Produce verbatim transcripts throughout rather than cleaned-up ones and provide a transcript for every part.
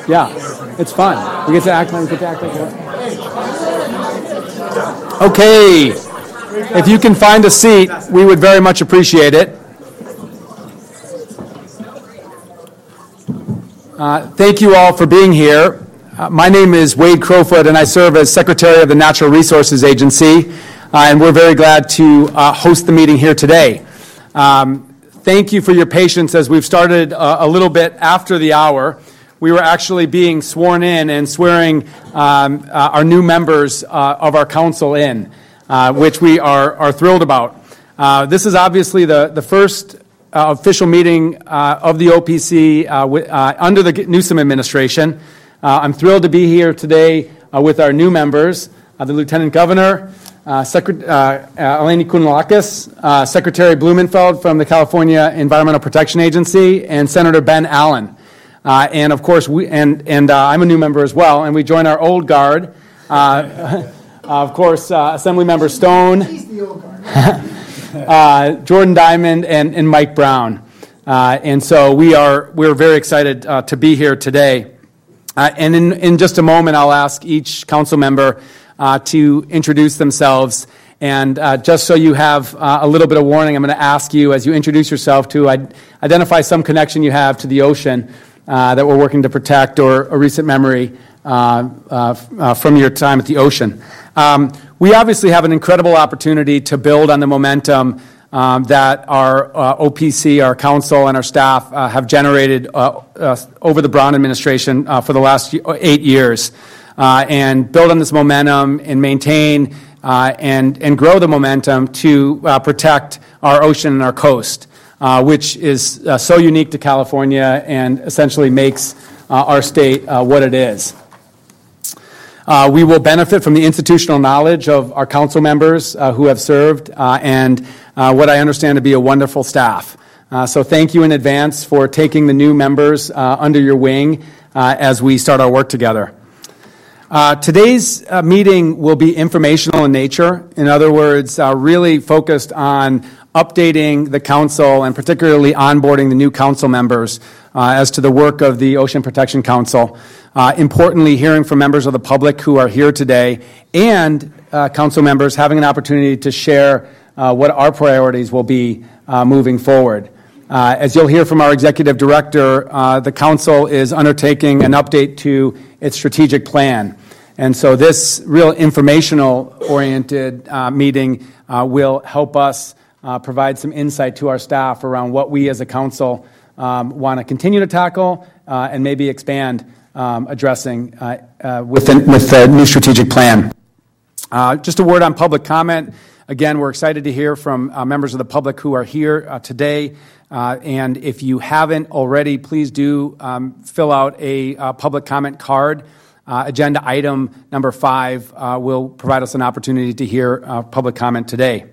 Yeah, it's fun. We get to act like we get to act like. Okay, if you can find a seat, we would very much appreciate it. Uh, thank you all for being here. Uh, my name is Wade Crowfoot, and I serve as Secretary of the Natural Resources Agency, uh, and we're very glad to uh, host the meeting here today. Um, thank you for your patience as we've started uh, a little bit after the hour. We were actually being sworn in and swearing um, uh, our new members uh, of our council in, uh, which we are, are thrilled about. Uh, this is obviously the, the first uh, official meeting uh, of the O P C uh, w- uh, under the Newsom administration. Uh, I'm thrilled to be here today uh, with our new members, uh, the Lieutenant Governor, uh, Secret- uh, uh, Eleni Kounalakis, uh, Secretary Blumenfeld from the California Environmental Protection Agency, and Senator Ben Allen. Uh, and of course, we and and uh, I'm a new member as well, and we join our old guard. Uh, of course, uh, Assembly Member Stone, He's the old guard. uh, Jordan Diamond, and, and Mike Brown. Uh, and so we are we're very excited uh, to be here today. Uh, and in, in just a moment, I'll ask each council member uh, to introduce themselves. And uh, just so you have uh, a little bit of warning, I'm going to ask you, as you introduce yourself, to Id- identify some connection you have to the ocean uh, that we're working to protect, or a recent memory uh, uh, uh, from your time at the ocean. Um, we obviously have an incredible opportunity to build on the momentum Um, that our uh, O P C, our council, and our staff uh, have generated uh, uh, over the Brown administration uh, for the last eight years, uh, and build on this momentum and maintain uh, and and grow the momentum to uh, protect our ocean and our coast, uh, which is uh, so unique to California and essentially makes uh, our state uh, what it is. Uh, we will benefit from the institutional knowledge of our council members uh, who have served uh, and uh, what I understand to be a wonderful staff. Uh, so thank you in advance for taking the new members uh, under your wing uh, as we start our work together. Uh, today's uh, meeting will be informational in nature. In other words, uh, really focused on updating the council and particularly onboarding the new council members uh, as to the work of the Ocean Protection Council. Uh, importantly, hearing from members of the public who are here today, and uh, council members having an opportunity to share uh, what our priorities will be uh, moving forward. Uh, as you'll hear from our executive director, uh, the council is undertaking an update to its strategic plan. And so this real informational-oriented uh, meeting uh, will help us uh, provide some insight to our staff around what we as a council um, want to continue to tackle uh, and maybe expand Um, addressing uh, uh, with, the, with the new strategic plan. Uh, just a word on public comment. Again, we're excited to hear from uh, members of the public who are here uh, today. Uh, and if you haven't already, please do um, fill out a uh, public comment card. Uh, agenda item number five uh, will provide us an opportunity to hear uh, public comment today.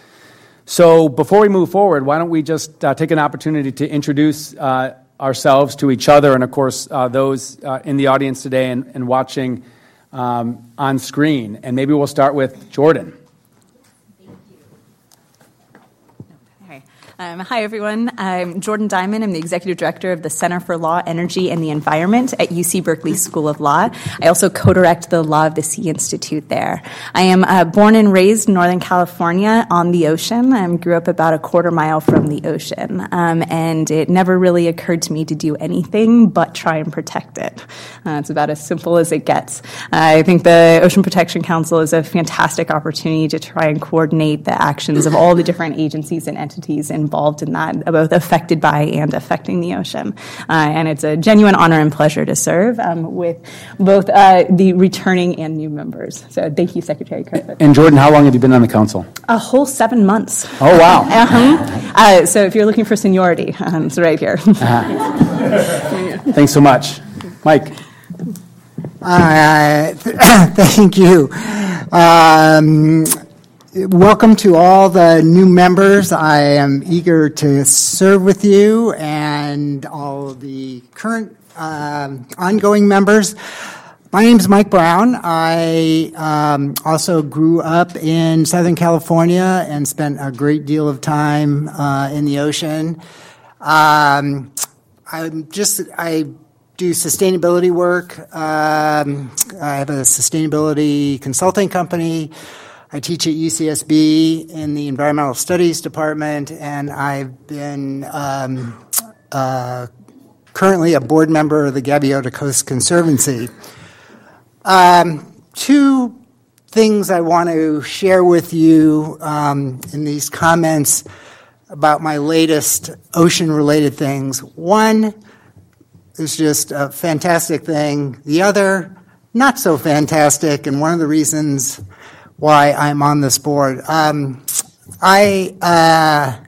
So before we move forward, why don't we just uh, take an opportunity to introduce uh, ourselves to each other, and of course uh, those uh, in the audience today and, and watching um, on screen. And maybe we'll start with Jordan. Um, hi, everyone. I'm Jordan Diamond. I'm the Executive Director of the Center for Law, Energy, and the Environment at U C Berkeley School of Law. I also co-direct the Law of the Sea Institute there. I am uh, born and raised in Northern California on the ocean. I grew up about a quarter mile from the ocean, um, and it never really occurred to me to do anything but try and protect it. Uh, it's about as simple as it gets. Uh, I think the Ocean Protection Council is a fantastic opportunity to try and coordinate the actions of all the different agencies and entities involved involved in that, both affected by and affecting the ocean. Uh, and it's a genuine honor and pleasure to serve um, with both uh, the returning and new members. So thank you, Secretary Crowfoot. And Jordan, how long have you been on the council? A whole seven months. Oh, wow. uh-huh. uh, so if you're looking for seniority, um, it's right here. uh-huh. Thanks so much. Mike. Uh, thank you. Um, Welcome to all the new members. I am eager to serve with you and all the current um, ongoing members. My name is Mike Brown. I um, also grew up in Southern California and spent a great deal of time uh, in the ocean. Um, I'm just I do sustainability work. Um, I have a sustainability consulting company. I teach at U C S B in the Environmental Studies Department, and I've been um, uh, currently a board member of the Gaviota Coast Conservancy. Um, two things I want to share with you um, in these comments about my latest ocean-related things. One is just a fantastic thing. The other, not so fantastic, and one of the reasons why I'm on this board. Um, I uh,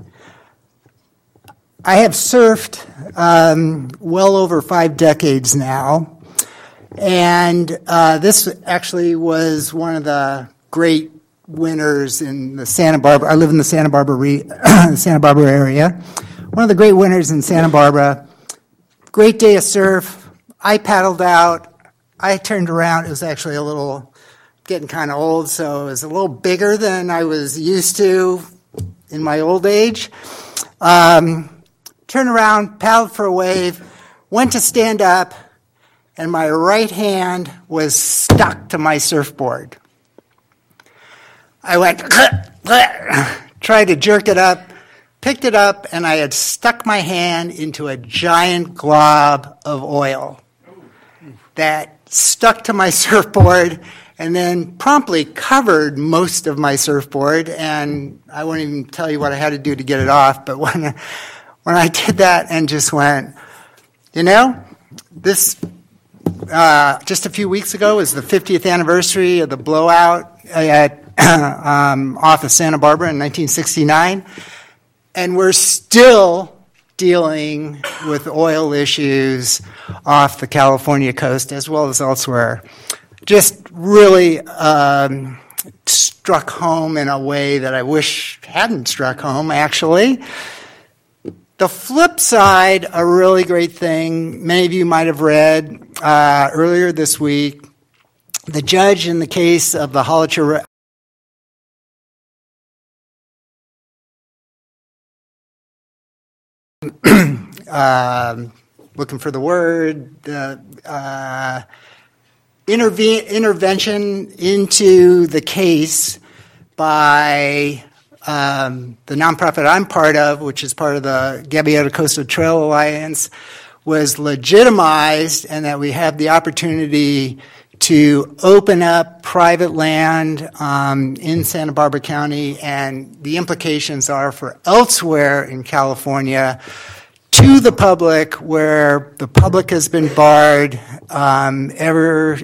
I have surfed um, well over five decades now, and uh, this actually was one of the great winters in the Santa Barbara. I live in the Santa Barbara re, Santa Barbara area. One of the great winters in Santa Barbara. Great day of surf. I paddled out. I turned around. It was actually a little getting kind of old, so it was a little bigger than I was used to in my old age. Um, turned around, paddled for a wave, went to stand up, and my right hand was stuck to my surfboard. I went, tried to jerk it up, picked it up, and I had stuck my hand into a giant glob of oil that stuck to my surfboard and then promptly covered most of my surfboard. And I won't even tell you what I had to do to get it off, but when, when I did that and just went, you know, this, uh, just a few weeks ago was the fiftieth anniversary of the blowout at um, off of Santa Barbara in nineteen sixty-nine, and we're still dealing with oil issues off the California coast as well as elsewhere. Just really um, struck home in a way that I wish hadn't struck home, actually. The flip side, a really great thing, many of you might have read uh, earlier this week, the judge in the case of the Hollicher uh, looking for the word, uh, uh, interve- intervention into the case by um, the nonprofit I'm part of, which is part of the Gaviota Coastal Trail Alliance, was legitimized, and that we have the opportunity to open up private land um, in Santa Barbara County, and the implications are for elsewhere in California to the public, where the public has been barred um, ever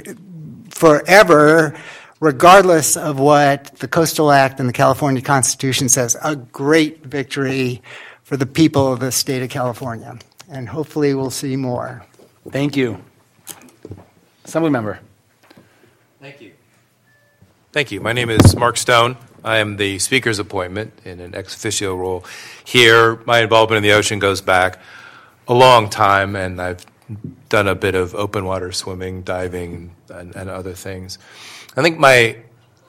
forever, regardless of what the Coastal Act and the California Constitution says. A great victory for the people of the state of California, and hopefully we'll see more. Thank you. Assembly member. Thank you. Thank you. My name is Mark Stone. I am the speaker's appointment in an ex officio role here. My involvement in the ocean goes back a long time, and I've done a bit of open water swimming, diving, and, and other things. I think my,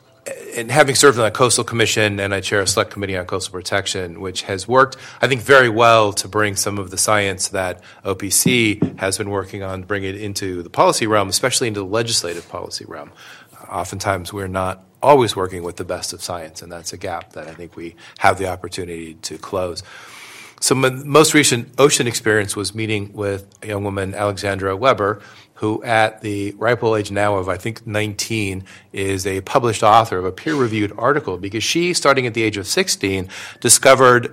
in having served on the Coastal Commission, and I chair a select committee on coastal protection, which has worked, I think, very well to bring some of the science that O P C has been working on, bring it into the policy realm, especially into the legislative policy realm. Oftentimes, we're not always working with the best of science, and that's a gap that I think we have the opportunity to close. So my most recent ocean experience was meeting with a young woman, Alexandra Weber, who at the ripe old age now of, I think, nineteen, is a published author of a peer-reviewed article, because she, starting at the age of sixteen, discovered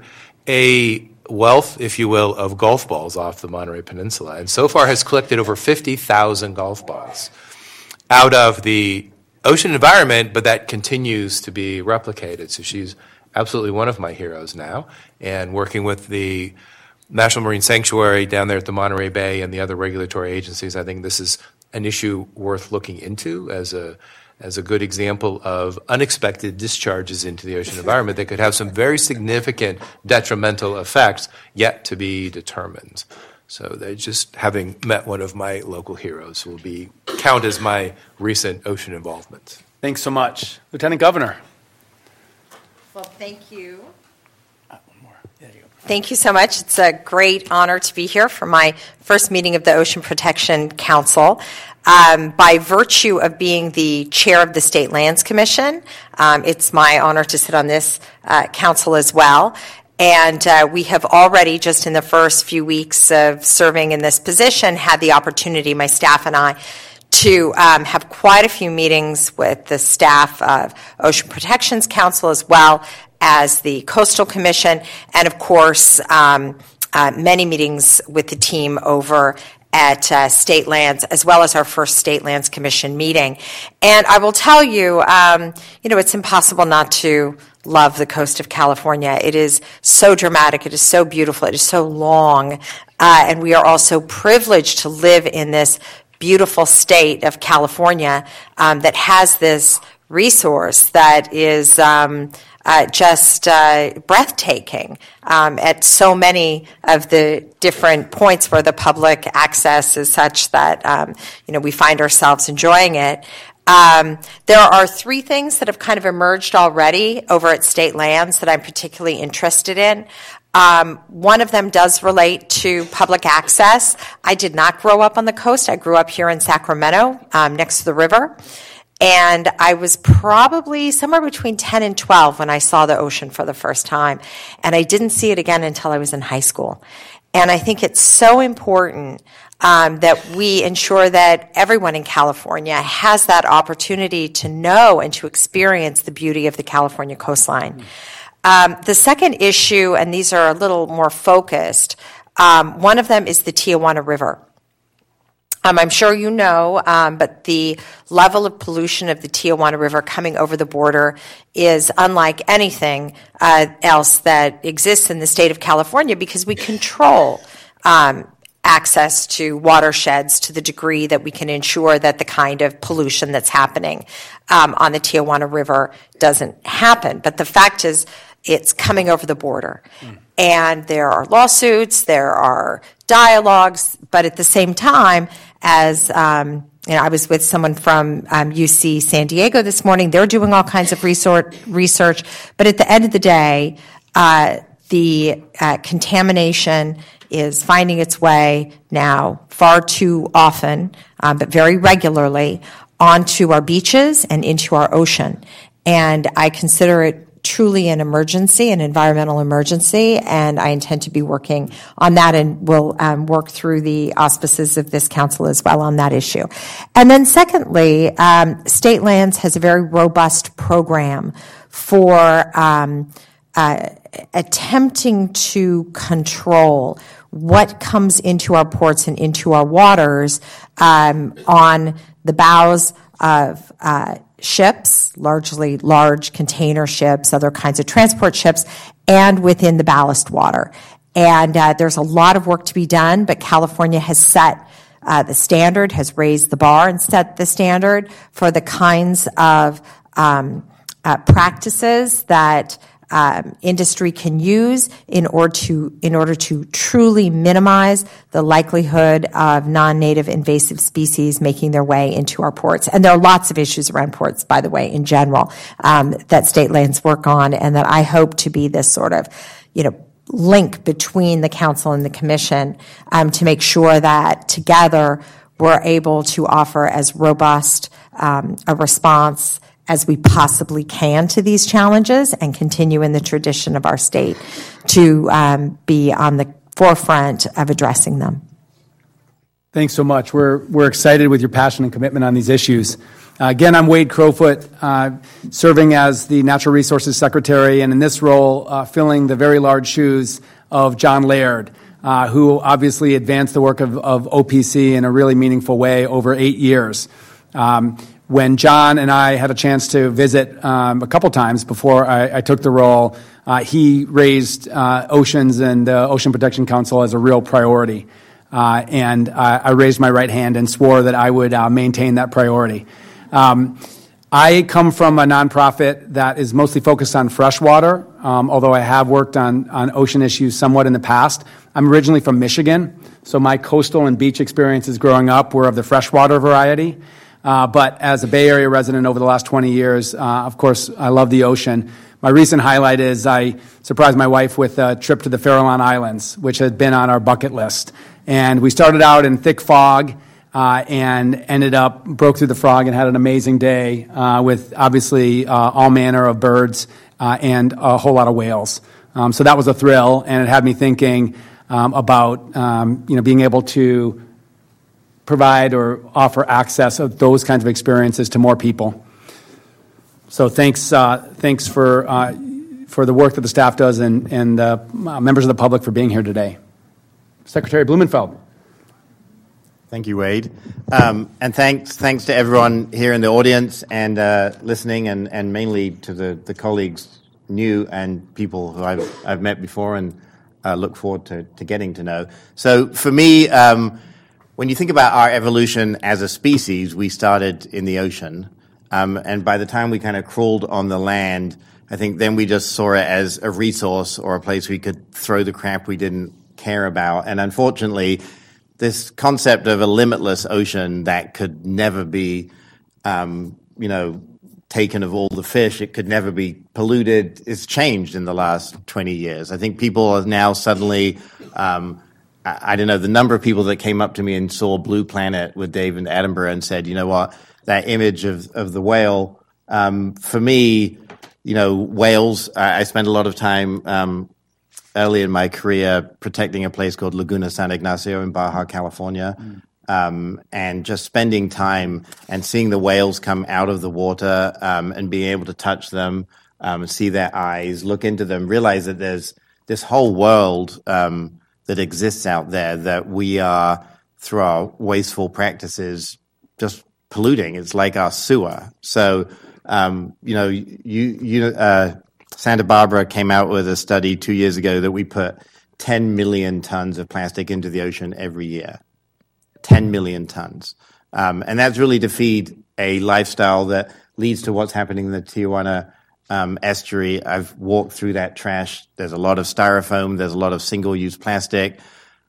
a wealth, if you will, of golf balls off the Monterey Peninsula, and so far has collected over fifty thousand golf balls out of the ocean environment, but that continues to be replicated. So she's absolutely one of my heroes now, and working with the National Marine Sanctuary down there at the Monterey Bay and the other regulatory agencies, I think this is an issue worth looking into as a as a good example of unexpected discharges into the ocean environment that could have some very significant detrimental effects yet to be determined. So they just, having met one of my local heroes, will be count as my recent ocean involvement. Thanks so much. Lieutenant Governor. Well, thank you Thank you so much. It's a great honor to be here for my first meeting of the Ocean Protection Council. Um, by virtue of being the chair of the State Lands Commission, um, it's my honor to sit on this uh, council as well. And uh, we have already, just in the first few weeks of serving in this position, had the opportunity, my staff and I, to um, have quite a few meetings with the staff of Ocean Protections Council as well as the Coastal Commission, and of course, um, uh, many meetings with the team over at uh, State Lands, as well as our first State Lands Commission meeting. And I will tell you, um, you know, it's impossible not to love the coast of California. It is so dramatic. It is so beautiful. It is so long. Uh, and we are also privileged to live in this beautiful state of California um, that has this resource that is um, uh, just uh, breathtaking um, at so many of the different points where the public access is such that um, you know we find ourselves enjoying it. Um, there are three things that have kind of emerged already over at State Lands that I'm particularly interested in. Um, one of them does relate to public access. I did not grow up on the coast. I grew up here in Sacramento, um, next to the river. And I was probably somewhere between ten and twelve when I saw the ocean for the first time. And I didn't see it again until I was in high school. And I think it's so important um, that we ensure that everyone in California has that opportunity to know and to experience the beauty of the California coastline. Um, the second issue, and these are a little more focused, um, one of them is the Tijuana River. Um, I'm sure you know, um, but the level of pollution of the Tijuana River coming over the border is unlike anything uh, else that exists in the state of California because we control um, access to watersheds to the degree that we can ensure that the kind of pollution that's happening um, on the Tijuana River doesn't happen. But the fact is, it's coming over the border. Mm. And there are lawsuits, there are dialogues, but at the same time, as um, you know, I was with someone from um, U C San Diego this morning, they're doing all kinds of resort, research, but at the end of the day, uh, the uh, contamination is finding its way now far too often, um, but very regularly, onto our beaches and into our ocean. And I consider it truly an emergency, an environmental emergency, and I intend to be working on that and will um, work through the auspices of this council as well on that issue. And then secondly, um, State Lands has a very robust program for um, uh, attempting to control what comes into our ports and into our waters um, on the bows of uh, ships, largely large container ships, other kinds of transport ships, and within the ballast water. And uh, there's a lot of work to be done, but California has set uh, the standard, has raised the bar and set the standard for the kinds of um, uh, practices that Um, industry can use in order to in order to truly minimize the likelihood of non-native invasive species making their way into our ports. And there are lots of issues around ports, by the way, in general, um, that State Lands work on, and that I hope to be this sort of, you know, link between the council and the commission um, to make sure that together we're able to offer as robust um, a response as we possibly can to these challenges and continue in the tradition of our state to um, be on the forefront of addressing them. Thanks so much. We're, we're excited with your passion and commitment on these issues. Uh, again, I'm Wade Crowfoot, uh, serving as the Natural Resources Secretary, and in this role, uh, filling the very large shoes of John Laird, uh, who obviously advanced the work of, of O P C in a really meaningful way over eight years. Um, When John and I had a chance to visit um, a couple times before I, I took the role, uh, he raised uh, oceans and the Ocean Protection Council as a real priority. Uh, and I, I raised my right hand and swore that I would uh, maintain that priority. Um, I come from a nonprofit that is mostly focused on freshwater, um, although I have worked on, on ocean issues somewhat in the past. I'm originally from Michigan, so my coastal and beach experiences growing up were of the freshwater variety. Uh, but as a Bay Area resident over the last twenty years, uh, of course, I love the ocean. My recent highlight is I surprised my wife with a trip to the Farallon Islands, which had been on our bucket list. And we started out in thick fog uh, and ended up, broke through the fog and had an amazing day uh, with obviously uh, all manner of birds uh, and a whole lot of whales. Um, so that was a thrill, and it had me thinking um, about um, you know being able to provide or offer access of those kinds of experiences to more people. So thanks, uh, thanks for uh, for the work that the staff does and and uh, members of the public for being here today. Secretary Blumenfeld. Thank you, Wade, um, and thanks thanks to everyone here in the audience and uh, listening, and, and mainly to the, the colleagues new and people who I've I've met before and uh, look forward to, to getting to know. So for me. Um, When you think about our evolution as a species, we started in the ocean. Um, and by the time we kind of crawled on the land, I think then we just saw it as a resource or a place we could throw the crap we didn't care about. And unfortunately, this concept of a limitless ocean that could never be, um, you know, taken of all the fish, it could never be polluted, it's changed in the last twenty years. I think people are now suddenly... Um, I don't know, the number of people that came up to me and saw Blue Planet with Dave in Edinburgh and said, you know what, that image of, of the whale, um, for me, you know, whales, I, I spent a lot of time um, early in my career protecting a place called Laguna San Ignacio in Baja, California, mm. um, and just spending time and seeing the whales come out of the water um, and being able to touch them, um, see their eyes, look into them, realize that there's this whole world um that exists out there that we are, through our wasteful practices, just polluting. It's like our sewer. So, um, you know, you, you, uh, Santa Barbara came out with a study two years ago that we put ten million tons of plastic into the ocean every year. ten million tons. Um, and that's really to feed a lifestyle that leads to what's happening in the Tijuana Um, estuary. I've walked through that trash. There's a lot of styrofoam. There's a lot of single-use plastic.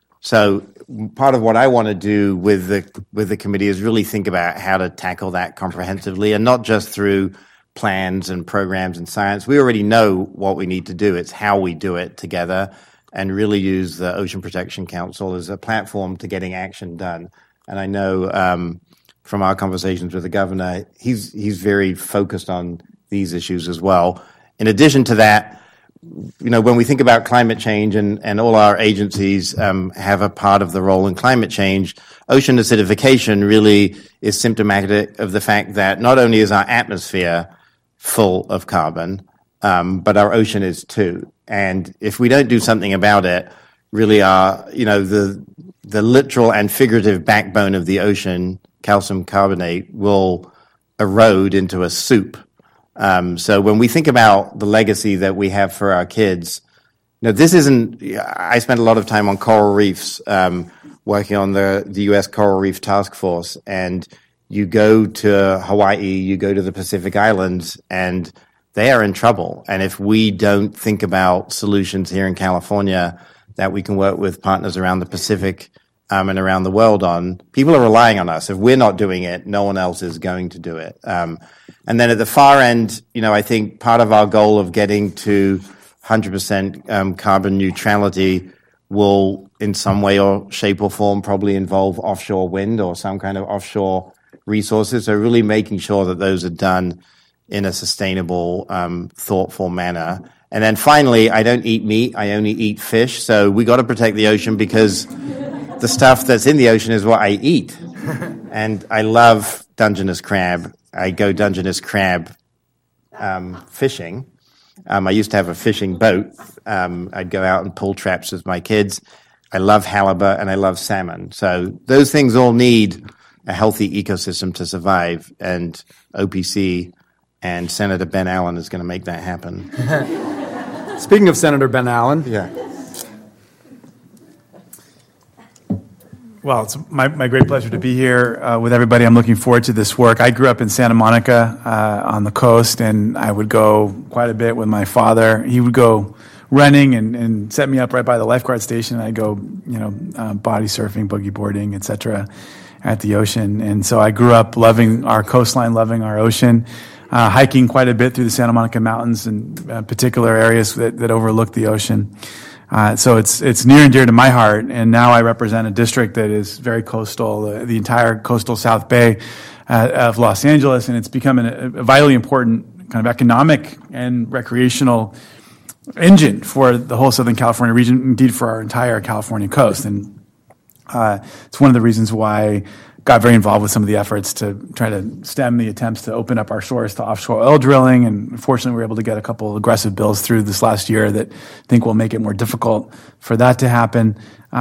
So part of what I want to do with the with the committee is really think about how to tackle that comprehensively, and not just through plans and programs and science. We already know what we need to do. It's how we do it together, and really use the Ocean Protection Council as a platform to getting action done. And I know um, from our conversations with the governor, he's he's very focused on these issues as well. In addition to that, you know, when we think about climate change, and, and all our agencies um, have a part of the role in climate change, ocean acidification really is symptomatic of the fact that not only is our atmosphere full of carbon, um, but our ocean is too. And if we don't do something about it, really our, you know, the the literal and figurative backbone of the ocean, calcium carbonate, will erode into a soup. Um, so when we think about the legacy that we have for our kids, you know, this isn't, I spent a lot of time on coral reefs, um, working on the, the U S Coral Reef Task Force, and you go to Hawaii, you go to the Pacific Islands, and they are in trouble. And if we don't think about solutions here in California that we can work with partners around the Pacific Um, and around the world on, people are relying on us. If we're not doing it, no one else is going to do it. Um, and then at the far end, you know, I think part of our goal of getting to one hundred percent um, carbon neutrality will, in some way or shape or form, probably involve offshore wind or some kind of offshore resources. So really making sure that those are done in a sustainable, um, thoughtful manner. And then finally, I don't eat meat. I only eat fish. So we got to protect the ocean, because the stuff that's in the ocean is what I eat. And I love Dungeness crab. I go Dungeness crab um, fishing. Um, I used to have a fishing boat. Um, I'd go out and pull traps with my kids. I love halibut and I love salmon. So those things all need a healthy ecosystem to survive. And O P C and Senator Ben Allen is going to make that happen. Speaking of Senator Ben Allen. Yeah. Well, it's my, my great pleasure to be here uh, with everybody. I'm looking forward to this work. I grew up in Santa Monica uh, on the coast, and I would go quite a bit with my father. He would go running and, and set me up right by the lifeguard station. I'd go, you know, uh, body surfing, boogie boarding, et cetera, at the ocean. And so I grew up loving our coastline, loving our ocean. uh, hiking quite a bit through the Santa Monica Mountains and uh, particular areas that, that overlook the ocean. Uh, so it's it's near and dear to my heart, and now I represent a district that is very coastal, uh, the entire coastal South Bay uh, of Los Angeles, and it's become a, a vitally important kind of economic and recreational engine for the whole Southern California region, indeed for our entire California coast. And uh, it's one of the reasons why I got very involved with some of the efforts to try to stem the attempts to open up our shores to offshore oil drilling. And fortunately, we were able to get a couple of aggressive bills through this last year that I think will make it more difficult for that to happen.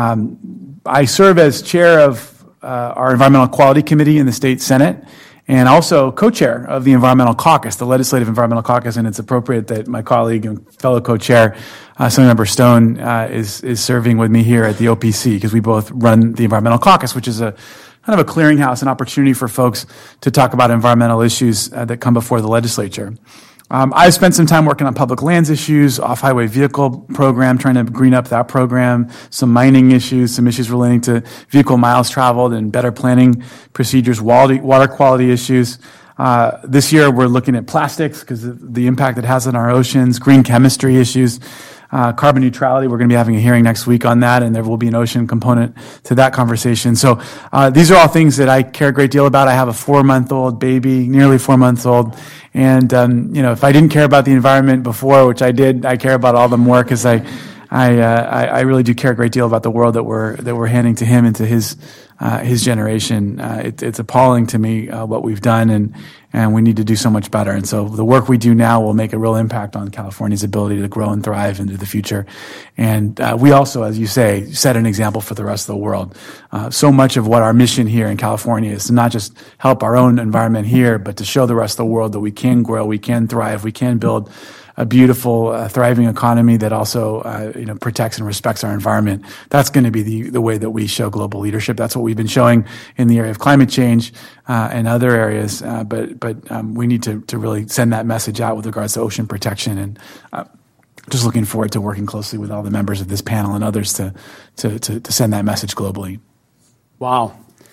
Um, I serve as chair of uh, our Environmental Quality Committee in the state Senate, and also co-chair of the Environmental Caucus, the Legislative Environmental Caucus, and it's appropriate that my colleague and fellow co-chair, uh, Assemblymember Stone, uh, is is serving with me here at the O P C, because we both run the Environmental Caucus, which is a kind of a clearinghouse, an opportunity for folks to talk about environmental issues uh, that come before the legislature. Um, I've spent some time working on public lands issues, off-highway vehicle program, trying to green up that program, some mining issues, some issues relating to vehicle miles traveled and better planning procedures, water quality issues. Uh, this year we're looking at plastics because of the impact it has on our oceans, green chemistry issues, uh, carbon neutrality. We're going to be having a hearing next week on that, and there will be an ocean component to that conversation. So uh, these are all things that I care a great deal about. I have a four-month-old baby, nearly four months old. And, um, you know, if I didn't care about the environment before, which I did, I care about all the more because I, I, uh, I, I really do care a great deal about the world that we're, that we're handing to him and to his, uh, his generation. Uh, it, it's appalling to me, uh, what we've done, and, and we need to do so much better. And so the work we do now will make a real impact on California's ability to grow and thrive into the future. And, uh, we also, as you say, set an example for the rest of the world. Uh, so much of what our mission here in California is to not just help our own environment here, but to show the rest of the world that we can grow, we can thrive, we can build a beautiful, uh, thriving economy that also, uh, you know, protects and respects our environment. That's going to be the, the way that we show global leadership. That's what we've been showing in the area of climate change, uh, and other areas. Uh, but, but, um, we need to, to really send that message out with regards to ocean protection. And, uh, just looking forward to working closely with all the members of this panel and others to, to, to, to send that message globally. Wow.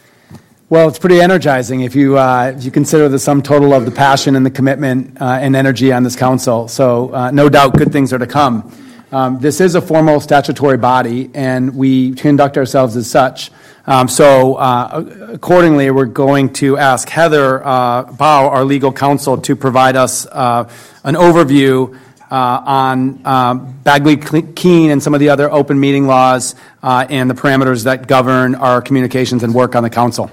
Well, it's pretty energizing if you uh, if you consider the sum total of the passion and the commitment uh, and energy on this council. So uh, no doubt good things are to come. Um, this is a formal statutory body, and we conduct ourselves as such. Um, so uh, accordingly, we're going to ask Heather uh, Bao, our legal counsel, to provide us uh, an overview uh, on uh, Bagley-Keene and some of the other open meeting laws uh, and the parameters that govern our communications and work on the council.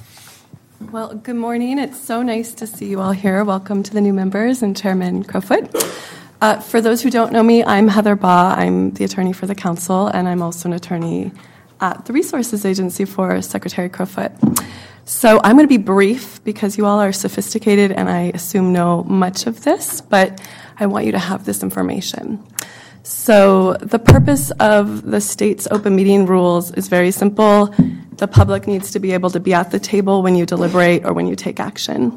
Well, good morning. It's so nice to see you all here. Welcome to the new members and Chairman Crowfoot. Uh, for those who don't know me, I'm Heather Baugh. I'm the attorney for the council, and I'm also an attorney at the Resources Agency for Secretary Crowfoot. So I'm going to be brief because you all are sophisticated and I assume know much of this, but I want you to have this information. So the purpose of the state's open meeting rules is very simple. The public needs to be able to be at the table when you deliberate or when you take action.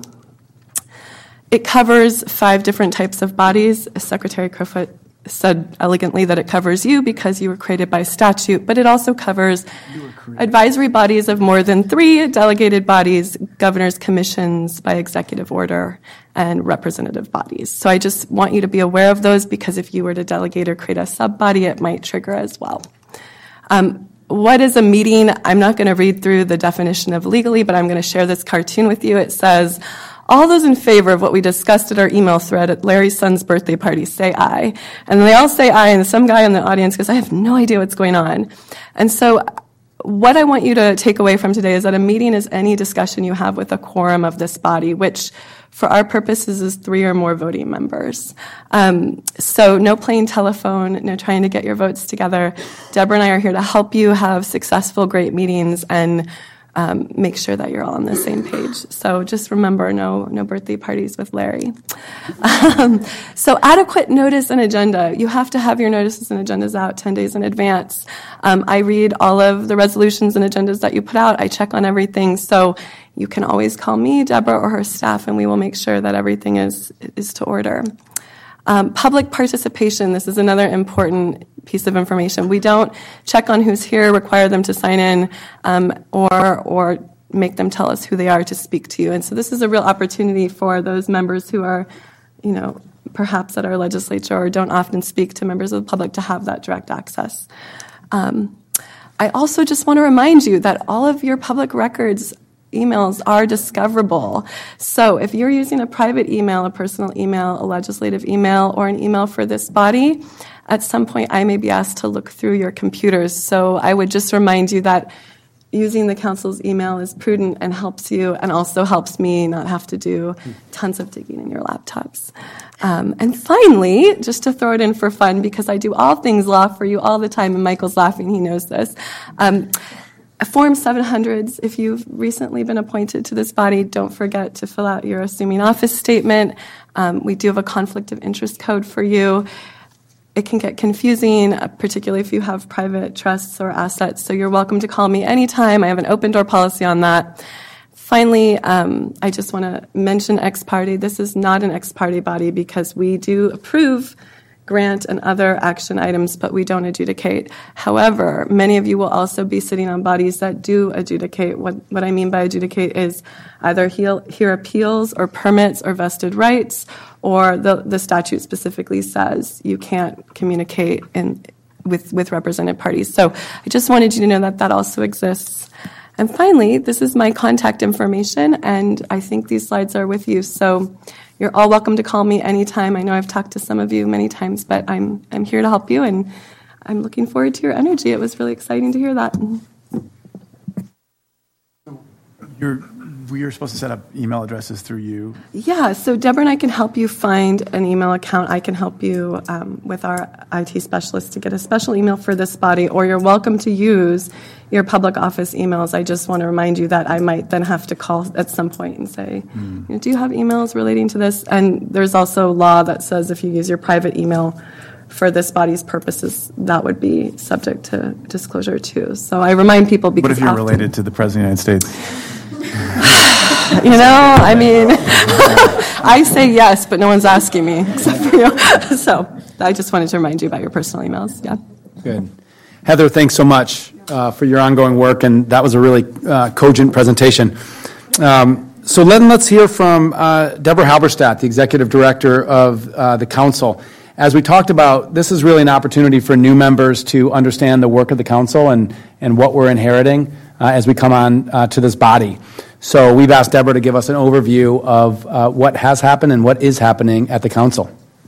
It covers five different types of bodies. Secretary Crowfoot said elegantly that it covers you because you were created by statute, but it also covers advisory bodies of more than three, delegated bodies, governors' commissions by executive order, and representative bodies. So I just want you to be aware of those because if you were to delegate or create a sub-body, it might trigger as well. Um, what is a meeting? I'm not going to read through the definition of legally, but I'm going to share this cartoon with you. It says, all those in favor of what we discussed at our email thread at Larry's son's birthday party, say aye. And they all say aye, and some guy in the audience goes, I have no idea what's going on. And so what I want you to take away from today is that a meeting is any discussion you have with a quorum of this body, which for our purposes is three or more voting members. Um, so no playing telephone, no trying to get your votes together. Deborah and I are here to help you have successful, great meetings and Um, make sure that you're all on the same page. So just remember, no no birthday parties with Larry. Um, so adequate notice and agenda. You have to have your notices and agendas out ten days in advance. Um, I read all of the resolutions and agendas that you put out. I check on everything. So you can always call me, Deborah, or her staff, and we will make sure that everything is is to order. Um, public participation, this is another important piece of information. We don't check on who's here, require them to sign in, um, or or make them tell us who they are to speak to you. And so this is a real opportunity for those members who are, you know, perhaps at our legislature or don't often speak to members of the public to have that direct access. Um, I also just want to remind you that all of your public records emails are discoverable. So if you're using a private email, a personal email, a legislative email, or an email for this body, at some point I may be asked to look through your computers. So I would just remind you that using the council's email is prudent and helps you, and also helps me not have to do tons of digging in your laptops. Um, and finally, just to throw it in for fun, because I do all things law for you all the time, and Michael's laughing, he knows this. Um, Form seven hundreds, if you've recently been appointed to this body, don't forget to fill out your assuming office statement. Um, we do have a conflict of interest code for you. It can get confusing, uh, particularly if you have private trusts or assets, so you're welcome to call me anytime. I have an open door policy on that. Finally, um, I just want to mention ex parte. This is not an ex parte body because we do approve grant and other action items, but we don't adjudicate. However, many of you will also be sitting on bodies that do adjudicate. What, what I mean by adjudicate is either heal, hear appeals or permits or vested rights, or the, the statute specifically says you can't communicate in, with, with represented parties. So I just wanted you to know that that also exists. And finally, this is my contact information, and I think these slides are with you. So you're all welcome to call me anytime. I know I've talked to some of you many times, but I'm I'm here to help you, and I'm looking forward to your energy. It was really exciting to hear that. You're, we are supposed to set up email addresses through you. Yeah, so Deborah and I can help you find an email account. I can help you um, with our I T specialist to get a special email for this body, or you're welcome to use your public office emails. I just want to remind you that I might then have to call at some point and say, mm. you know, do you have emails relating to this? And there's also law that says if you use your private email for this body's purposes, that would be subject to disclosure too. So I remind people because What if you're often, related to the President of the United States? You know, I mean, I say yes, but no one's asking me except for you. So I just wanted to remind you about your personal emails. Yeah. Good. Heather, thanks so much uh, for your ongoing work, and that was a really uh, cogent presentation. Um, so then let's hear from uh, Deborah Halberstadt, the Executive Director of uh, the Council. As we talked about, this is really an opportunity for new members to understand the work of the Council and, and what we're inheriting uh, as we come on uh, to this body. So we've asked Deborah to give us an overview of uh, what has happened and what is happening at the Council.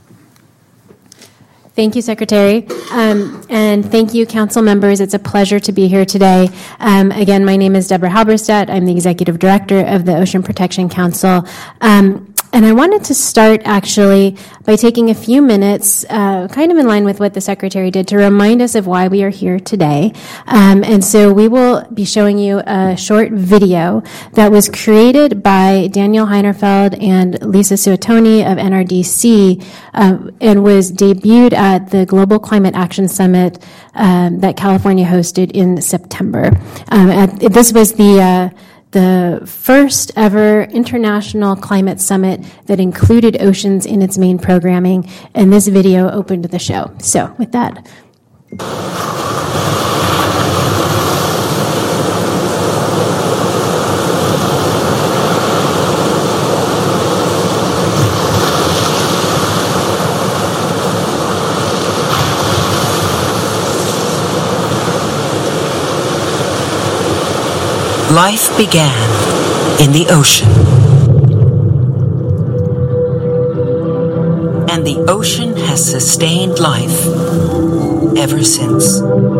Thank you, Secretary. Um, and thank you, Council members. It's a pleasure to be here today. Um, again, my name is Deborah Halberstadt. I'm the Executive Director of the Ocean Protection Council. Um, and I wanted to start, actually, by taking a few minutes, uh, kind of in line with what the Secretary did, to remind us of why we are here today. Um, and so we will be showing you a short video that was created by Daniel Heinerfeld and Lisa Suetoni of N R D C uh, and was debuted at the Global Climate Action Summit um, that California hosted in September. Um, at, this was the uh, the first ever international climate summit that included oceans in its main programming, and this video opened the show. So with that. Life began in the ocean. And the ocean has sustained life ever since.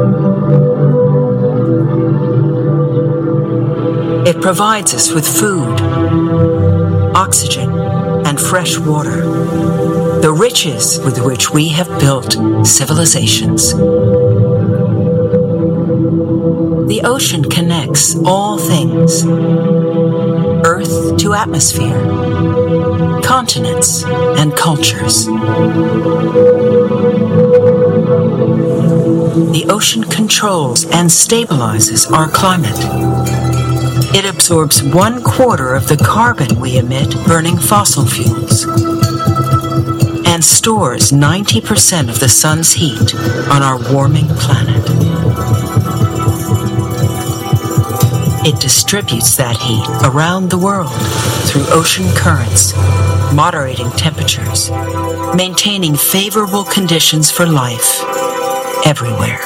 It provides us with food, oxygen, and fresh water, the riches with which we have built civilizations. The ocean connects all things, earth to atmosphere, continents and cultures. The ocean controls and stabilizes our climate. It absorbs one quarter of the carbon we emit burning fossil fuels and stores ninety percent of the sun's heat on our warming planet. It distributes that heat around the world through ocean currents, moderating temperatures, maintaining favorable conditions for life everywhere.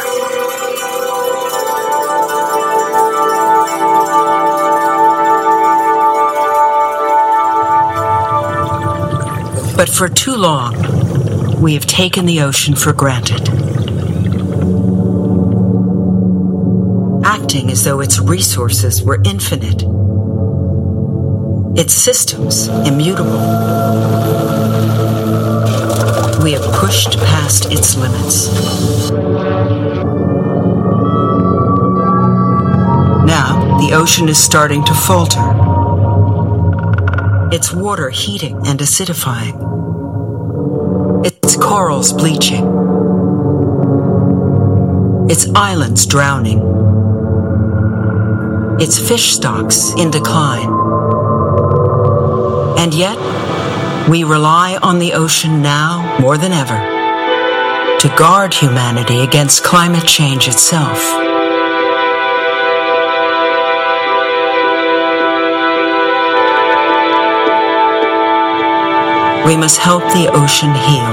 But for too long, we have taken the ocean for granted, acting as though its resources were infinite, its systems immutable. We have pushed past its limits. Now, the ocean is starting to falter, its water heating and acidifying, its corals bleaching, its islands drowning, its fish stocks in decline. And yet, we rely on the ocean now more than ever to guard humanity against climate change itself. We must help the ocean heal.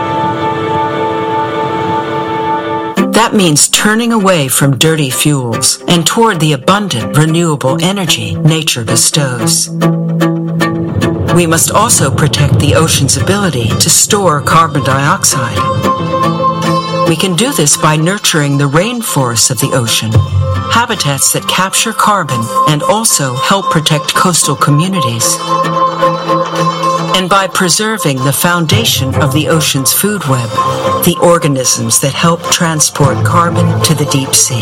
That means turning away from dirty fuels and toward the abundant renewable energy nature bestows. We must also protect the ocean's ability to store carbon dioxide. We can do this by nurturing the rainforests of the ocean, habitats that capture carbon and also help protect coastal communities, and by preserving the foundation of the ocean's food web, the organisms that help transport carbon to the deep sea.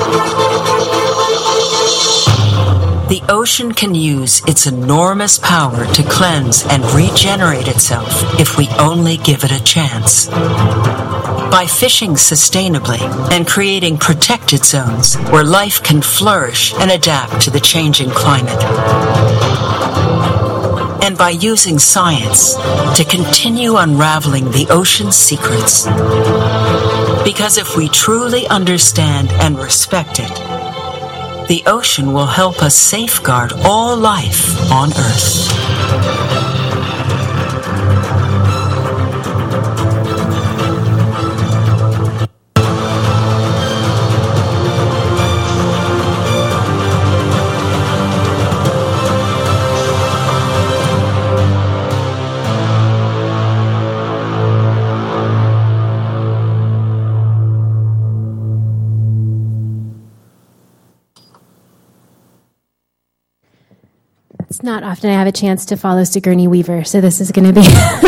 The ocean can use its enormous power to cleanse and regenerate itself if we only give it a chance. By fishing sustainably and creating protected zones where life can flourish and adapt to the changing climate. And by using science to continue unraveling the ocean's secrets. Because if we truly understand and respect it, the ocean will help us safeguard all life on Earth. It's not often I have a chance to follow Sigourney Weaver, so this is going to be...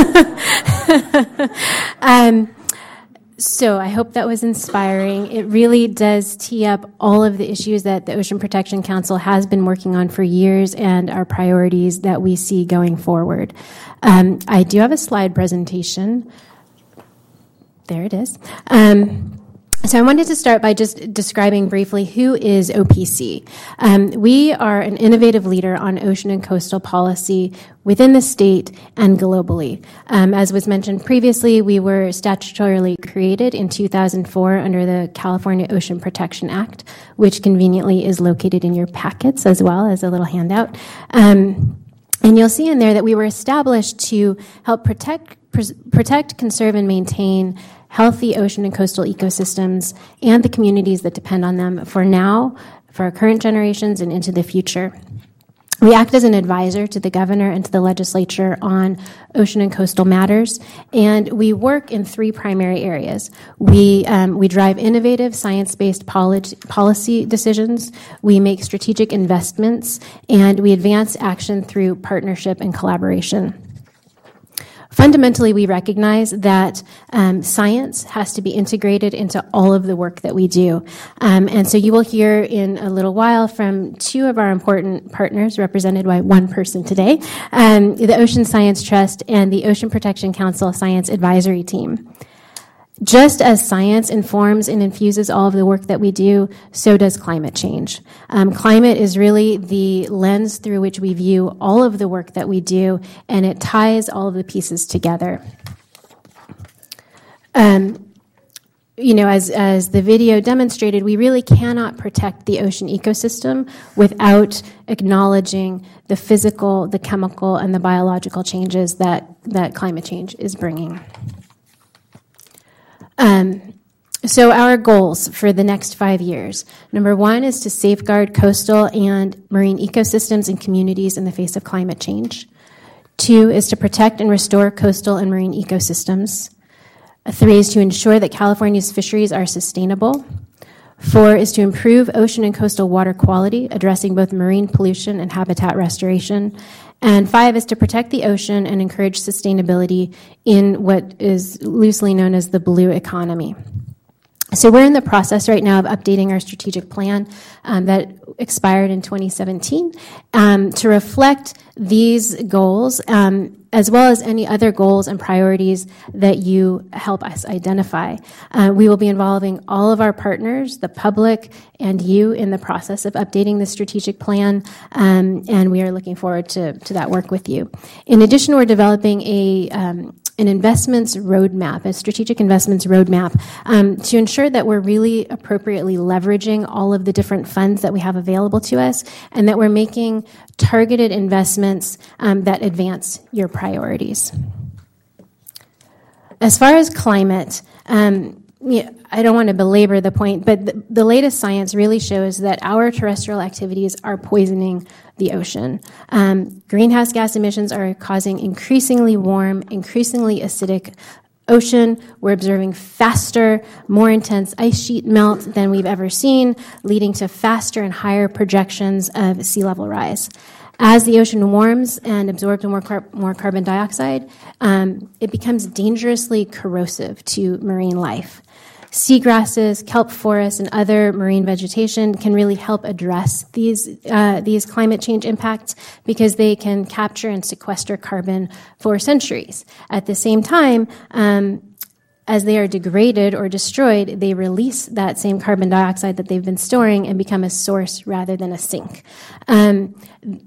um, so I hope that was inspiring. It really does tee up all of the issues that the Ocean Protection Council has been working on for years and our priorities that we see going forward. Um, I do have a slide presentation. There it is. Um, So I wanted to start by just describing briefly who is O P C. Um, we are an innovative leader on ocean and coastal policy within the state and globally. Um, as was mentioned previously, we were statutorily created in two thousand four under the California Ocean Protection Act, which conveniently is located in your packets as well as a little handout. Um, and you'll see in there that we were established to help protect, pres- protect, conserve, and maintain healthy ocean and coastal ecosystems and the communities that depend on them for now, for our current generations, and into the future. We act as an advisor to the governor and to the legislature on ocean and coastal matters, and we work in three primary areas. We um, we drive innovative science-based policy, policy decisions, we make strategic investments, and we advance action through partnership and collaboration. Fundamentally, we recognize that um, science has to be integrated into all of the work that we do. Um, and so you will hear in a little while from two of our important partners, represented by one person today, um, the Ocean Science Trust and the Ocean Protection Council Science Advisory Team. Just as science informs and infuses all of the work that we do, so does climate change. Um, climate is really the lens through which we view all of the work that we do, and it ties all of the pieces together. Um, you know, as, as the video demonstrated, we really cannot protect the ocean ecosystem without acknowledging the physical, the chemical, and the biological changes that, that climate change is bringing. Um, so our goals for the next five years. Number one is to safeguard coastal and marine ecosystems and communities in the face of climate change. Two is to protect and restore coastal and marine ecosystems. Three is to ensure that California's fisheries are sustainable. Four is to improve ocean and coastal water quality, addressing both marine pollution and habitat restoration. And five is to protect the ocean and encourage sustainability in what is loosely known as the blue economy. So we're in the process right now of updating our strategic plan um, that expired in twenty seventeen um, to reflect these goals, um, as well as any other goals and priorities that you help us identify. Uh, we will be involving all of our partners, the public, and you in the process of updating the strategic plan, um, and we are looking forward to, to that work with you. In addition, we're developing a um, an investments roadmap, a strategic investments roadmap, um, to ensure that we're really appropriately leveraging all of the different funds that we have available to us, and that we're making targeted investments um, that advance your priorities. As far as climate, um, yeah, I don't want to belabor the point, but the, the latest science really shows that our terrestrial activities are poisoning the ocean. Um, greenhouse gas emissions are causing increasingly warm, increasingly acidic ocean. We're observing faster, more intense ice sheet melt than we've ever seen, leading to faster and higher projections of sea level rise. As the ocean warms and absorbs more, car- more carbon dioxide, um, it becomes dangerously corrosive to marine life. Seagrasses, kelp forests, and other marine vegetation can really help address these uh, these climate change impacts because they can capture and sequester carbon for centuries. At the same time, um, as they are degraded or destroyed, they release that same carbon dioxide that they've been storing and become a source rather than a sink. Um,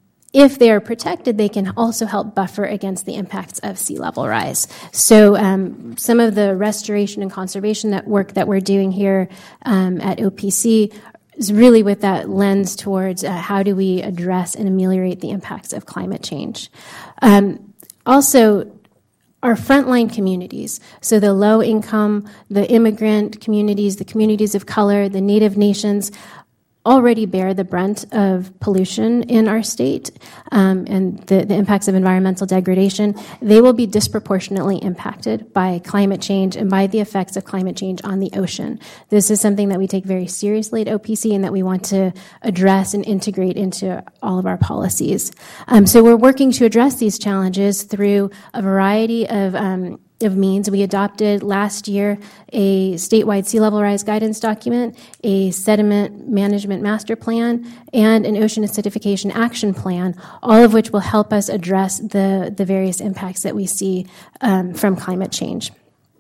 If they are protected, they can also help buffer against the impacts of sea level rise. So um, some of the restoration and conservation that work that we're doing here um, at O P C is really with that lens towards uh, how do we address and ameliorate the impacts of climate change. Um, also, our frontline communities, so the low income, the immigrant communities, the communities of color, the Native nations, already bear the brunt of pollution in our state um, and the, the impacts of environmental degradation. They will be disproportionately impacted by climate change and by the effects of climate change on the ocean. This is something that we take very seriously at O P C and that we want to address and integrate into all of our policies. Um, so we're working to address these challenges through a variety of um, of means. We adopted last year a statewide sea level rise guidance document, a sediment management master plan, and an ocean acidification action plan, all of which will help us address the, the various impacts that we see um, from climate change.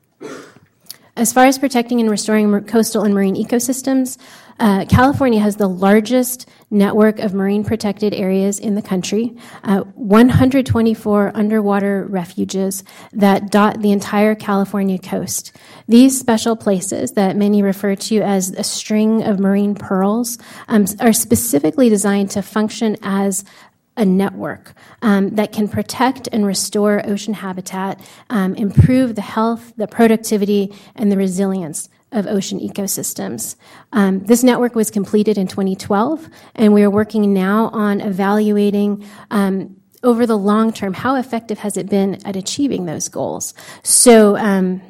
As far as protecting and restoring coastal and marine ecosystems, uh, California has the largest network of marine protected areas in the country, uh, one hundred twenty-four underwater refuges that dot the entire California coast. These special places that many refer to as a string of marine pearls um, are specifically designed to function as a network um, that can protect and restore ocean habitat, um, improve the health, the productivity, and the resilience of ocean ecosystems. Um, this network was completed in twenty twelve, and we are working now on evaluating um, over the long term, how effective has it been at achieving those goals? So um,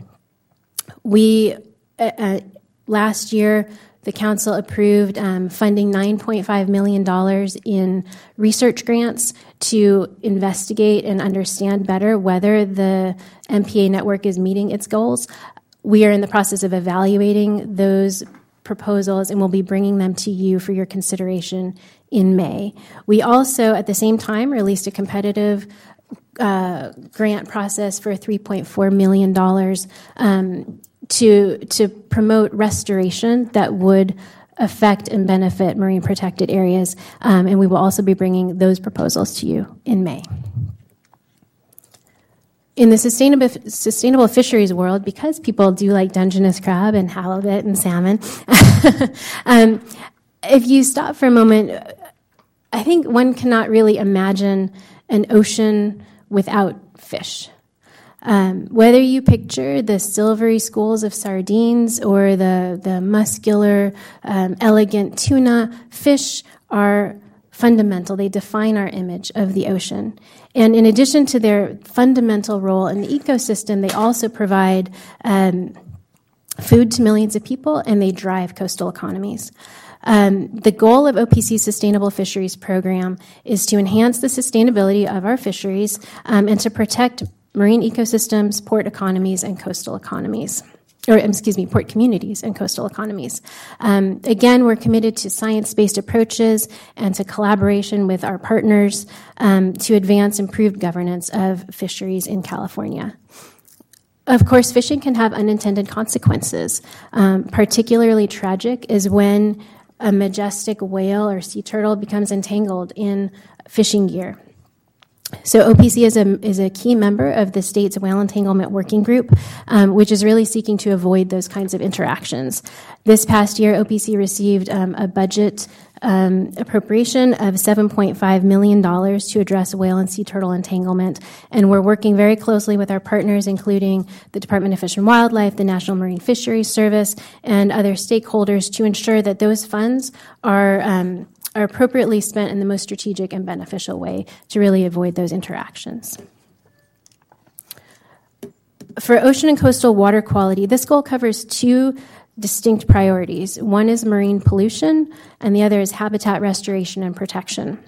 we, uh, uh, last year, the council approved um, funding nine point five million dollars in research grants to investigate and understand better whether the M P A network is meeting its goals. We are in the process of evaluating those proposals, and we'll be bringing them to you for your consideration in May. We also, at the same time, released a competitive uh, grant process for three point four million dollars um, to to promote restoration that would affect and benefit marine protected areas, um, and we will also be bringing those proposals to you in May. in the sustainable sustainable fisheries world, because people do like Dungeness crab and halibut and salmon, um, if you stop for a moment, I think one cannot really imagine an ocean without fish. Um, whether you picture the silvery schools of sardines or the, the muscular, um, elegant tuna, fish are fundamental. They define our image of the ocean. And in addition to their fundamental role in the ecosystem, they also provide um, food to millions of people, and they drive coastal economies. Um, the goal of O P C's Sustainable Fisheries Program is to enhance the sustainability of our fisheries um, and to protect marine ecosystems, port economies, and coastal economies. Or, excuse me, port communities and coastal economies. Um, again, we're committed to science-based approaches and to collaboration with our partners um, to advance improved governance of fisheries in California. Of course, fishing can have unintended consequences. Um, particularly tragic is when a majestic whale or sea turtle becomes entangled in fishing gear. So O P C is a, is a key member of the state's whale entanglement working group, um, which is really seeking to avoid those kinds of interactions. This past year, O P C received um, a budget um, appropriation of seven point five million dollars to address whale and sea turtle entanglement, and we're working very closely with our partners, including the Department of Fish and Wildlife, the National Marine Fisheries Service, and other stakeholders to ensure that those funds are um, are appropriately spent in the most strategic and beneficial way to really avoid those interactions. For ocean and coastal water quality, this goal covers two distinct priorities. One is marine pollution, and the other is habitat restoration and protection.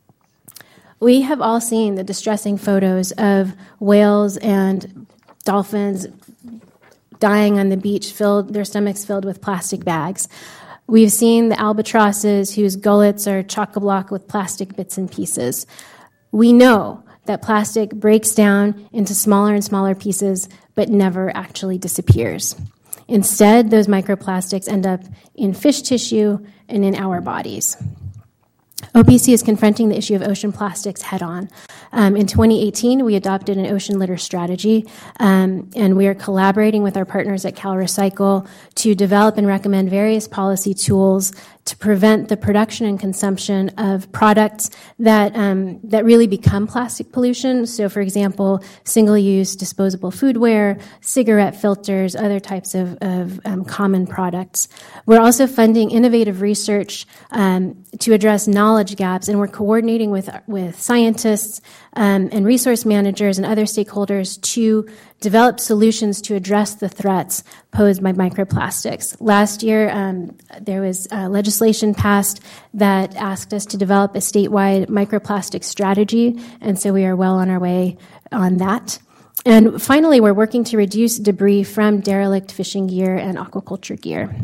We have all seen the distressing photos of whales and dolphins dying on the beach, filled their stomachs filled with plastic bags. We've seen the albatrosses whose gullets are chock-a-block with plastic bits and pieces. We know that plastic breaks down into smaller and smaller pieces, but never actually disappears. Instead, those microplastics end up in fish tissue and in our bodies. O P C is confronting the issue of ocean plastics head-on. Um, in twenty eighteen, we adopted an ocean litter strategy, um, and we are collaborating with our partners at CalRecycle to develop and recommend various policy tools to prevent the production and consumption of products that um, that really become plastic pollution. So, for example, single-use disposable foodware, cigarette filters, other types of, of um, common products. We're also funding innovative research um, to address knowledge gaps, and we're coordinating with with scientists um, and resource managers and other stakeholders to develop solutions to address the threats posed by microplastics. Last year, um, there was uh, legislation passed that asked us to develop a statewide microplastic strategy, and so we are well on our way on that. And finally, we're working to reduce debris from derelict fishing gear and aquaculture gear.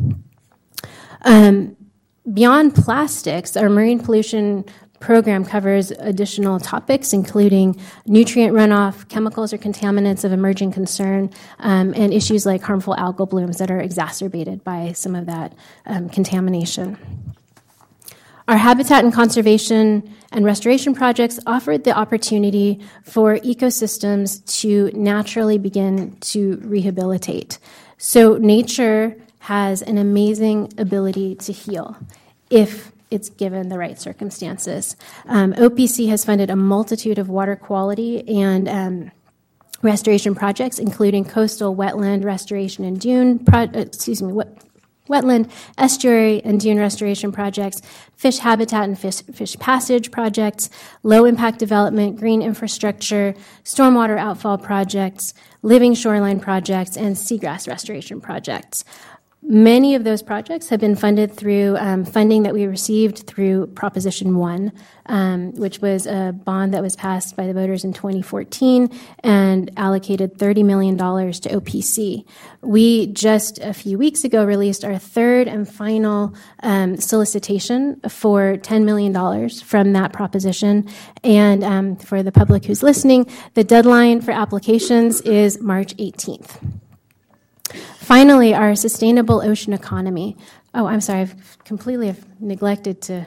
Um, beyond plastics, our marine pollution program covers additional topics, including nutrient runoff, chemicals or contaminants of emerging concern, um, and issues like harmful algal blooms that are exacerbated by some of that um, contamination. Our habitat and conservation and restoration projects offered the opportunity for ecosystems to naturally begin to rehabilitate. So nature has an amazing ability to heal if it's given the right circumstances. Um, O P C has funded a multitude of water quality and um, restoration projects, including coastal wetland restoration and dune, pro- excuse me, wet, wetland, estuary, and dune restoration projects, fish habitat and fish, fish passage projects, low-impact development, green infrastructure, stormwater outfall projects, living shoreline projects, and seagrass restoration projects. Many of those projects have been funded through um, funding that we received through Proposition one, um, which was a bond that was passed by the voters in twenty fourteen and allocated thirty million dollars to O P C. We just a few weeks ago released our third and final um, solicitation for ten million dollars from that proposition. And um, for the public who's listening, the deadline for applications is March eighteenth. Finally, our sustainable ocean economy. Oh, I'm sorry, I've completely neglected to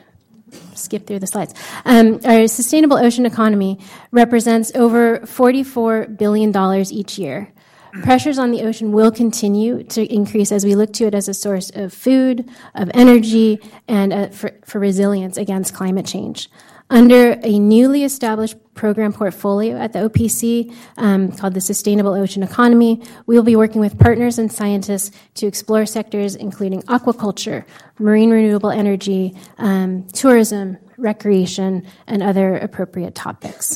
skip through the slides. Um, our sustainable ocean economy represents over forty-four billion dollars each year. Pressures on the ocean will continue to increase as we look to it as a source of food, of energy, and uh, for, for resilience against climate change. Under a newly established program portfolio at the O P C um, called the Sustainable Ocean Economy, we will be working with partners and scientists to explore sectors including aquaculture, marine renewable energy, um, tourism, recreation, and other appropriate topics.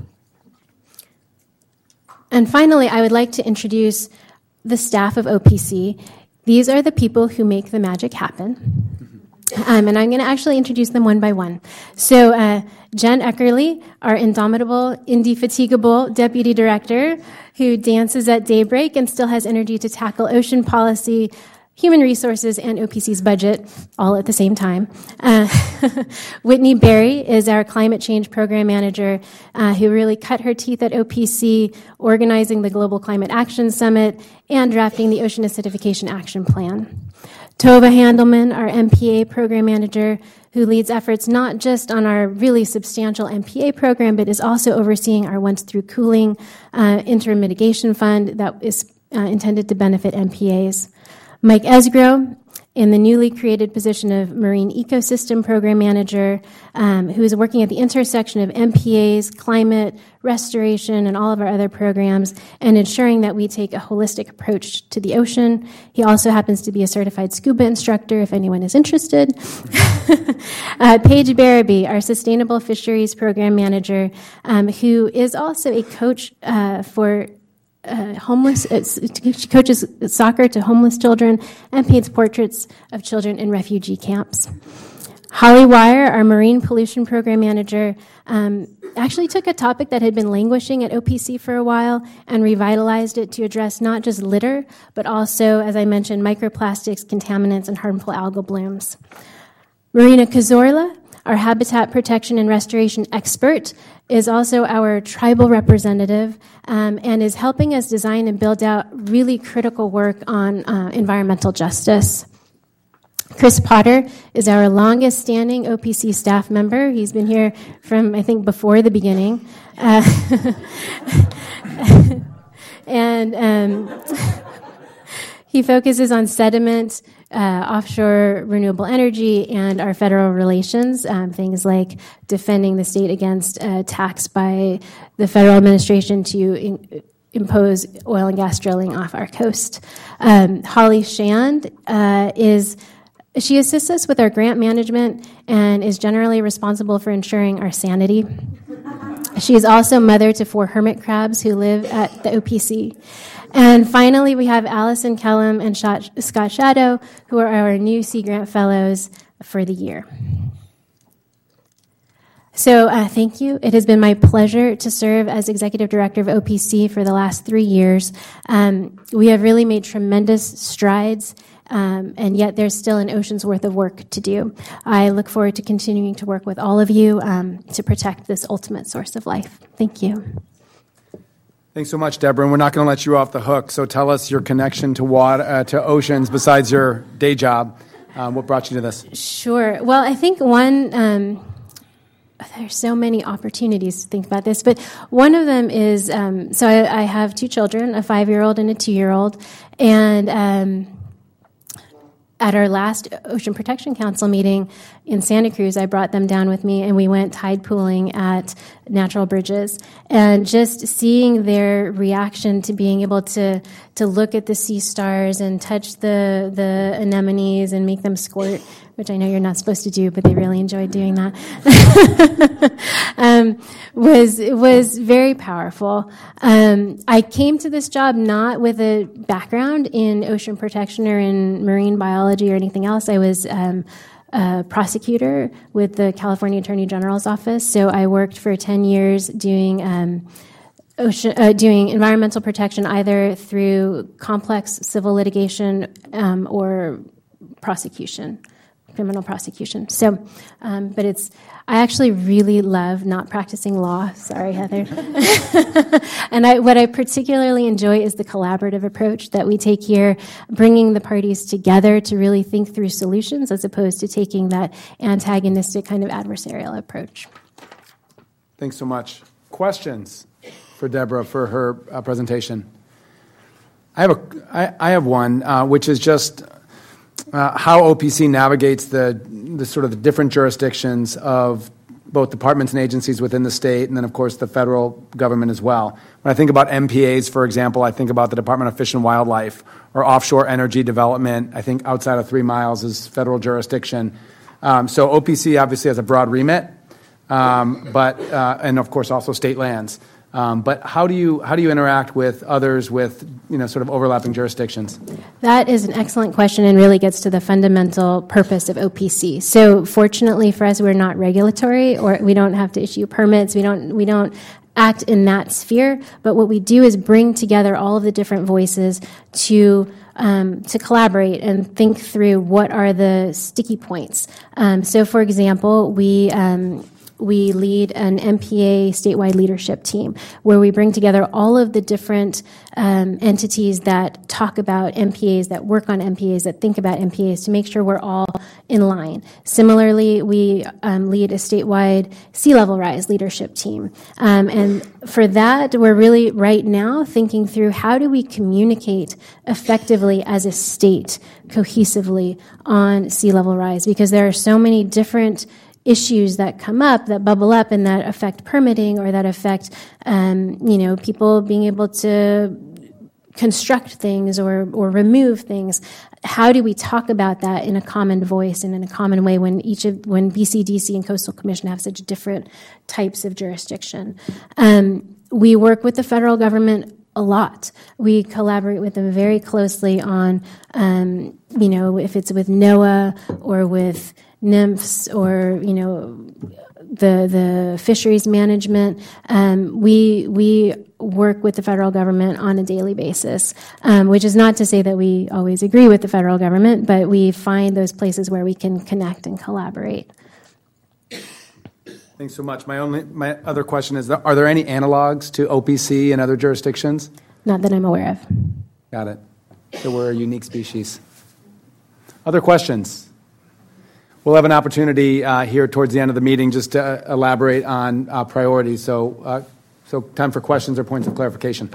And finally, I would like to introduce the staff of O P C. These are the people who make the magic happen. Um, and I'm going to actually introduce them one by one. So uh, Jen Eckerly, our indomitable, indefatigable deputy director, who dances at daybreak and still has energy to tackle ocean policy, human resources, and O P C's budget all at the same time. Uh, Whitney Berry is our climate change program manager, uh, who really cut her teeth at O P C, organizing the Global Climate Action Summit and drafting the Ocean Acidification Action Plan. Tova Handelman, our M P A program manager, who leads efforts not just on our really substantial M P A program, but is also overseeing our Once Through Cooling uh, interim mitigation fund that is uh, intended to benefit M P As. Mike Esgro, in the newly created position of Marine Ecosystem Program Manager, um, who is working at the intersection of M P As, climate, restoration, and all of our other programs, and ensuring that we take a holistic approach to the ocean. He also happens to be a certified scuba instructor, if anyone is interested. uh, Paige Barabee, our Sustainable Fisheries Program Manager, um, who is also a coach uh, for Uh, homeless, uh, she coaches soccer to homeless children and paints portraits of children in refugee camps. Holly Wire, our Marine Pollution Program Manager, um, actually took a topic that had been languishing at O P C for a while and revitalized it to address not just litter, but also, as I mentioned, microplastics, contaminants, and harmful algal blooms. Marina Cazorla, our Habitat Protection and Restoration expert, is also our tribal representative um, and is helping us design and build out really critical work on uh, environmental justice. Chris Potter is our longest standing O P C staff member. He's been here from, I think, before the beginning. Uh, and um, he focuses on sediment, Uh, offshore renewable energy, and our federal relations, um, things like defending the state against uh, attacks by the federal administration to in, impose oil and gas drilling off our coast. Um, Holly Shand uh, is, she assists us with our grant management and is generally responsible for ensuring our sanity. She is also mother to four hermit crabs who live at the O P C. And finally, we have Allison Kellum and Scott Shadow, who are our new Sea Grant Fellows for the year. So uh, thank you. It has been my pleasure to serve as Executive Director of O P C for the last three years. Um, we have really made tremendous strides, um, and yet there's still an ocean's worth of work to do. I look forward to continuing to work with all of you um, to protect this ultimate source of life. Thank you. Thanks so much, Deborah, and we're not going to let you off the hook. So tell us your connection to water, uh, to oceans besides your day job. Um, what brought you to this? Sure. Well, I think one, um, there's so many opportunities to think about this, but one of them is, um, so I, I have two children, a five-year-old and a two-year-old, and um, at our last Ocean Protection Council meeting in Santa Cruz, I brought them down with me, and we went tide pooling at Natural Bridges. And just seeing their reaction to being able to to look at the sea stars and touch the the anemones and make them squirt, which I know you're not supposed to do, but they really enjoyed doing that, um, was was very powerful. Um, I came to this job not with a background in ocean protection or in marine biology or anything else. I was um, a prosecutor with the California Attorney General's office, so I worked for ten years doing um, ocean, uh, doing environmental protection either through complex civil litigation um, or prosecution. criminal prosecution. So, um, but it's, I actually really love not practicing law. Sorry, Heather. And I, what I particularly enjoy is the collaborative approach that we take here, bringing the parties together to really think through solutions as opposed to taking that antagonistic kind of adversarial approach. Thanks so much. Questions for Deborah for her uh, presentation? I have a, I, I have one, uh, which is just uh, how O P C navigates the the sort of the different jurisdictions of both departments and agencies within the state, and then of course the federal government as well. When I think about M P As, for example, I think about the Department of Fish and Wildlife or offshore energy development. I think outside of three miles is federal jurisdiction. Um, so O P C obviously has a broad remit, um, but uh, and of course also state lands. Um, but how do you how do you interact with others with you know sort of overlapping jurisdictions? That is an excellent question and really gets to the fundamental purpose of O P C. So fortunately for us, we're not regulatory, or we don't have to issue permits. We don't we don't act in that sphere. But what we do is bring together all of the different voices to Um, to collaborate and think through what are the sticky points. Um, so, for example, we um, we lead an M P A statewide leadership team where we bring together all of the different um, entities that talk about M P As, that work on M P As, that think about M P As to make sure we're all in line. Similarly, we um, lead a statewide sea level rise leadership team. Um, and for that, we're really right now thinking through how do we communicate effectively as a state cohesively on sea level rise, because there are so many different issues that come up, that bubble up, and that affect permitting or that affect, um, you know, people being able to construct things or, or remove things. How do we talk about that in a common voice and in a common way when each of when B C D C and Coastal Commission have such different types of jurisdiction? Um, we work with the federal government a lot. We collaborate with them very closely on, um, you know, if it's with NOAA or with NIMFS or, you know, the the fisheries management. Um, we we work with the federal government on a daily basis, um, which is not to say that we always agree with the federal government, but we find those places where we can connect and collaborate. Thanks so much. My only my other question is: are there any analogs to O P C in other jurisdictions? Not that I'm aware of. Got it. So we're a unique species. Other questions? We'll have an opportunity uh, here towards the end of the meeting just to uh, elaborate on uh, priorities. So, uh, so time for questions or points of clarification.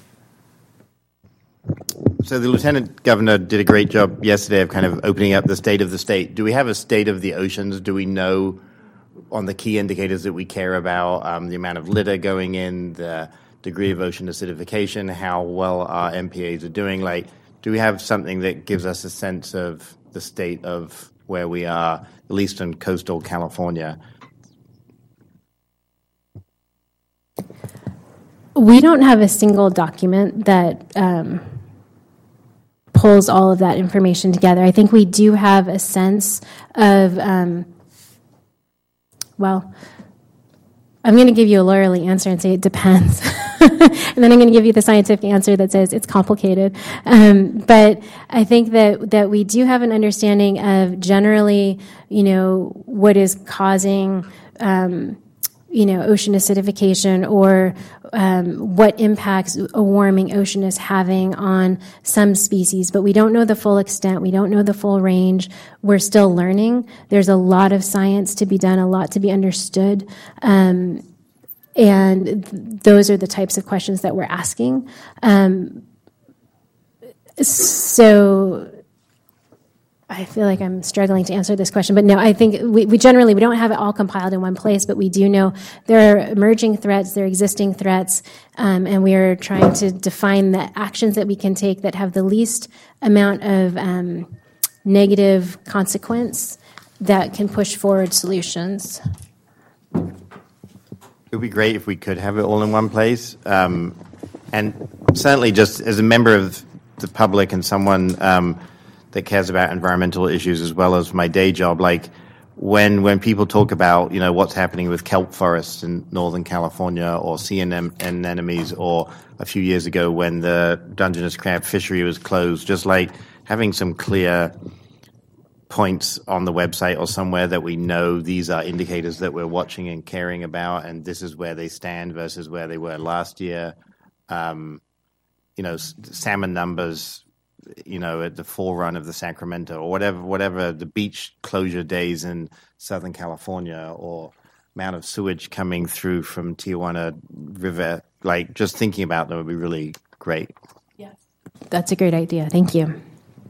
So the Lieutenant Governor did a great job yesterday of kind of opening up the state of the state. Do we have a state of the oceans? Do we know on the key indicators that we care about, um, the amount of litter going in, the degree of ocean acidification, how well our M P As are doing? Like, do we have something that gives us a sense of the state of where we are, at least in coastal California? We don't have a single document that um, pulls all of that information together. I think we do have a sense of, um, well, I'm going to give you a lawyerly answer and say it depends. And then I'm going to give you the scientific answer that says it's complicated. Um, but I think that, that we do have an understanding of generally, you know, what is causing, um, you know, ocean acidification or um, what impacts a warming ocean is having on some species. But we don't know the full extent. We don't know the full range. We're still learning. There's a lot of science to be done, a lot to be understood. Um, And th- those are the types of questions that we're asking. Um, so I feel like I'm struggling to answer this question, but no, I think we, we generally, we don't have it all compiled in one place, but we do know there are emerging threats, there are existing threats, um, and we are trying to define the actions that we can take that have the least amount of um, negative consequence that can push forward solutions. It would be great if we could have it all in one place. Um, and certainly just as a member of the public and someone um, that cares about environmental issues as well as my day job, like when when people talk about, you know, what's happening with kelp forests in Northern California or sea anemones, or a few years ago when the Dungeness crab fishery was closed, just like having some clear points on the website or somewhere that we know these are indicators that we're watching and caring about, and this is where they stand versus where they were last year. Um, you know, salmon numbers, you know, at the forerun of the Sacramento or whatever, whatever the beach closure days in Southern California, or amount of sewage coming through from Tijuana River. Like, just thinking about them would be really great. Yes, that's a great idea. Thank you.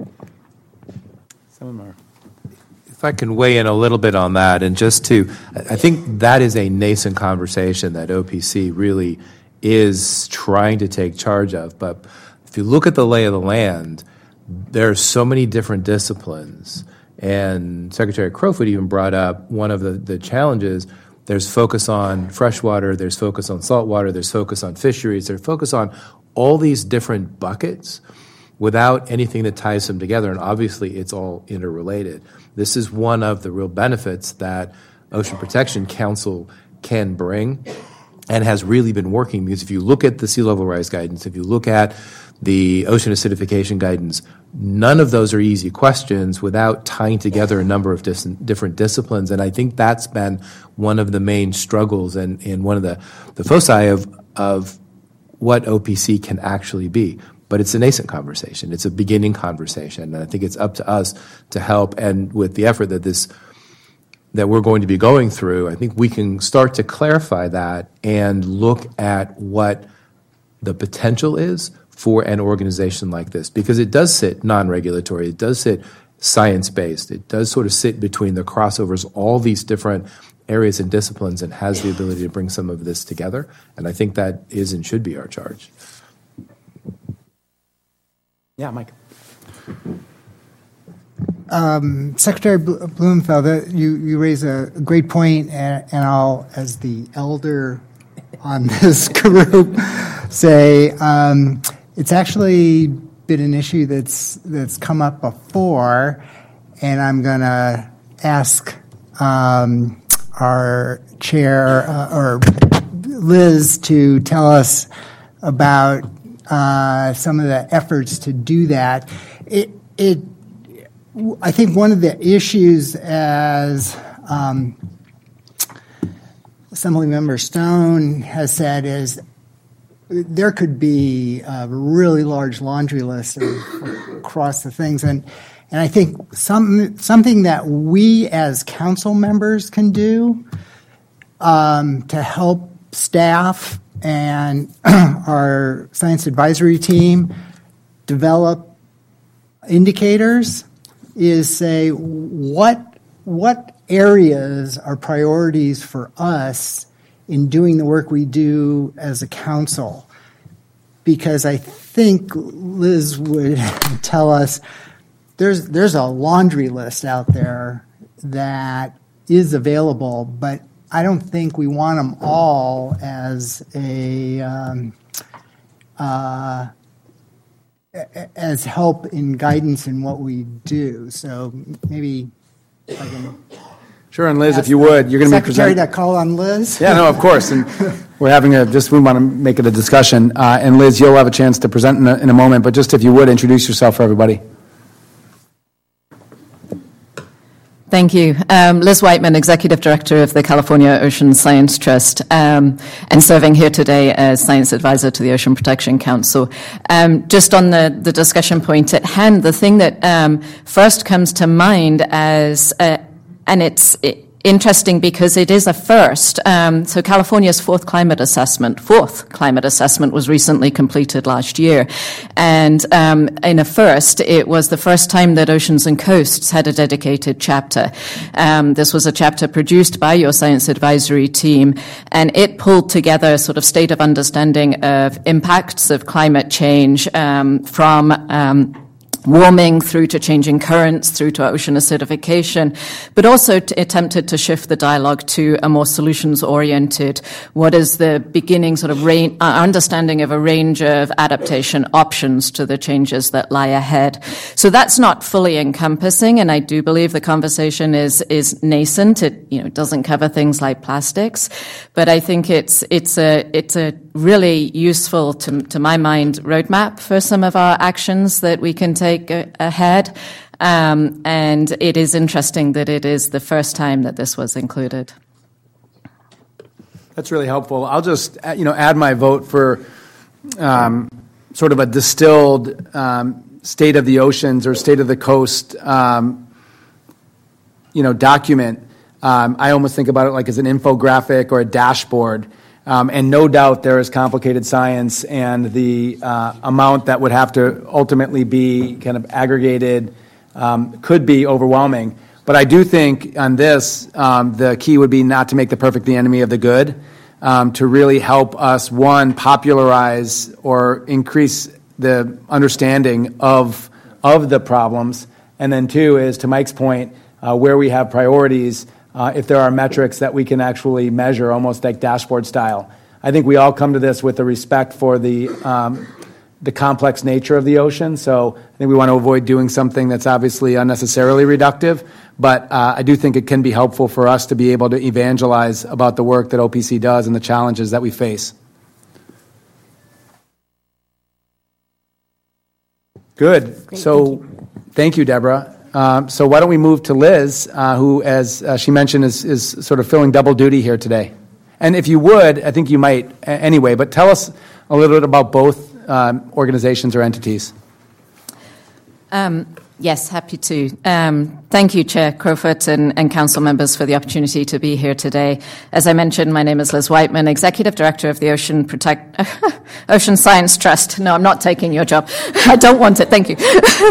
Some more. If I can weigh in a little bit on that, and just to, I think that is a nascent conversation that O P C really is trying to take charge of. But if you look at the lay of the land, there are so many different disciplines. And Secretary Crowfoot even brought up one of the, the challenges. There's focus on freshwater, there's focus on saltwater, there's focus on fisheries, there's focus on all these different buckets without anything that ties them together. And obviously, it's all interrelated. This is one of the real benefits that Ocean Protection Council can bring and has really been working, because if you look at the sea level rise guidance, if you look at the ocean acidification guidance, none of those are easy questions without tying together a number of dis- different disciplines. And I think that's been one of the main struggles and, and one of the, the foci of, of what O P C can actually be. But it's a nascent conversation. It's a beginning conversation. And I think it's up to us to help. And with the effort that this that we're going to be going through, I think we can start to clarify that and look at what the potential is for an organization like this. Because it does sit non-regulatory. It does sit science-based. It does sort of sit between the crossovers, all these different areas and disciplines, and has the ability to bring some of this together. And I think that is and should be our charge. Yeah, Mike. Um, Secretary Blumenfeld, you, you raise a great point, and, and I'll, as the elder on this group, say um, it's actually been an issue that's that's come up before, and I'm going to ask um, our chair uh, or Liz to tell us about uh, some of the efforts to do that. It it. I think one of the issues, as um, Assemblymember Stone has said, is there could be a really large laundry list of, across the things, and and I think some something that we as council members can do um, to help staff and our science advisory team develop indicators is say what what areas are priorities for us in doing the work we do as a council. Because I think Liz would tell us there's there's a laundry list out there that is available, but I don't think we want them all as a um, uh, as help in guidance in what we do. So maybe if I can. Sure, and Liz, if you would, you're going to be Secretary presenting. to call on Liz. Yeah, no, of course. And we're having a, just we want to make it a discussion. Uh, and Liz, you'll have a chance to present in a, in a moment, but just if you would, introduce yourself for everybody. Thank you. Um, Liz Whiteman, Executive Director of the California Ocean Science Trust, um, and serving here today as Science Advisor to the Ocean Protection Council. Um, just on the, the discussion point at hand, the thing that um, first comes to mind as, uh, and it's it, interesting because it is a first. Um, so California's fourth climate assessment, fourth climate assessment was recently completed last year. And um, in a first, it was the first time that Oceans and Coasts had a dedicated chapter. Um, this was a chapter produced by your science advisory team, and it pulled together a sort of state of understanding of impacts of climate change um, from um, warming through to changing currents, through to ocean acidification, but also t- attempted to shift the dialogue to a more solutions-oriented, what is the beginning sort of rain, uh, understanding of a range of adaptation options to the changes that lie ahead. So that's not fully encompassing, and I do believe the conversation is is nascent. It you know doesn't cover things like plastics, but I think it's it's a it's a really useful, to, to my mind, roadmap for some of our actions that we can take a- ahead. Um, and it is interesting that it is the first time that this was included. That's really helpful. I'll just, you know, add my vote for um, sort of a distilled um, state of the oceans or state of the coast, um, you know, document. Um, I almost think about it like as an infographic or a dashboard. Um, and no doubt there is complicated science, and the uh, amount that would have to ultimately be kind of aggregated um, could be overwhelming. But I do think on this, um, the key would be not to make the perfect the enemy of the good, um, to really help us, one, popularize or increase the understanding of of the problems, and then two is, to Mike's point, uh, where we have priorities, uh, if there are metrics that we can actually measure, almost like dashboard style. I think we all come to this with a respect for the um, the complex nature of the ocean, so I think we want to avoid doing something that's obviously unnecessarily reductive, but uh, I do think it can be helpful for us to be able to evangelize about the work that O P C does and the challenges that we face. Good. Great, so thank you, thank you Deborah. Um, so why don't we move to Liz, uh, who, as uh, she mentioned, is, is sort of filling double duty here today. And if you would, I think you might uh, anyway, but tell us a little bit about both um, organizations or entities. Um, yes, happy to. Um, thank you, Chair Crowfoot and, and council members, for the opportunity to be here today. As I mentioned, my name is Liz Whiteman, Executive Director of the Ocean Protect Ocean Science Trust. No, I'm not taking your job. I don't want it. Thank you.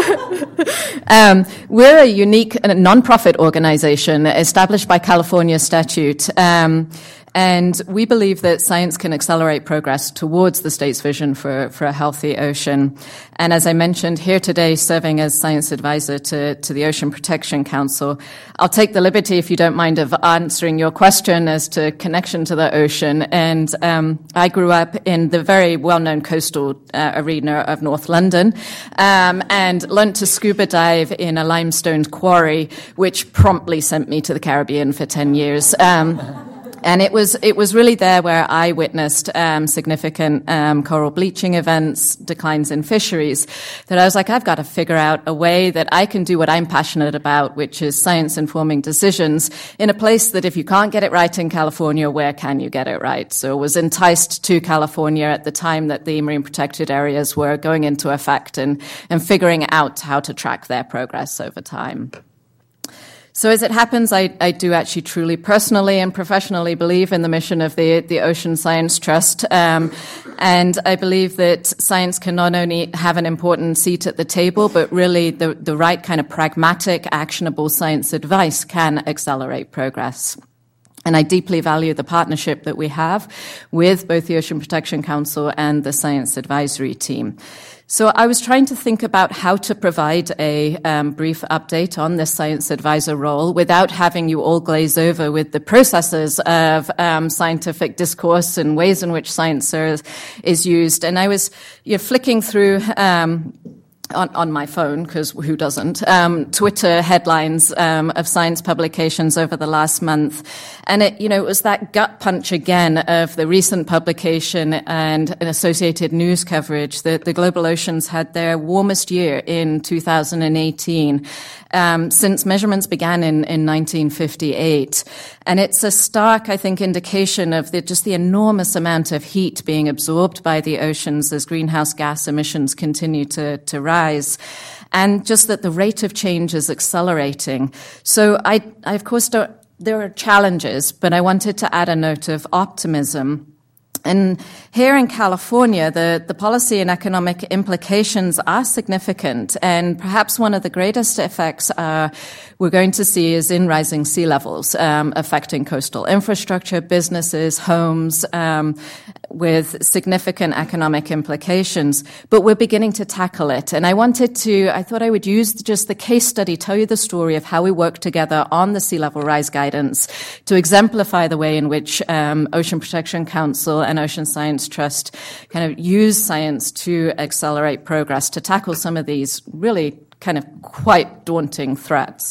um, we're a unique uh, non-profit organization established by California statute. Um, And we believe that science can accelerate progress towards the state's vision for, for a healthy ocean. And as I mentioned, here today, serving as science advisor to, to the Ocean Protection Council, I'll take the liberty, if you don't mind, of answering your question as to connection to the ocean. And um, I grew up in the very well-known coastal uh, arena of North London, um, and learned to scuba dive in a limestone quarry, which promptly sent me to the Caribbean for ten years. Um, And it was it was really there where I witnessed um, significant um, coral bleaching events, declines in fisheries, that I was like, I've got to figure out a way that I can do what I'm passionate about, which is science informing decisions, in a place that if you can't get it right in California, where can you get it right? So I was enticed to California at the time that the marine protected areas were going into effect, and, and figuring out how to track their progress over time. So as it happens, I, I do actually truly personally and professionally believe in the mission of the, the Ocean Science Trust. Um, and I believe that science can not only have an important seat at the table, but really the, the right kind of pragmatic, actionable science advice can accelerate progress. And I deeply value the partnership that we have with both the Ocean Protection Council and the Science Advisory Team. So I was trying to think about how to provide a um, brief update on this science advisor role without having you all glaze over with the processes of um, scientific discourse and ways in which science is, is used. And I was you know, flicking through um, on, on my phone, because who doesn't, um, Twitter headlines um, of science publications over the last month. And it, you know, it was that gut punch again of the recent publication and an associated news coverage that the global oceans had their warmest year in two thousand eighteen, um, since measurements began in, in nineteen fifty-eight. And it's a stark, I think, indication of the, just the enormous amount of heat being absorbed by the oceans as greenhouse gas emissions continue to, to rise. And just that the rate of change is accelerating. So I, I of course, don't, there are challenges, but I wanted to add a note of optimism. And here in California, the, the policy and economic implications are significant, and perhaps one of the greatest effects uh, we're going to see is in rising sea levels, um, affecting coastal infrastructure, businesses, homes, um, with significant economic implications. But we're beginning to tackle it. And I wanted to, I thought I would use just the case study, tell you the story of how we work together on the sea level rise guidance to exemplify the way in which um, Ocean Protection Council and Ocean Science Trust kind of use science to accelerate progress to tackle some of these really kind of quite daunting threats.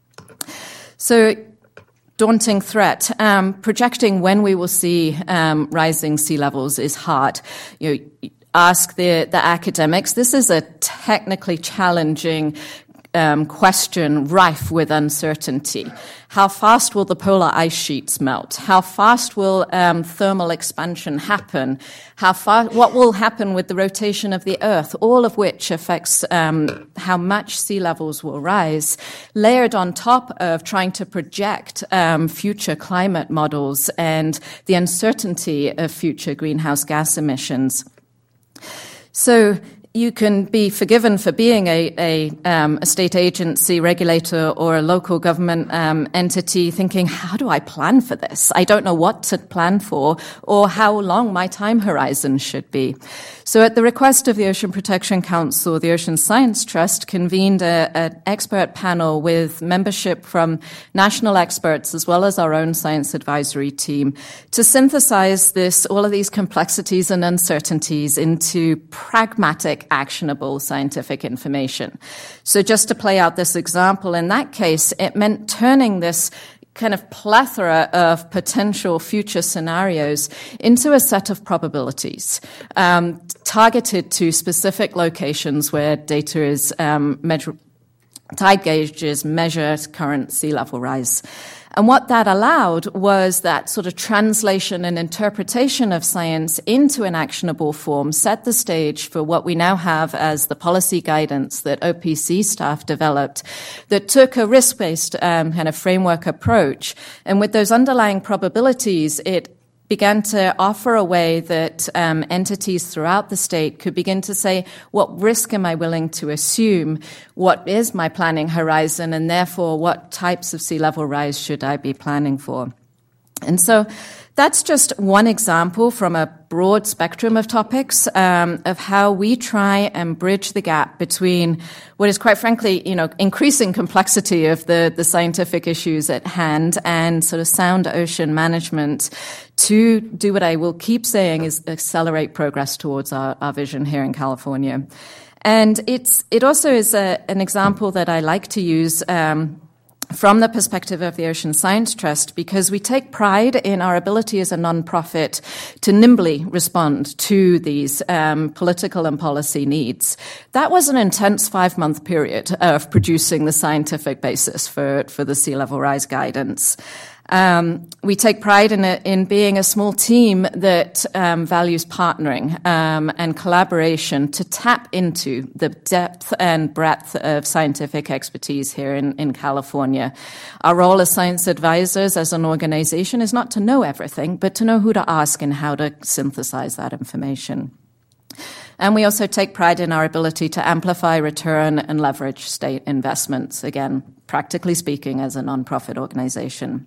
So, daunting threat. Um, projecting when we will see um, rising sea levels is hard. You know, ask the, the academics. This is a technically challenging um, question rife with uncertainty. How fast will the polar ice sheets melt? How fast will um, thermal expansion happen? How far, what will happen with the rotation of the Earth? All of which affects um, how much sea levels will rise, layered on top of trying to project um, future climate models and the uncertainty of future greenhouse gas emissions. So you can be forgiven for being a, a, um, a state agency, regulator, or a local government um, entity thinking, how do I plan for this? I don't know what to plan for or how long my time horizon should be. So at the request of the Ocean Protection Council, the Ocean Science Trust convened an expert panel with membership from national experts as well as our own science advisory team to synthesize this, all of these complexities and uncertainties into pragmatic, actionable scientific information. So just to play out this example, in that case, it meant turning this kind of plethora of potential future scenarios into a set of probabilities um, targeted to specific locations where data is um, measure, tide gauges measure current sea level rise. And what that allowed was that sort of translation and interpretation of science into an actionable form set the stage for what we now have as the policy guidance that O P C staff developed that took a risk-based um, kind of framework approach. And with those underlying probabilities, it began to offer a way that um, entities throughout the state could begin to say, what risk am I willing to assume? What is my planning horizon? And therefore, what types of sea level rise should I be planning for? And so that's just one example from a broad spectrum of topics um, of how we try and bridge the gap between what is, quite frankly, you know, increasing complexity of the, the scientific issues at hand and sort of sound ocean management to do what I will keep saying is accelerate progress towards our, our vision here in California. And it's it also is a, an example that I like to use um, from the perspective of the Ocean Science Trust, because we take pride in our ability as a nonprofit to nimbly respond to these um, political and policy needs. That was an intense five-month period of producing the scientific basis for, for the sea level rise guidance. Um, we take pride in, a, in being a small team that um, values partnering um, and collaboration to tap into the depth and breadth of scientific expertise here in, in California. Our role as science advisors as an organization is not to know everything, but to know who to ask and how to synthesize that information. And we also take pride in our ability to amplify, return, and leverage state investments, again, practically speaking, as a nonprofit organization.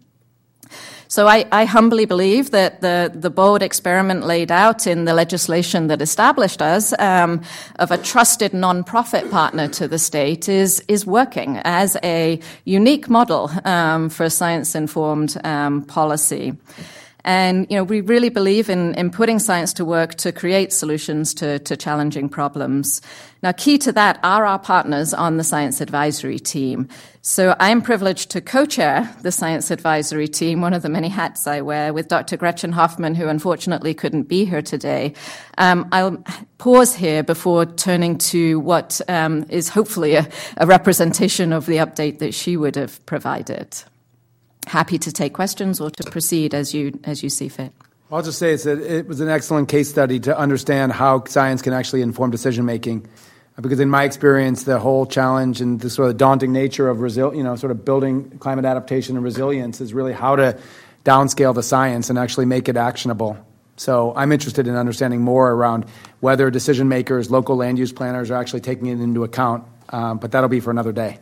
So I, I humbly believe that the, the bold experiment laid out in the legislation that established us um, of a trusted nonprofit partner to the state is is working as a unique model um, for science-informed um, policy. And, you know, we really believe in, in putting science to work to create solutions to, to challenging problems. Now, key to that are our partners on the Science Advisory Team. So I am privileged to co-chair the Science Advisory Team, one of the many hats I wear, with Doctor Gretchen Hoffman, who unfortunately couldn't be here today. Um, I'll pause here before turning to what um, is hopefully a, a representation of the update that she would have provided. Happy to take questions or to proceed as you as you see fit. I'll just say it's a, it was an excellent case study to understand how science can actually inform decision-making. Because in my experience, the whole challenge and the sort of daunting nature of resil- you know, sort of building climate adaptation and resilience is really how to downscale the science and actually make it actionable. So I'm interested in understanding more around whether decision makers, local land use planners are actually taking it into account. Um, but that'll be for another day.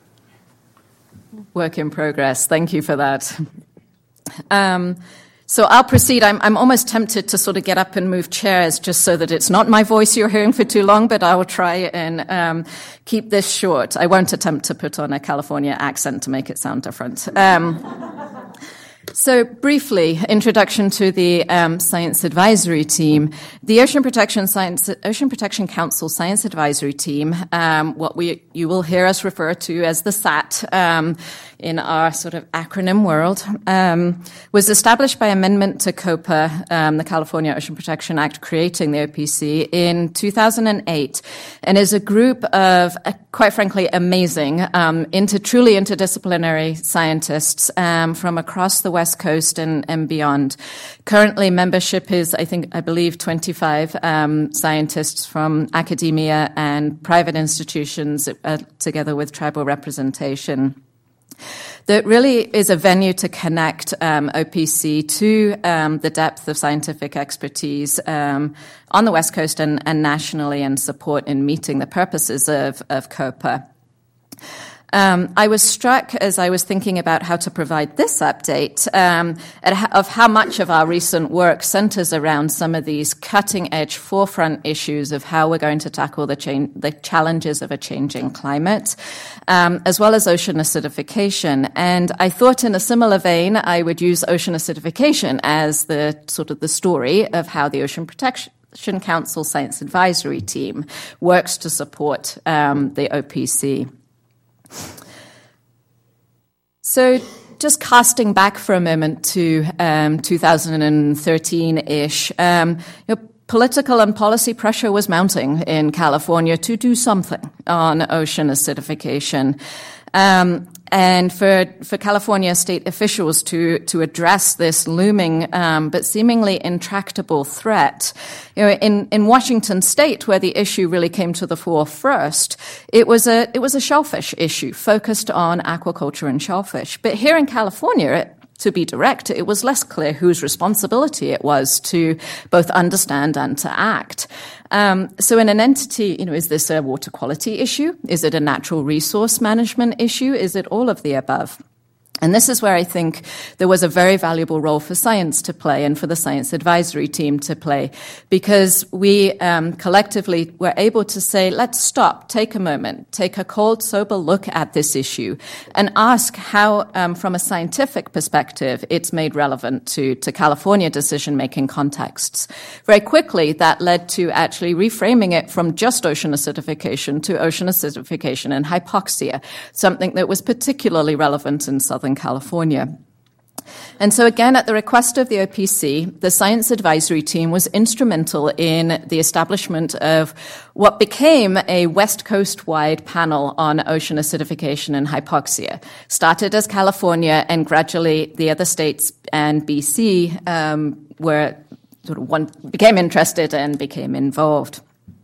Work in progress. Thank you for that. Um, so I'll proceed. I'm, I'm almost tempted to sort of get up and move chairs just so that it's not my voice you're hearing for too long, but I will try and um, keep this short. I won't attempt to put on a California accent to make it sound different. Um, So briefly, introduction to the um, Science Advisory Team. The Ocean Protection Science, Ocean Protection Council Science Advisory Team, um, what we you will hear us refer to as the S A T, um, in our sort of acronym world, um, was established by amendment to COPA, um, the California Ocean Protection Act, creating the O P C in two thousand eight, and is a group of, uh, quite frankly, amazing, um, into truly interdisciplinary scientists um, from across the West Coast and, and beyond. Currently, membership is, I think, I believe, twenty-five um, scientists from academia and private institutions, uh, together with tribal representation. That really is a venue to connect um, O P C to um, the depth of scientific expertise um, on the West Coast and, and nationally, and support in meeting the purposes of, of COPA. Um, I was struck as I was thinking about how to provide this update um, at, of how much of our recent work centers around some of these cutting-edge forefront issues of how we're going to tackle the, cha- the challenges of a changing climate, um, as well as ocean acidification. And I thought, in a similar vein, I would use ocean acidification as the sort of the story of how the Ocean Protection Council Science Advisory Team works to support um, the O P C. So just casting back for a moment to um, two thousand thirteen-ish, um, you know, political and policy pressure was mounting in California to do something on ocean acidification. Um, and for, for California state officials to, to address this looming, um, but seemingly intractable threat. You know, in, in Washington state, where the issue really came to the fore first, it was a, it was a shellfish issue focused on aquaculture and shellfish. But here in California, it, to be direct, it was less clear whose responsibility it was to both understand and to act. Um, so in an entity, you know, is this a water quality issue? Is it a natural resource management issue? Is it all of the above? And this is where I think there was a very valuable role for science to play and for the science advisory team to play, because we um, collectively were able to say, let's stop, take a moment, take a cold, sober look at this issue and ask how, um, from a scientific perspective, it's made relevant to, to California decision-making contexts. Very quickly, that led to actually reframing it from just ocean acidification to ocean acidification and hypoxia, something that was particularly relevant in Southern California. And so again, at the request of the O P C, the science advisory team was instrumental in the establishment of what became a West Coast-wide panel on ocean acidification and hypoxia. Started as California, and gradually the other states and B C um, were sort of one, became interested and became involved.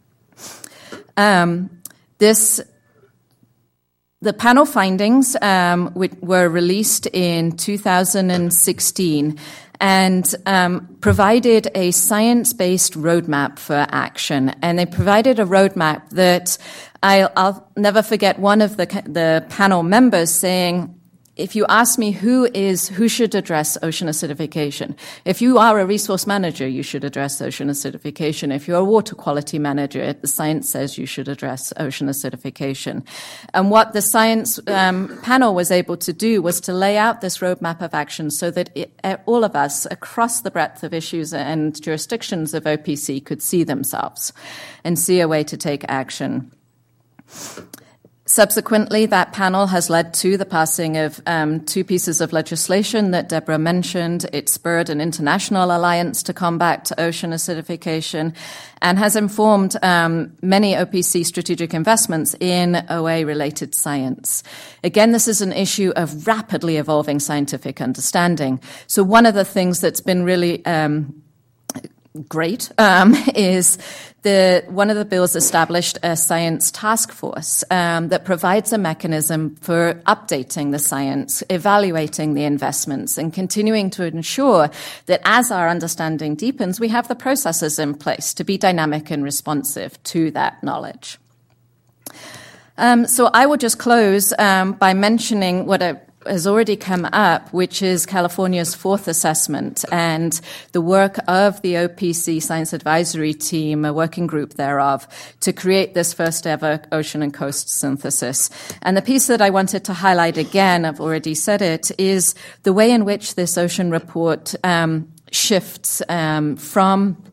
Um, this The panel findings um, were released in two thousand sixteen and um, provided a science-based roadmap for action. And they provided a roadmap that I'll, I'll never forget one of the, the panel members saying, if you ask me who is who should address ocean acidification, if you are a resource manager, you should address ocean acidification. If you're a water quality manager, the science says you should address ocean acidification. And what the science um, panel was able to do was to lay out this roadmap of action so that it, all of us across the breadth of issues and jurisdictions of O P C could see themselves and see a way to take action. Subsequently, that panel has led to the passing of um, two pieces of legislation that Deborah mentioned. It spurred an international alliance to combat ocean acidification and has informed um, many O P C strategic investments in O A-related science. Again, this is an issue of rapidly evolving scientific understanding. So one of the things that's been really um, great um, is the one of the bills established a science task force um, that provides a mechanism for updating the science, evaluating the investments, and continuing to ensure that as our understanding deepens, we have the processes in place to be dynamic and responsive to that knowledge. Um, so I will just close um, by mentioning what a has already come up, which is California's fourth assessment and the work of the O P C Science Advisory Team, a working group thereof, to create this first ever ocean and coast synthesis. And the piece that I wanted to highlight again, I've already said it, is the way in which this ocean report um, shifts um, from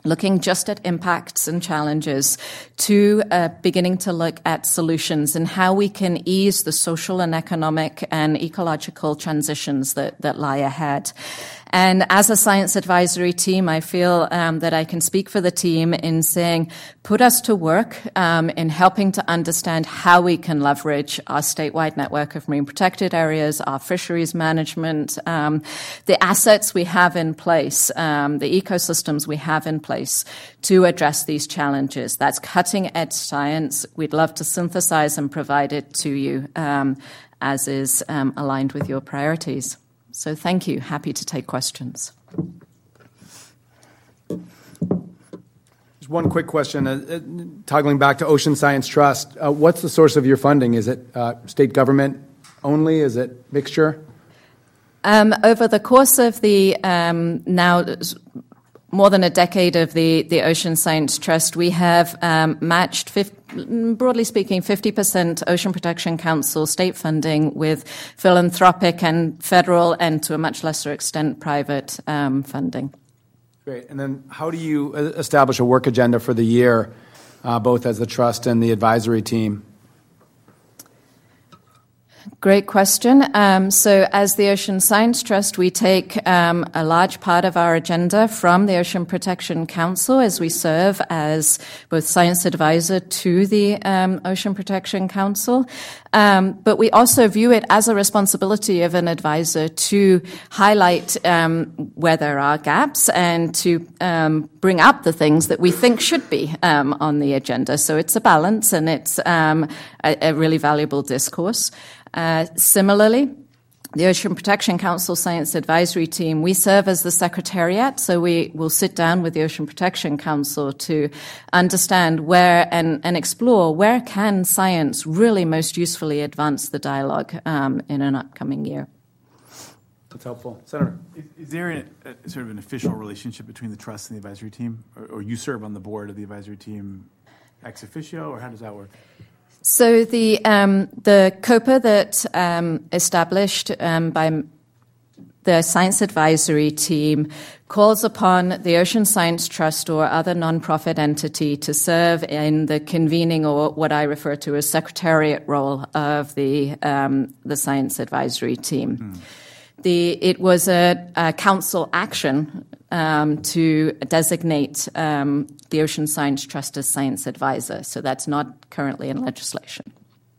looking just at impacts and challenges, to uh, beginning to look at solutions and how we can ease the social and economic and ecological transitions that, that lie ahead. And as a science advisory team, I feel um, that I can speak for the team in saying, put us to work um, in helping to understand how we can leverage our statewide network of marine protected areas, our fisheries management, um, the assets we have in place, um, the ecosystems we have in place to address these challenges. That's cutting edge science. We'd love to synthesize and provide it to you um, as is um, aligned with your priorities. So thank you. Happy to take questions. Just one quick question. Uh, uh, toggling back to Ocean Science Trust, uh, what's the source of your funding? Is it uh, state government only? Is it mixture? Um, over the course of the um, now more than a decade of the, the Ocean Science Trust, we have um, matched, fifty, broadly speaking, fifty percent Ocean Protection Council state funding with philanthropic and federal, and to a much lesser extent, private um, funding. Great. And then how do you establish a work agenda for the year, uh, both as the trust and the advisory team? Great question. Um, so as the Ocean Science Trust, we take um, a large part of our agenda from the Ocean Protection Council as we serve as both science advisor to the um, Ocean Protection Council. Um, but we also view it as a responsibility of an advisor to highlight um, where there are gaps and to um, bring up the things that we think should be um, on the agenda. So it's a balance, and it's um, a, a really valuable discourse. Uh, similarly, the Ocean Protection Council Science Advisory Team, we serve as the secretariat, so we will sit down with the Ocean Protection Council to understand where and, and explore where can science really most usefully advance the dialogue um, in an upcoming year. That's helpful. Senator? Is, is there a, a sort of an official relationship between the trust and the advisory team? Or, or you serve on the board of the advisory team ex officio, or how does that work? So the um, the COPA that um, established um, by the Science Advisory Team calls upon the Ocean Science Trust or other nonprofit entity to serve in the convening, or what I refer to as secretariat role of the um, the Science Advisory Team. Mm. The it was a, a council action um, to designate um, the Ocean Science Trust as science advisor. So that's not currently in legislation.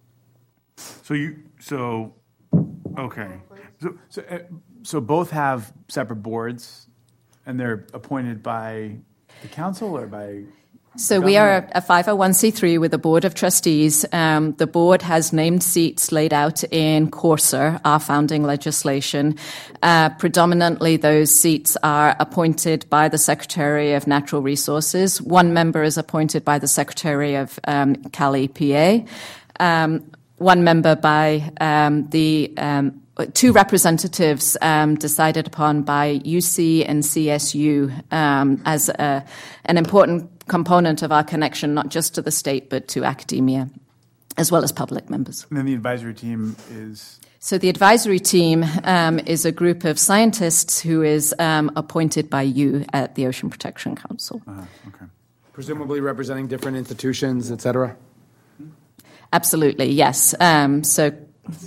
So you so okay. So so, uh, so both have separate boards, and they're appointed by the council or by. So we are a five oh one c three with a board of trustees. Um, the board has named seats laid out in Corsair, our founding legislation. Uh, predominantly, those seats are appointed by the Secretary of Natural Resources. One member is appointed by the Secretary of um, Cali, P A. Um, one member by um, the um, two representatives um, decided upon by U C and C S U um, as a, an important component of our connection, not just to the state, but to academia, as well as public members. And then the advisory team is? So the advisory team um, is a group of scientists who is um, appointed by you at the Ocean Protection Council. Uh-huh. Okay. Presumably representing different institutions, et cetera? Absolutely, yes. Um, so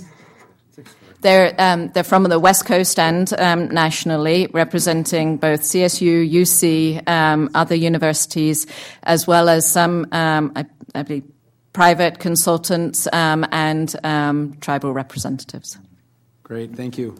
They're, um, they're from the West Coast and um, nationally, representing both C S U, U C, um, other universities, as well as some, um, I, I believe, private consultants um, and um, tribal representatives. Great, thank you.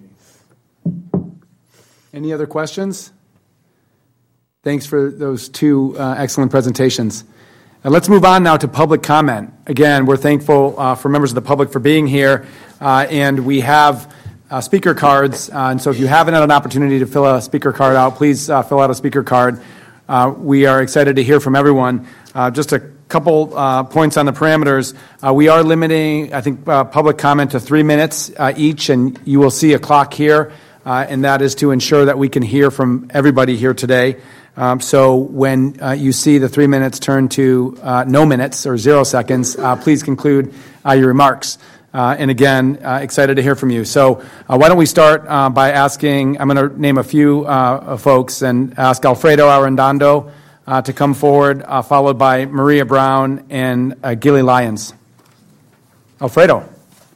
Any other questions? Thanks for those two uh, excellent presentations. Uh, let's move on now to public comment. Again, we're thankful uh, for members of the public for being here, uh, and we have uh, speaker cards. Uh, and so if you haven't had an opportunity to fill a speaker card out, please uh, fill out a speaker card. Uh, we are excited to hear from everyone. Uh, just a couple uh, points on the parameters. Uh, we are limiting, I think, uh, public comment to three minutes uh, each, and you will see a clock here, uh, and that is to ensure that we can hear from everybody here today. Um, so when uh, you see the three minutes turn to uh, no minutes or zero seconds, uh, please conclude uh, your remarks. Uh, and again, uh, excited to hear from you. So uh, why don't we start uh, by asking, I'm going to name a few uh, folks and ask Alfredo Arredondo uh, to come forward, uh, followed by Maria Brown and uh, Gilly Lyons. Alfredo.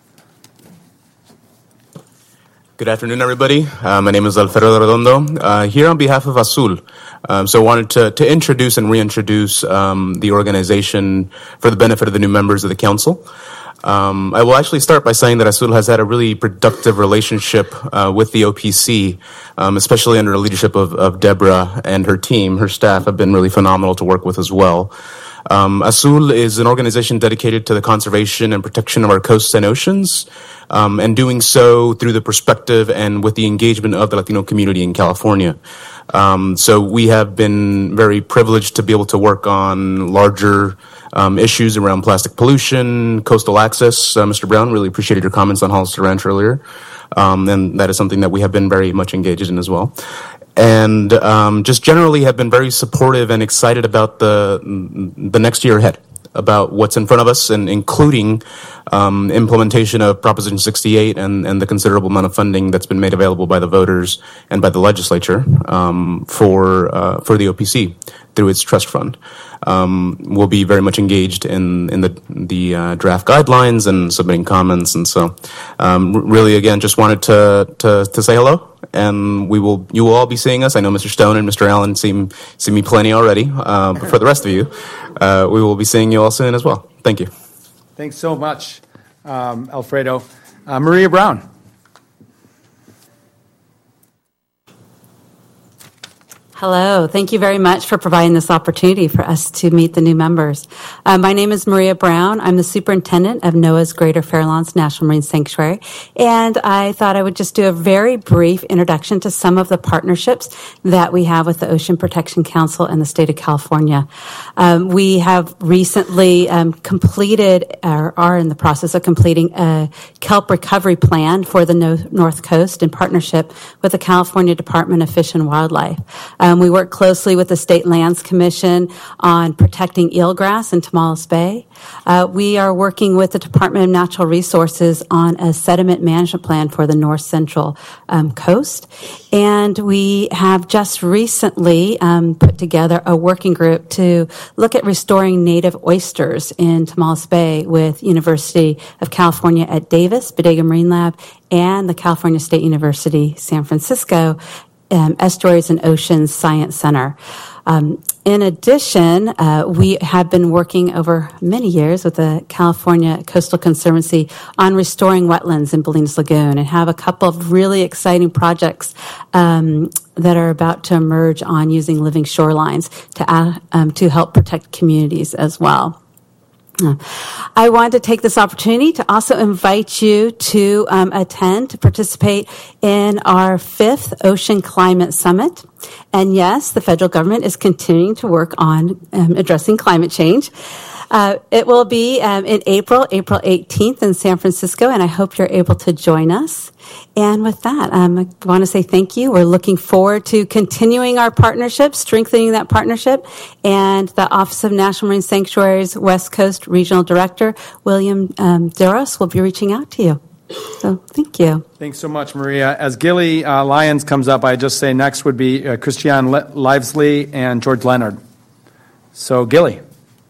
Good afternoon, everybody. Uh, my name is Alfredo Redondo, uh, here on behalf of Azul. Um, so I wanted to, to introduce and reintroduce um, the organization for the benefit of the new members of the council. Um, I will actually start by saying that Azul has had a really productive relationship uh, with the O P C, um, especially under the leadership of, of Deborah and her team. Her staff have been really phenomenal to work with as well. Um, Azul is an organization dedicated to the conservation and protection of our coasts and oceans, um, and doing so through the perspective and with the engagement of the Latino community in California. Um, so we have been very privileged to be able to work on larger um, issues around plastic pollution, coastal access. Uh, Mister Brown, really appreciated your comments on Hollister Ranch earlier, um, and that is something that we have been very much engaged in as well. And um, just generally have been very supportive and excited about the the next year ahead, about what's in front of us, and including um, implementation of Proposition sixty-eight and, and the considerable amount of funding that's been made available by the voters and by the legislature um, for uh, for the O P C through its trust fund. Um, we'll be very much engaged in in the the uh, draft guidelines and submitting comments, and so um, really again just wanted to to to say hello. And we will, you will all be seeing us. I know Mister Stone and Mister Allen see, see me plenty already, uh, but for the rest of you, uh, we will be seeing you all soon as well. Thank you. Thanks so much, um, Alfredo. Uh, Maria Brown. Hello. Thank you very much for providing this opportunity for us to meet the new members. Uh, my name is Maria Brown. I'm the superintendent of NOAA's Greater Farallones National Marine Sanctuary, and I thought I would just do a very brief introduction to some of the partnerships that we have with the Ocean Protection Council and the state of California. Um, we have recently um, completed, or are in the process of completing, a kelp recovery plan for the no- North Coast in partnership with the California Department of Fish and Wildlife. Um, we work closely with the State Lands Commission on protecting eelgrass in Tomales Bay. Uh, we are working with the Department of Natural Resources on a sediment management plan for the north central um, coast. And we have just recently um, put together a working group to look at restoring native oysters in Tomales Bay with University of California at Davis, Bodega Marine Lab, and the California State University, San Francisco, Um, Estuaries and Oceans Science Center. Um, in addition, uh, we have been working over many years with the California Coastal Conservancy on restoring wetlands in Bolinas Lagoon, and have a couple of really exciting projects um, that are about to emerge on using living shorelines to uh, um, to help protect communities as well. I wanted to take this opportunity to also invite you to um, attend, to participate in our fifth Ocean Climate Summit. And yes, the federal government is continuing to work on um, addressing climate change. Uh, it will be um, in April, April eighteenth in San Francisco, and I hope you're able to join us. And with that, um, I want to say thank you. We're looking forward to continuing our partnership, strengthening that partnership, and the Office of National Marine Sanctuaries West Coast Regional Director, William um, Duros, will be reaching out to you. So thank you. Thanks so much, Maria. As Gilly uh, Lyons comes up, I just say next would be uh, Christiane Le- Livesley and George Leonard. So, Gilly.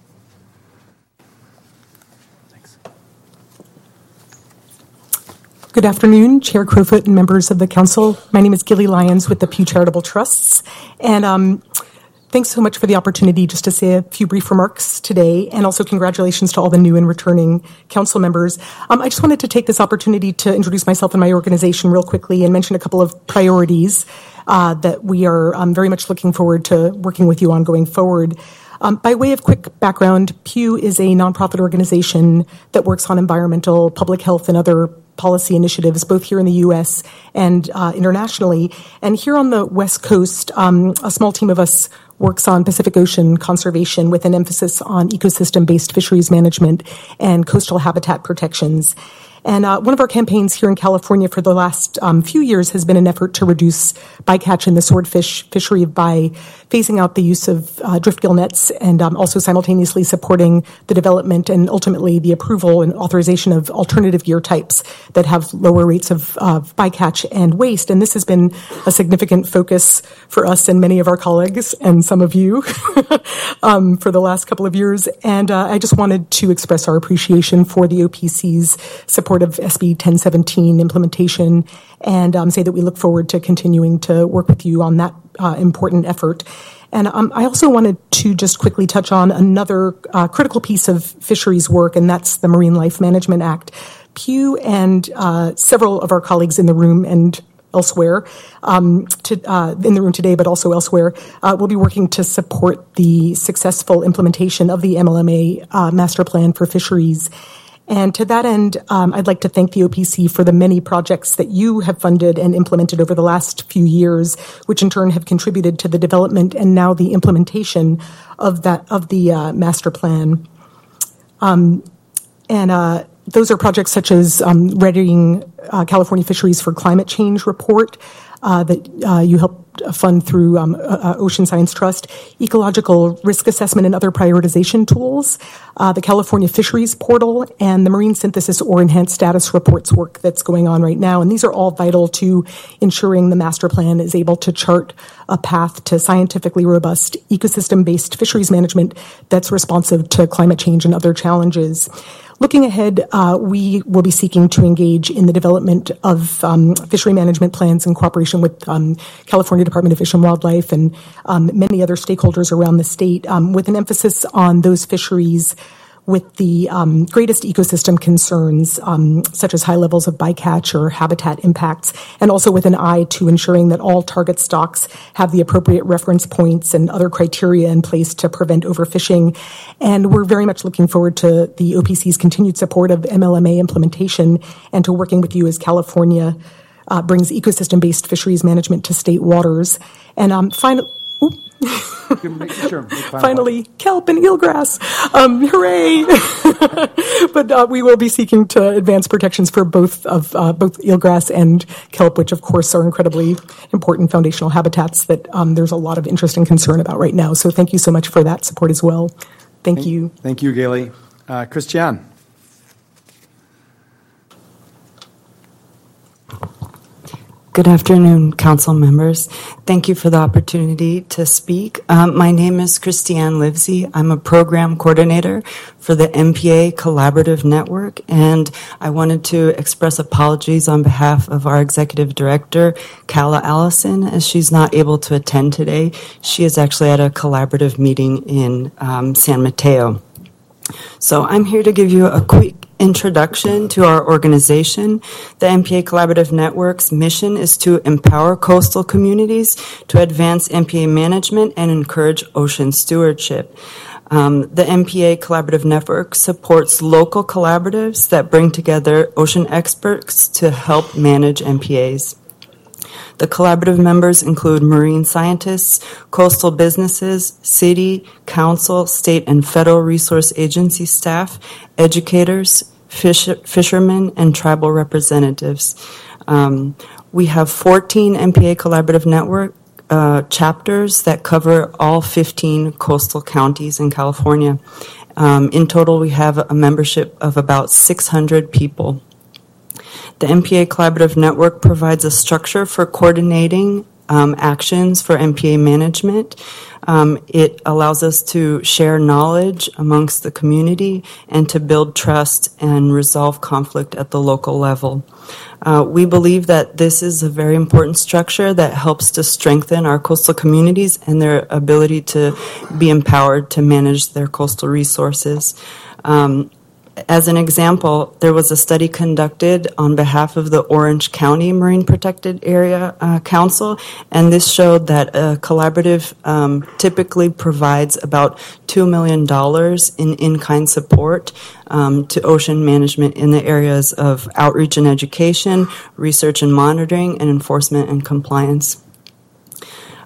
Good afternoon, Chair Crowfoot and members of the council. My name is Gilly Lyons with the Pew Charitable Trusts. And um, thanks so much for the opportunity just to say a few brief remarks today. And also congratulations to all the new and returning council members. Um, I just wanted to take this opportunity to introduce myself and my organization real quickly and mention a couple of priorities uh, that we are um, very much looking forward to working with you on going forward. Um, by way of quick background, Pew is a nonprofit organization that works on environmental, public health, and other policy initiatives, both here in the U S and uh, internationally. And here on the West Coast, um, a small team of us works on Pacific Ocean conservation with an emphasis on ecosystem-based fisheries management and coastal habitat protections. And uh, one of our campaigns here in California for the last um, few years has been an effort to reduce bycatch in the swordfish fishery by phasing out the use of uh, driftgill nets and um, also simultaneously supporting the development and ultimately the approval and authorization of alternative gear types that have lower rates of uh, bycatch and waste. And this has been a significant focus for us and many of our colleagues and some of you um, for the last couple of years. And uh, I just wanted to express our appreciation for the O P C's support of S B ten seventeen implementation and um, say that we look forward to continuing to work with you on that uh, important effort. And um, I also wanted to just quickly touch on another uh, critical piece of fisheries work, and that's the Marine Life Management Act. Pew and uh, several of our colleagues in the room and elsewhere, um, to, uh, in the room today, but also elsewhere, uh, will be working to support the successful implementation of the M L M A uh, Master Plan for Fisheries. And to that end, um, I'd like to thank the O P C for the many projects that you have funded and implemented over the last few years, which in turn have contributed to the development and now the implementation of that of the uh, master plan. Um, and uh, those are projects such as um, readying uh, California Fisheries for Climate Change report uh, that uh, you helped fund through um, uh, Ocean Science Trust, ecological risk assessment and other prioritization tools, uh, the California Fisheries Portal, and the Marine Synthesis or Enhanced Status Reports work that's going on right now. And these are all vital to ensuring the master plan is able to chart a path to scientifically robust ecosystem-based fisheries management that's responsive to climate change and other challenges. Looking ahead, uh, we will be seeking to engage in the development of um, fishery management plans in cooperation with um, California Department of Fish and Wildlife and um, many other stakeholders around the state, um, with an emphasis on those fisheries with the um, greatest ecosystem concerns, um, such as high levels of bycatch or habitat impacts, and also with an eye to ensuring that all target stocks have the appropriate reference points and other criteria in place to prevent overfishing. And we're very much looking forward to the O P C's continued support of M L M A implementation and to working with you as California uh, brings ecosystem-based fisheries management to state waters. And um, finally, Sure. Finally, kelp and eelgrass. Um, hooray! But uh, we will be seeking to advance protections for both of uh, both eelgrass and kelp, which of course are incredibly important foundational habitats that um, there's a lot of interest and concern about right now. So thank you so much for that support as well. Thank, thank you. Thank you, Gailey. Uh, Christiane. Good afternoon, council members. Thank you for the opportunity to speak. Um, my name is Christiane Livesey. I'm a program coordinator for the M P A Collaborative Network, and I wanted to express apologies on behalf of our executive director, Calla Allison, as she's not able to attend today. She is actually at a collaborative meeting in um, San Mateo. So I'm here to give you a quick introduction to our organization. The M P A Collaborative Network's mission is to empower coastal communities to advance M P A management and encourage ocean stewardship. Um, the M P A Collaborative Network supports local collaboratives that bring together ocean experts to help manage M P As. The collaborative members include marine scientists, coastal businesses, city, council, state, and federal resource agency staff, educators, fish, fishermen, and tribal representatives. Um, we have fourteen M P A Collaborative Network uh, chapters that cover all fifteen coastal counties in California. Um, in total, we have a membership of about six hundred people. The M P A Collaborative Network provides a structure for coordinating um, actions for M P A management. Um, it allows us to share knowledge amongst the community and to build trust and resolve conflict at the local level. Uh, we believe that this is a very important structure that helps to strengthen our coastal communities and their ability to be empowered to manage their coastal resources. Um, As an example, there was a study conducted on behalf of the Orange County Marine Protected Area uh, Council, and this showed that a collaborative um, typically provides about two million dollars in in-kind support um, to ocean management in the areas of outreach and education, research and monitoring, and enforcement and compliance.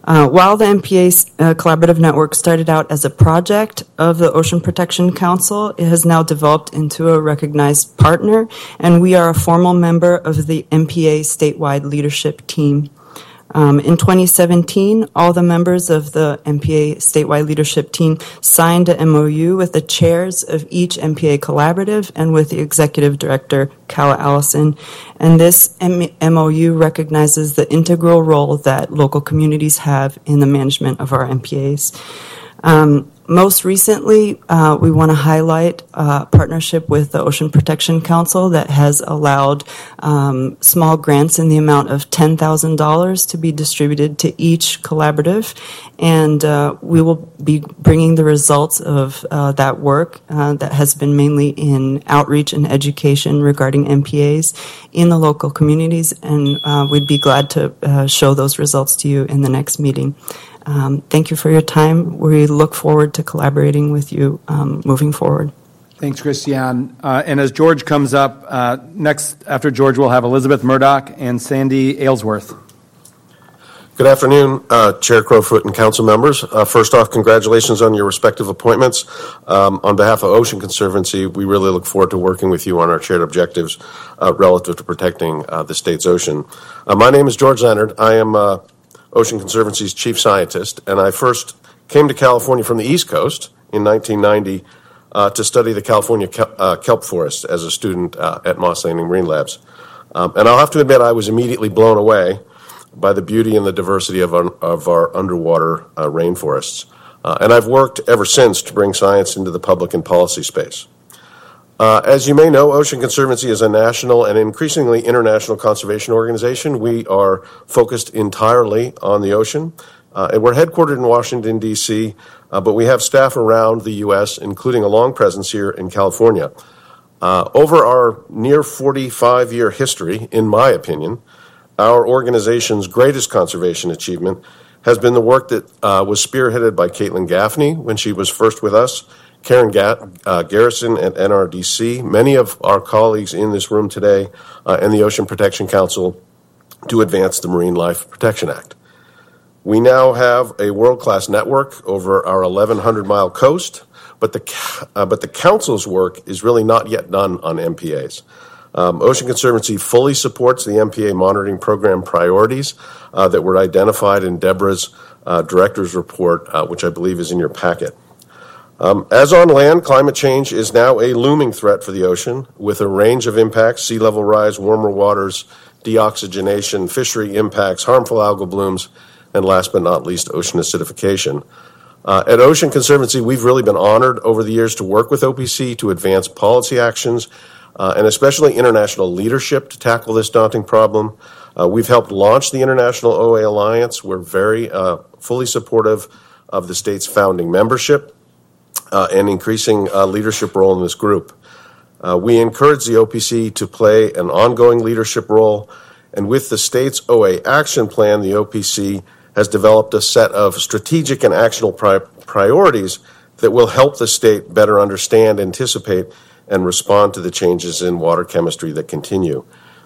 Uh, while the M P A uh, Collaborative Network started out as a project of the Ocean Protection Council, it has now developed into a recognized partner, and we are a formal member of the M P A statewide leadership team. Um, in twenty seventeen, all the members of the M P A statewide leadership team signed an M O U with the chairs of each M P A collaborative and with the executive director, Calla Allison. And this M O U recognizes the integral role that local communities have in the management of our M P As. Um, most recently, uh, we want to highlight a partnership with the Ocean Protection Council that has allowed um, small grants in the amount of ten thousand dollars to be distributed to each collaborative. And uh, we will be bringing the results of uh, that work uh, that has been mainly in outreach and education regarding M P As in the local communities. And uh, we'd be glad to uh, show those results to you in the next meeting. Um, thank you for your time. We look forward to collaborating with you um, moving forward. Thanks, Christiane. Uh, and as George comes up, uh, next after George, we'll have Elizabeth Murdoch and Sandy Aylesworth. Good afternoon, uh, Chair Crowfoot and council members. Uh, first off, congratulations on your respective appointments. Um, on behalf of Ocean Conservancy, we really look forward to working with you on our shared objectives uh, relative to protecting uh, the state's ocean. Uh, my name is George Leonard. I am uh, Ocean Conservancy's chief scientist, and I first came to California from the East Coast in nineteen ninety uh, to study the California kelp, uh, kelp forest as a student uh, at Moss Landing Marine Labs. Um, and I'll have to admit I was immediately blown away by the beauty and the diversity of our, of our underwater uh, rainforests. Uh, and I've worked ever since to bring science into the public and policy space. Uh, as you may know, Ocean Conservancy is a national and increasingly international conservation organization. We are focused entirely on the ocean, uh, and we're headquartered in Washington, D C, uh, but we have staff around the U S, including a long presence here in California. Uh, over our near forty-five-year history, in my opinion, our organization's greatest conservation achievement has been the work that uh, was spearheaded by Caitlin Gaffney when she was first with us, Karen Ga- uh, Garrison at N R D C, many of our colleagues in this room today, uh, and the Ocean Protection Council to advance the Marine Life Protection Act. We now have a world-class network over our eleven hundred mile coast, but the, uh, but the Council's work is really not yet done on M P As. Um, Ocean Conservancy fully supports the M P A monitoring program priorities uh, that were identified in Deborah's uh, director's report, uh, which I believe is in your packet. Um, as on land, climate change is now a looming threat for the ocean with a range of impacts: sea level rise, warmer waters, deoxygenation, fishery impacts, harmful algal blooms, and last but not least, ocean acidification. Uh, at Ocean Conservancy, we've really been honored over the years to work with O P C to advance policy actions uh, and especially international leadership to tackle this daunting problem. Uh, we've helped launch the International O A Alliance. We're very uh, fully supportive of the state's founding membership Uh, and increasing uh, leadership role in this group. Uh, we encourage the O P C to play an ongoing leadership role, and with the state's O A Action Plan, the O P C has developed a set of strategic and actionable pri- priorities that will help the state better understand, anticipate, and respond to the changes in water chemistry that continue.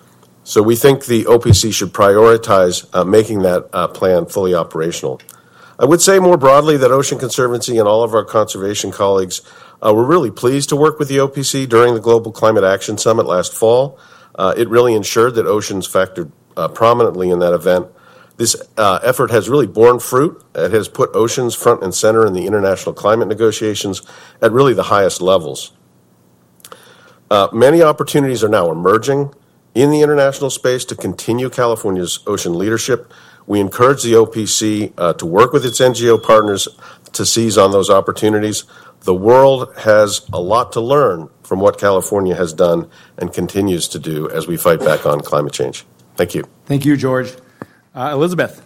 So we think the O P C should prioritize uh, making that uh, plan fully operational. I would say more broadly that Ocean Conservancy and all of our conservation colleagues uh, were really pleased to work with the O P C during the Global Climate Action Summit last fall. Uh, it really ensured that oceans factored uh, prominently in that event. This uh, effort has really borne fruit. It has put oceans front and center in the international climate negotiations at really the highest levels. Uh, many opportunities are now emerging in the international space to continue California's ocean leadership. We encourage the O P C uh, to work with its N G O partners to seize on those opportunities. The world has a lot to learn from what California has done and continues to do as we fight back on climate change. Thank you. Thank you, George. Uh, Elizabeth.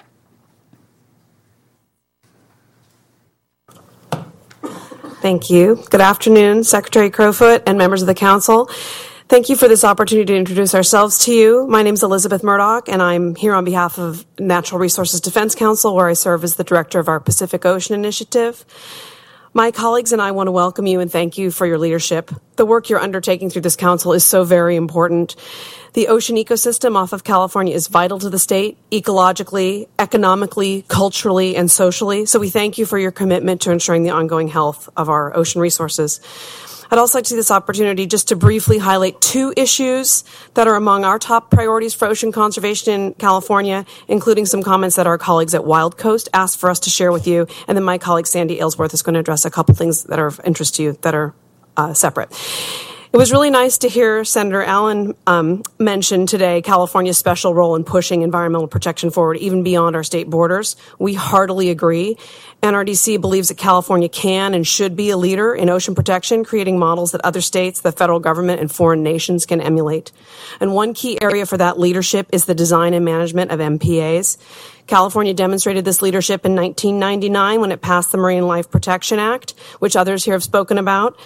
Thank you. Good afternoon, Secretary Crowfoot and members of the council. Thank you for this opportunity to introduce ourselves to you. My name is Elizabeth Murdoch, and I'm here on behalf of Natural Resources Defense Council, where I serve as the director of our Pacific Ocean Initiative. My colleagues and I want to welcome you and thank you for your leadership. The work you're undertaking through this council is so very important. The ocean ecosystem off of California is vital to the state, ecologically, economically, culturally, and socially. So we thank you for your commitment to ensuring the ongoing health of our ocean resources. I'd also like to see this opportunity just to briefly highlight two issues that are among our top priorities for ocean conservation in California, including some comments that our colleagues at Wild Coast asked for us to share with you, and then my colleague Sandy Aylesworth is going to address a couple things that are of interest to you that are uh, separate. It was really nice to hear Senator Allen um, mention today California's special role in pushing environmental protection forward, even beyond our state borders. We heartily agree. N R D C believes that California can and should be a leader in ocean protection, creating models that other states, the federal government, and foreign nations can emulate. And one key area for that leadership is the design and management of M P As. California demonstrated this leadership in nineteen ninety-nine when it passed the Marine Life Protection Act, which others here have spoken about.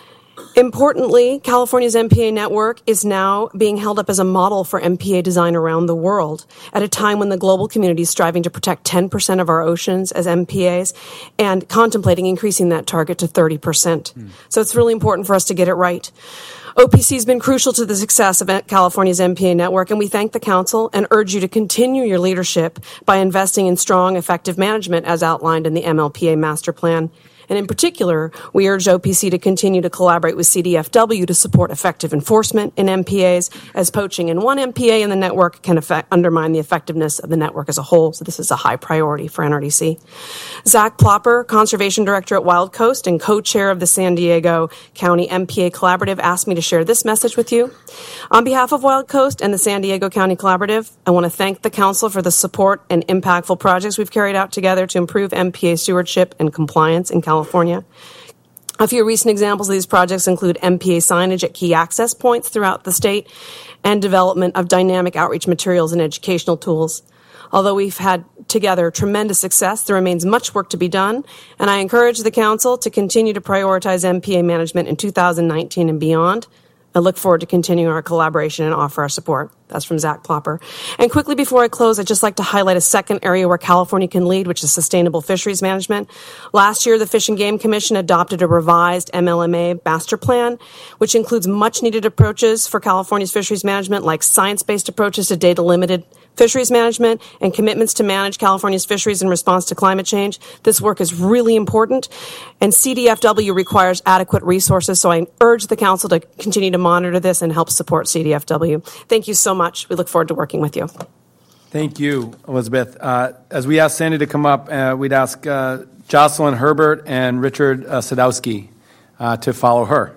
Importantly, California's M P A network is now being held up as a model for M P A design around the world at a time when the global community is striving to protect ten percent of our oceans as M P As and contemplating increasing that target to thirty percent. Mm. So it's really important for us to get it right. O P C has been crucial to the success of California's M P A network, and we thank the Council and urge you to continue your leadership by investing in strong, effective management as outlined in the M L P A Master Plan. And in particular, we urge O P C to continue to collaborate with C D F W to support effective enforcement in M P As, as poaching in one M P A in the network can affect, undermine the effectiveness of the network as a whole. So this is a high priority for N R D C. Zach Plopper, Conservation Director at Wild Coast and co-chair of the San Diego County M P A Collaborative, asked me to share this message with you. On behalf of Wild Coast and the San Diego County Collaborative, I want to thank the Council for the support and impactful projects we've carried out together to improve M P A stewardship and compliance in California. California. A few recent examples of these projects include M P A signage at key access points throughout the state and development of dynamic outreach materials and educational tools. Although we've had together tremendous success, there remains much work to be done, and I encourage the Council to continue to prioritize M P A management in two thousand nineteen and beyond. I look forward to continuing our collaboration and offer our support. That's from Zach Plopper. And quickly before I close, I'd just like to highlight a second area where California can lead, which is sustainable fisheries management. Last year, the Fish and Game Commission adopted a revised M L M A master plan, which includes much-needed approaches for California's fisheries management, like science-based approaches to data-limited fisheries management and commitments to manage California's fisheries in response to climate change. This work is really important, and C D F W requires adequate resources, so I urge the Council to continue to monitor this and help support C D F W. Thank you so much. We look forward to working with you. Thank you, Elizabeth. Uh, as we ask Sandy to come up, uh, we'd ask uh, Jocelyn Herbert and Richard uh, Sadowski uh, to follow her.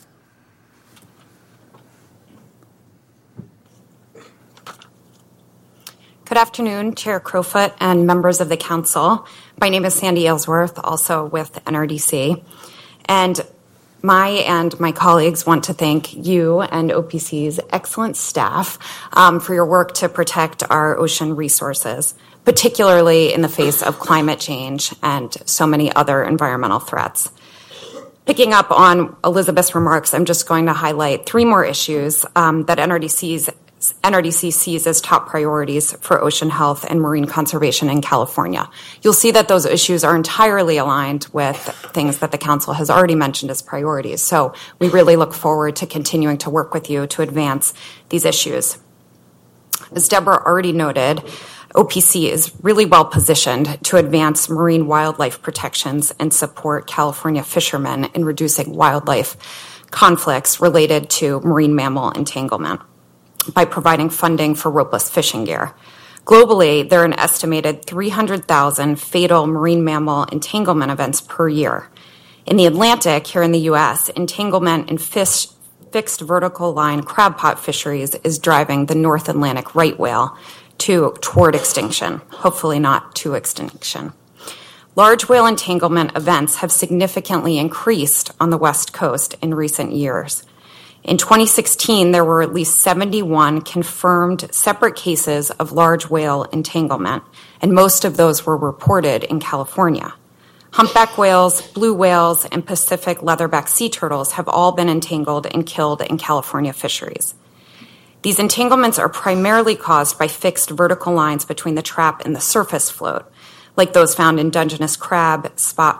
Good afternoon, Chair Crowfoot and members of the Council. My name is Sandy Aylesworth, also with N R D C. And my and my colleagues want to thank you and O P C's excellent staff um, for your work to protect our ocean resources, particularly in the face of climate change and so many other environmental threats. Picking up on Elizabeth's remarks, I'm just going to highlight three more issues um, that N R D C's N R D C sees as top priorities for ocean health and marine conservation in California. You'll see that those issues are entirely aligned with things that the Council has already mentioned as priorities. So we really look forward to continuing to work with you to advance these issues. As Deborah already noted, O P C is really well positioned to advance marine wildlife protections and support California fishermen in reducing wildlife conflicts related to marine mammal entanglement by providing funding for ropeless fishing gear. Globally, there are an estimated three hundred thousand fatal marine mammal entanglement events per year. In the Atlantic, here in the U S, entanglement in fish, fixed vertical line crab pot fisheries is driving the North Atlantic right whale to toward extinction, hopefully not to extinction. Large whale entanglement events have significantly increased on the West Coast in recent years. In twenty sixteen, there were at least seventy-one confirmed separate cases of large whale entanglement, and most of those were reported in California. Humpback whales, blue whales, and Pacific leatherback sea turtles have all been entangled and killed in California fisheries. These entanglements are primarily caused by fixed vertical lines between the trap and the surface float, like those found in Dungeness crab, spot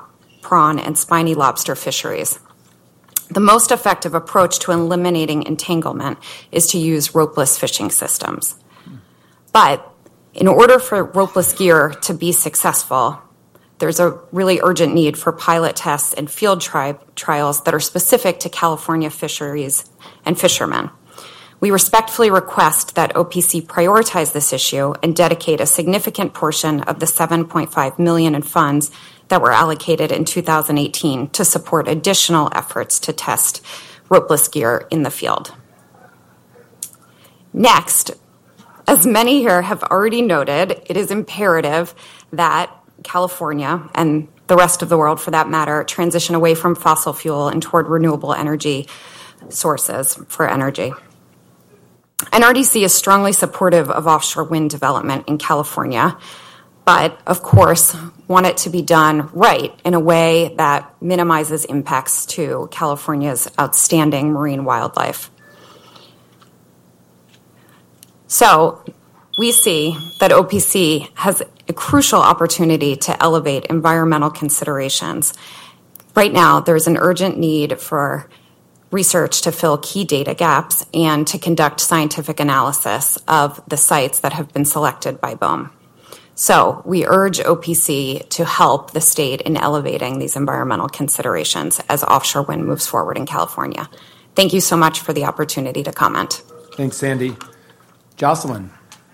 prawn, and spiny lobster fisheries. The most effective approach to eliminating entanglement is to use ropeless fishing systems. But in order for ropeless gear to be successful, there's a really urgent need for pilot tests and field tri- trials that are specific to California fisheries and fishermen. We respectfully request that O P C prioritize this issue and dedicate a significant portion of the seven point five million dollars in funds that were allocated in two thousand eighteen to support additional efforts to test ropeless gear in the field. Next, as many here have already noted, it is imperative that California, and the rest of the world for that matter, transition away from fossil fuel and toward renewable energy sources for energy. N R D C is strongly supportive of offshore wind development in California, but of course want it to be done right in a way that minimizes impacts to California's outstanding marine wildlife. So we see that O P C has a crucial opportunity to elevate environmental considerations. Right now, there's an urgent need for research to fill key data gaps and to conduct scientific analysis of the sites that have been selected by BOEM. So we urge O P C to help the state in elevating these environmental considerations as offshore wind moves forward in California. Thank you so much for the opportunity to comment. Thanks, Sandy. Jocelyn.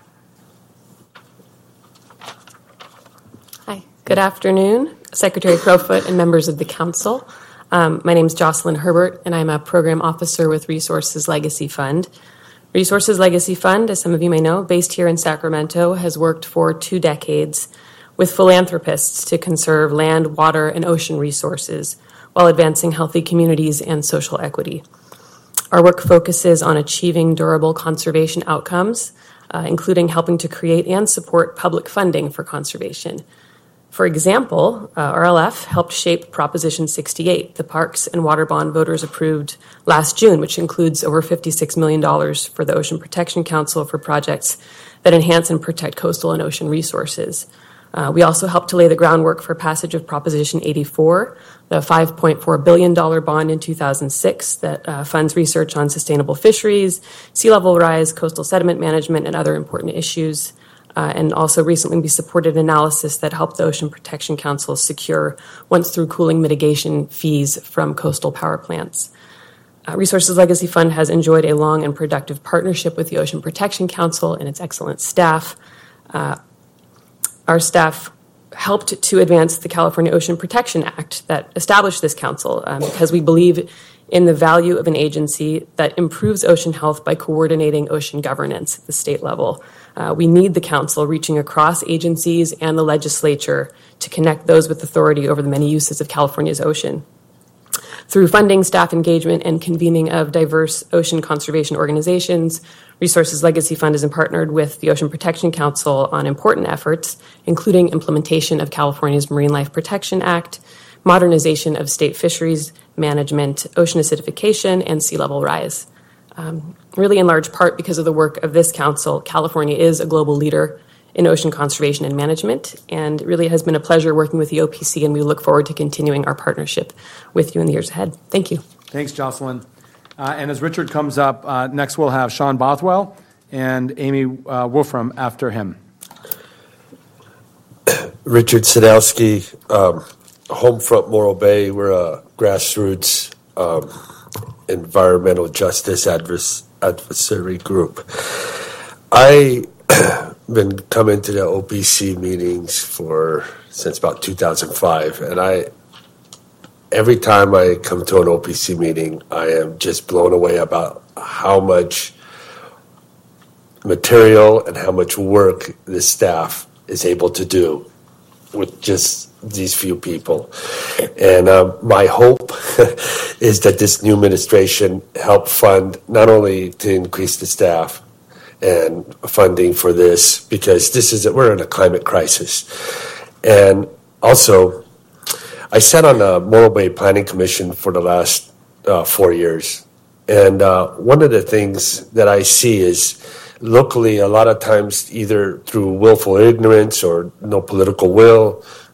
Hi, good afternoon, Secretary Crowfoot and members of the Council. Um, my name is Jocelyn Herbert, and I'm a program officer with Resources Legacy Fund. Resources Legacy Fund, as some of you may know, based here in Sacramento, has worked for two decades with philanthropists to conserve land, water, and ocean resources while advancing healthy communities and social equity. Our work focuses on achieving durable conservation outcomes, uh, including helping to create and support public funding for conservation. For example, uh, R L F helped shape Proposition sixty-eight, the Parks and Water Bond voters approved last June, which includes over fifty-six million dollars for the Ocean Protection Council for projects that enhance and protect coastal and ocean resources. Uh, we also helped to lay the groundwork for passage of Proposition eighty-four, the five point four billion dollars bond in two thousand six that uh, funds research on sustainable fisheries, sea level rise, coastal sediment management, and other important issues. Uh, and also recently we supported analysis that helped the Ocean Protection Council secure once-through cooling mitigation fees from coastal power plants. Uh, Resources Legacy Fund has enjoyed a long and productive partnership with the Ocean Protection Council and its excellent staff. Uh, our staff helped to advance the California Ocean Protection Act that established this council um, because we believe in the value of an agency that improves ocean health by coordinating ocean governance at the state level. Uh, we need the council reaching across agencies and the legislature to connect those with authority over the many uses of California's ocean. Through funding, staff engagement, and convening of diverse ocean conservation organizations, Resources Legacy Fund has partnered with the Ocean Protection Council on important efforts, including implementation of California's Marine Life Protection Act, modernization of state fisheries management, ocean acidification, and sea level rise. Um, really in large part because of the work of this council, California is a global leader in ocean conservation and management, and it really has been a pleasure working with the O P C, and we look forward to continuing our partnership with you in the years ahead. Thank you. Thanks, Jocelyn. Uh, and as Richard comes up, uh, next we'll have Sean Bothwell and Amy uh, Wolfram after him. Richard Sadowski, um, Homefront Morro Bay. We're a grassroots um, environmental justice advers- adversary group. I been coming to the O P C meetings for since about two thousand five, and I every time I come to an O P C meeting, I am just blown away about how much material and how much work the staff is able to do with just these few people. And uh, my hope is that this new administration help fund not only to increase the staff and funding for this, because this is we're in a climate crisis. And also, I sat on the Morro Bay Planning Commission for the last uh, four years. And uh, one of the things that I see is locally, a lot of times, either through willful ignorance or no political will,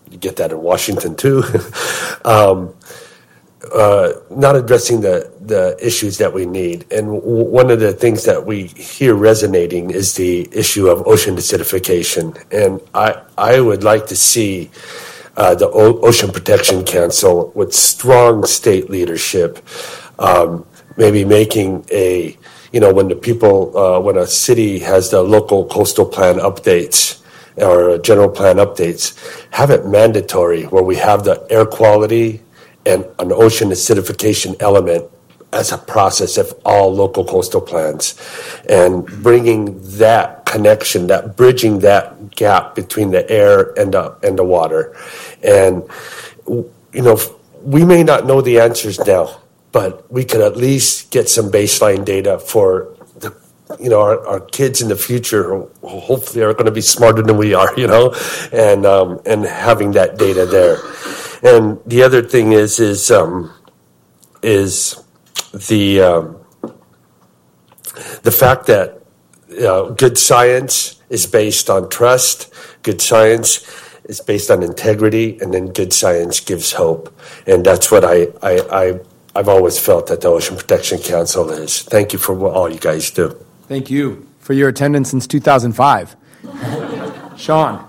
you get that in Washington too. um, uh, not addressing the, the issues that we need. And w- one of the things that we hear resonating is the issue of ocean acidification. And I, I would like to see uh, the o- Ocean Protection Council with strong state leadership, um, maybe making a, you know, when the people, uh, when a city has the local coastal plan updates or general plan updates, have it mandatory where we have the air quality and an ocean acidification element as a process of all local coastal plans, and bringing that connection, that bridging that gap between the air and the, and the water. And, you know, we may not know the answers now, but we could at least get some baseline data for the, you know, our, our kids in the future who hopefully are going to be smarter than we are, you know, and um, and having that data there. And the other thing is is um, is the um, the fact that uh, good science is based on trust. Good science is based on integrity, and then good science gives hope. And that's what I I, I I've always felt that the Ocean Protection Council is. Thank you for what all you guys do. Thank you for your attendance since two thousand five. Sean.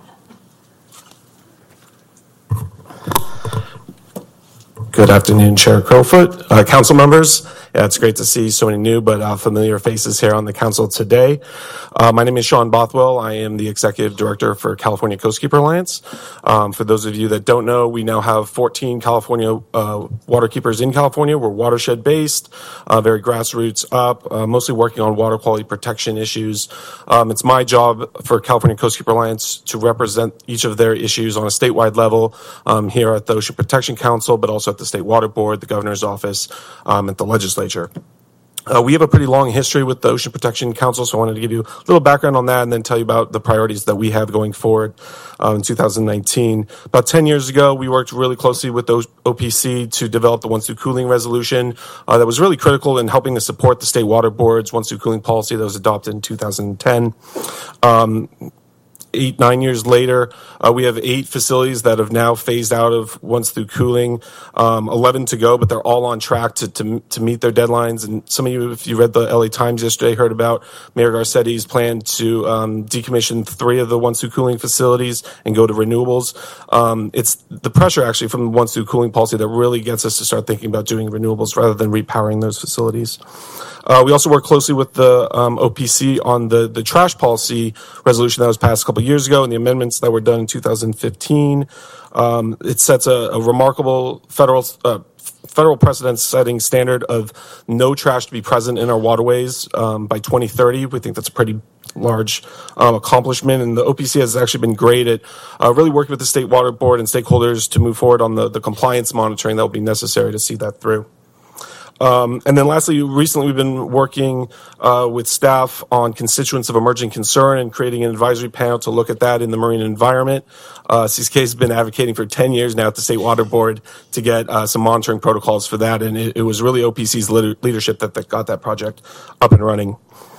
Good afternoon, Chair Crowfoot, uh, council members. Yeah, it's great to see so many new but uh, familiar faces here on the council today. Uh, my name is Sean Bothwell. I am the Executive Director for California Coastkeeper Alliance. Um, for those of you that don't know, we now have fourteen California uh, waterkeepers in California. We're watershed-based, uh, very grassroots up, uh, mostly working on water quality protection issues. Um, it's my job for California Coastkeeper Alliance to represent each of their issues on a statewide level um, here at the Ocean Protection Council, but also at the State Water Board, the Governor's Office, um, at the legislature. Uh, we have a pretty long history with the Ocean Protection Council, so I wanted to give you a little background on that and then tell you about the priorities that we have going forward uh, in two thousand nineteen. About ten years ago, we worked really closely with the O P C to develop the One-Sioux Cooling Resolution uh, that was really critical in helping to support the State Water Board's One-Sioux Cooling policy that was adopted in two thousand ten. Um, Eight, nine years later, uh, we have eight facilities that have now phased out of One-Sioux Cooling, um, eleven to go, but they're all on track to, to to meet their deadlines. And some of you, if you read the L A Times yesterday, heard about Mayor Garcetti's plan to um, decommission three of the One-Sioux Cooling facilities and go to renewables. Um, it's the pressure actually from the One-Sioux Cooling policy that really gets us to start thinking about doing renewables rather than repowering those facilities. Uh, we also work closely with the um, O P C on the, the trash policy resolution that was passed a couple years ago and the amendments that were done in two thousand fifteen. Um, it sets a, a remarkable federal uh, federal precedent-setting standard of no trash to be present in our waterways um, by twenty thirty. We think that's a pretty large um, accomplishment, and the O P C has actually been great at uh, really working with the State Water Board and stakeholders to move forward on the, the compliance monitoring that will be necessary to see that through. Um, and then lastly, recently we've been working uh, with staff on constituents of emerging concern and creating an advisory panel to look at that in the marine environment. Uh, C C K has been advocating for ten years now at the State Water Board to get uh, some monitoring protocols for that, and it, it was really O P C's leadership that, that got that project up and running.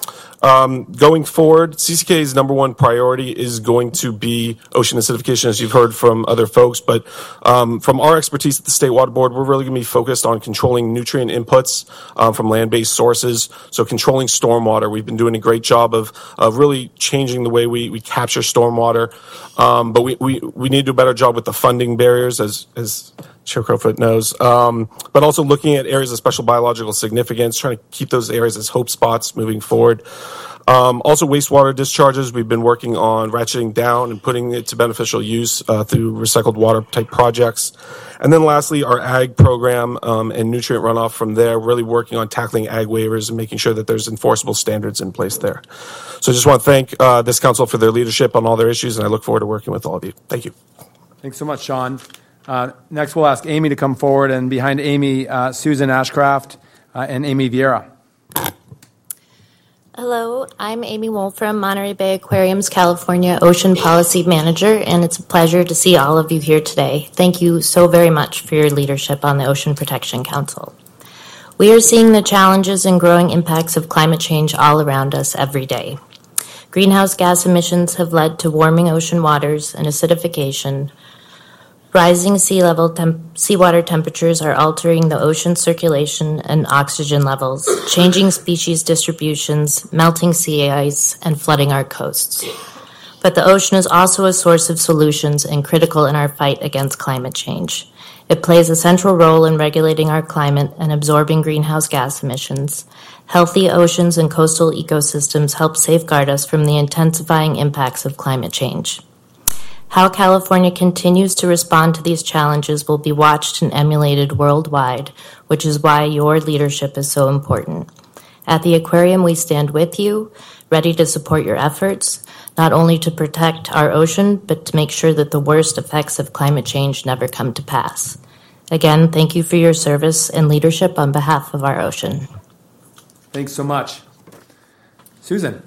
Um, going forward, C C K's number one priority is going to be ocean acidification, as you've heard from other folks. But um, from our expertise at the State Water Board, we're really going to be focused on controlling nutrient inputs um, from land-based sources. So controlling stormwater. We've been doing a great job of, of really changing the way we, we capture stormwater. Um, but we, we, we need to do a better job with the funding barriers, as, as Chair Crowfoot knows, um, but also looking at areas of special biological significance, trying to keep those areas as hope spots moving forward. Um, also, wastewater discharges, we've been working on ratcheting down and putting it to beneficial use uh, through recycled water type projects. And then lastly, our ag program um, and nutrient runoff from there, really working on tackling ag waivers and making sure that there's enforceable standards in place there. So I just want to thank uh, this council for their leadership on all their issues, and I look forward to working with all of you. Thank you. Thanks so much, Sean. Uh, next, we'll ask Amy to come forward, and behind Amy, uh, Susan Ashcraft uh, and Amy Vieira. Hello, I'm Amy Wolfram, Monterey Bay Aquarium's California Ocean Policy Manager, and it's a pleasure to see all of you here today. Thank you so very much for your leadership on the Ocean Protection Council. We are seeing the challenges and growing impacts of climate change all around us every day. Greenhouse gas emissions have led to warming ocean waters and acidification, Rising sea level temp- seawater temperatures are altering the ocean circulation and oxygen levels, changing species distributions, melting sea ice, and flooding our coasts. But the ocean is also a source of solutions and critical in our fight against climate change. It plays a central role in regulating our climate and absorbing greenhouse gas emissions. Healthy oceans and coastal ecosystems help safeguard us from the intensifying impacts of climate change. How California continues to respond to these challenges will be watched and emulated worldwide, which is why your leadership is so important. At the aquarium, we stand with you, ready to support your efforts, not only to protect our ocean, but to make sure that the worst effects of climate change never come to pass. Again, thank you for your service and leadership on behalf of our ocean. Thanks so much. Susan.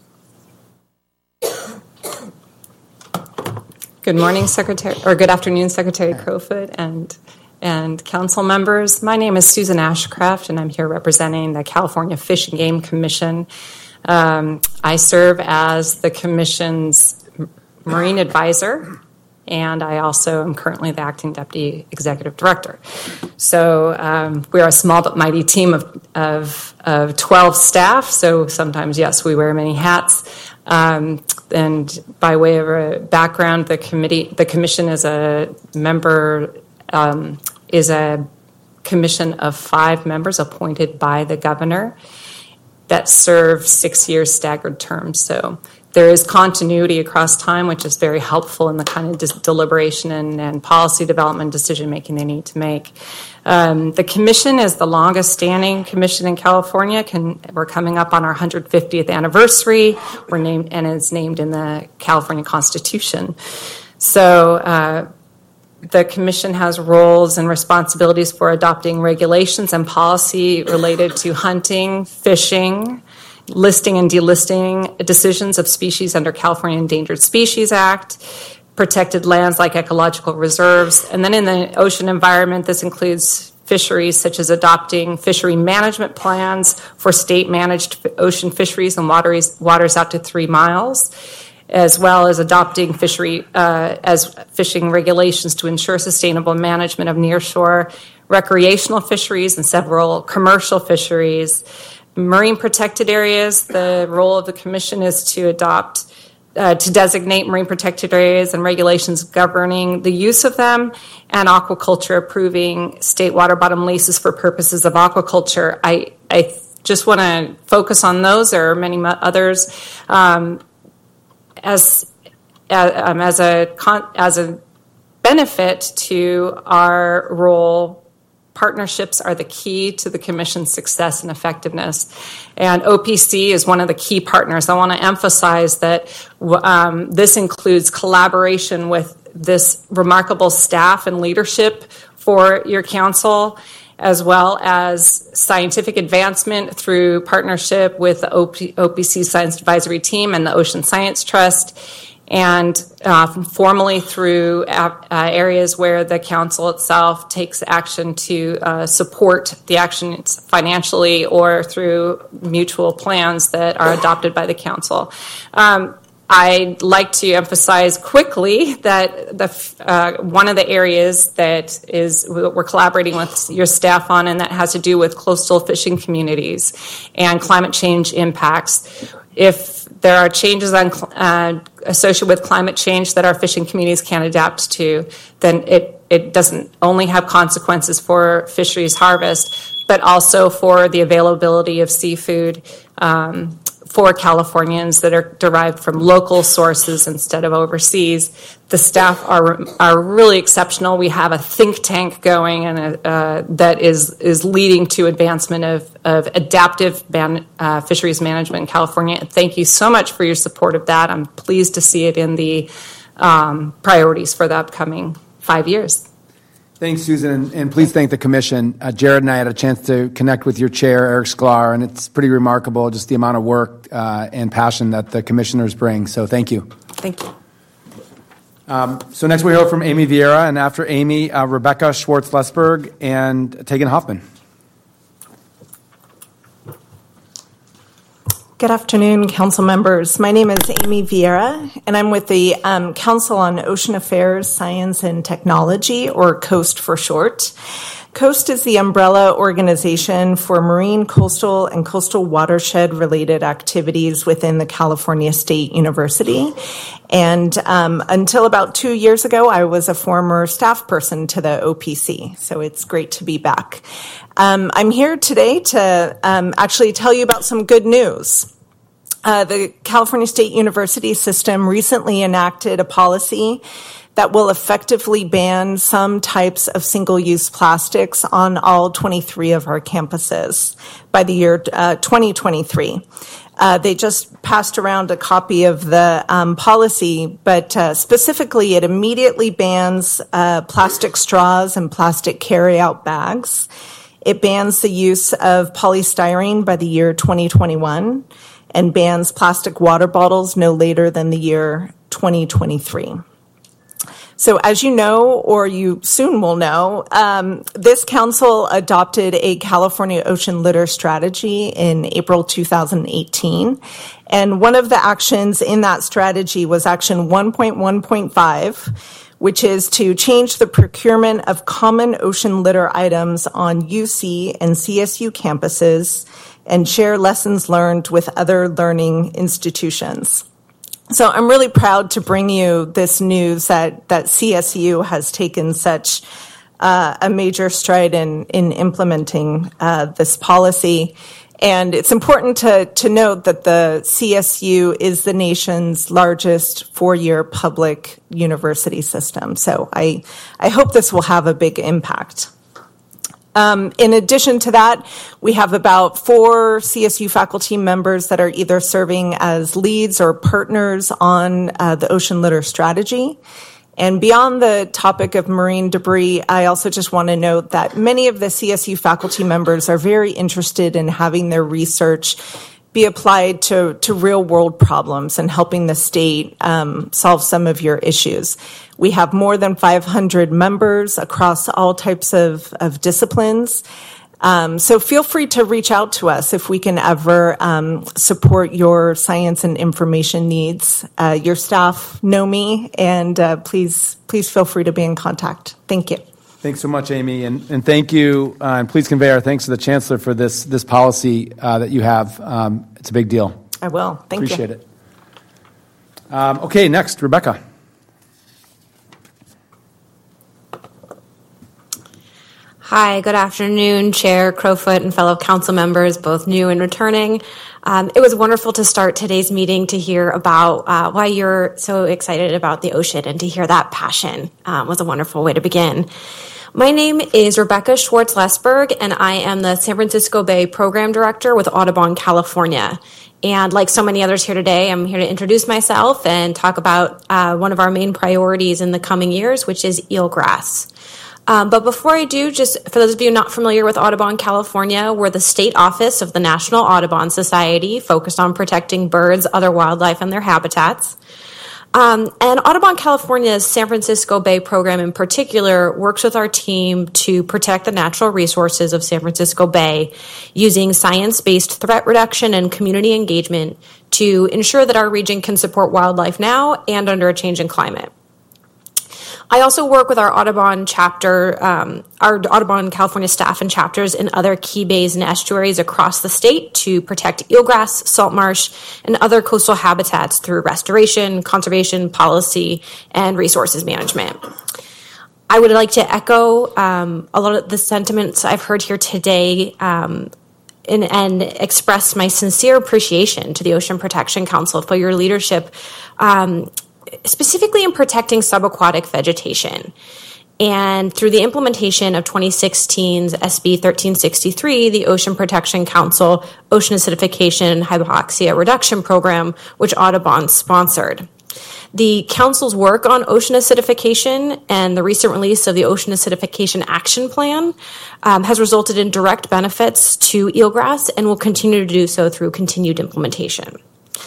Good morning, Secretary, or good afternoon, Secretary Crowfoot and and council members. My name is Susan Ashcraft, and I'm here representing the California Fish and Game Commission. Um, I serve as the Commission's Marine Advisor, and I also am currently the Acting Deputy Executive Director. So um, we are a small but mighty team of, of, of twelve staff, so sometimes, yes, we wear many hats. Um, and by way of a background, the committee, the commission is a member, um, is a commission of five members appointed by the governor that serve six years staggered terms. So there is continuity across time, which is very helpful in the kind of dis- deliberation and, and policy development decision making they need to make. Um, the commission is the longest standing commission in California. Can, we're coming up on our one hundred fiftieth anniversary. We're named, and it's named in the California Constitution. So uh, the commission has roles and responsibilities for adopting regulations and policy related to hunting, fishing, listing and delisting decisions of species under California Endangered Species Act, protected lands like ecological reserves. And then in the ocean environment, this includes fisheries such as adopting fishery management plans for state-managed ocean fisheries and wateries, waters out to three miles, as well as adopting fishery uh, as fishing regulations to ensure sustainable management of nearshore recreational fisheries and several commercial fisheries. Marine protected areas, the role of the commission is to adopt Uh, to designate marine protected areas and regulations governing the use of them, and aquaculture approving state water bottom leases for purposes of aquaculture. I, I just want to focus on those. There are many others. Um, as uh, um, as a con- as a benefit to our role, partnerships are the key to the commission's success and effectiveness. And O P C is one of the key partners. I want to emphasize that um, this includes collaboration with this remarkable staff and leadership for your council, as well as scientific advancement through partnership with the O P C Science Advisory Team and the Ocean Science Trust, and uh, formally through uh, areas where the council itself takes action to uh, support the actions financially or through mutual plans that are adopted by the council. Um, I'd like to emphasize quickly that the uh, one of the areas that is we're collaborating with your staff on, and that has to do with coastal fishing communities and climate change impacts. If there are changes on, uh, associated with climate change that our fishing communities can't adapt to, then it, it doesn't only have consequences for fisheries harvest, but also for the availability of seafood um, for Californians that are derived from local sources instead of overseas. The staff are are really exceptional. We have a think tank going and a, uh, that is is leading to advancement of, of adaptive man, uh, fisheries management in California. Thank you so much for your support of that. I'm pleased to see it in the um, priorities for the upcoming five years. Thanks, Susan, and, and please thank the commission. Uh, Jared and I had a chance to connect with your chair, Eric Sklar, and it's pretty remarkable just the amount of work uh, and passion that the commissioners bring. So thank you. Thank you. Um, so next we hear from Amy Vieira, and after Amy, uh, Rebecca Schwartz-Lesberg and Tegan Hoffman. Good afternoon, council members. My name is Amy Vieira, and I'm with the um, Council on Ocean Affairs, Science, and Technology, or COAST for short. COAST is the umbrella organization for marine, coastal, and coastal watershed-related activities within the California State University. And um, until about two years ago, I was a former staff person to the O P C, so it's great to be back. Um, I'm here today to um, actually tell you about some good news. Uh, the California State University system recently enacted a policy that will effectively ban some types of single-use plastics on all twenty-three of our campuses by the year uh, twenty twenty-three. Uh, they just passed around a copy of the um, policy, but uh, specifically it immediately bans uh, plastic straws and plastic carry-out bags. It bans the use of polystyrene by the year twenty twenty-one and bans plastic water bottles no later than the year twenty twenty-three. So as you know, or you soon will know, um, this council adopted a California ocean litter strategy in April two thousand eighteen. And one of the actions in that strategy was action one point one point five, which is to change the procurement of common ocean litter items on U C and C S U campuses and share lessons learned with other learning institutions. So I'm really proud to bring you this news that, that C S U has taken such uh, a major stride in, in implementing uh, this policy. And it's important to, to note that the C S U is the nation's largest four-year public university system. So I, I hope this will have a big impact. Um, in addition to that, we have about four C S U faculty members that are either serving as leads or partners on uh, the ocean litter strategy. And beyond the topic of marine debris, I also just want to note that many of the C S U faculty members are very interested in having their research be applied to, to real world problems and helping the state um, solve some of your issues. We have more than five hundred members across all types of, of disciplines. Um, so feel free to reach out to us if we can ever um, support your science and information needs. Uh, your staff know me, and uh, please, please feel free to be in contact. Thank you. Thanks so much, Amy, and, and thank you, uh, and please convey our thanks to the Chancellor for this this policy uh, that you have. Um, it's a big deal. I will. Thank Appreciate you. it. Um, okay, next, Rebecca. Hi, good afternoon, Chair Crowfoot and fellow council members, both new and returning. Um, it was wonderful to start today's meeting to hear about uh, why you're so excited about the ocean, and to hear that passion um, was a wonderful way to begin. My name is Rebecca Schwartz-Lesberg, and I am the San Francisco Bay Program Director with Audubon, California. And like so many others here today, I'm here to introduce myself and talk about uh, one of our main priorities in the coming years, which is eelgrass. Um, but before I do, just for those of you not familiar with Audubon, California, we're the state office of the National Audubon Society, focused on protecting birds, other wildlife, and their habitats. Um, and Audubon California's San Francisco Bay program in particular works with our team to protect the natural resources of San Francisco Bay using science-based threat reduction and community engagement to ensure that our region can support wildlife now and under a changing climate. I also work with our Audubon chapter, um, our Audubon California staff and chapters in other key bays and estuaries across the state to protect eelgrass, salt marsh, and other coastal habitats through restoration, conservation, policy, and resources management. I would like to echo um, a lot of the sentiments I've heard here today um, and, and express my sincere appreciation to the Ocean Protection Council for your leadership, um, specifically in protecting subaquatic vegetation. And through the implementation of twenty sixteen's S B thirteen sixty-three, the Ocean Protection Council Ocean Acidification and Hypoxia Reduction Program, which Audubon sponsored. The Council's work on ocean acidification and the recent release of the Ocean Acidification Action Plan um, has resulted in direct benefits to eelgrass and will continue to do so through continued implementation.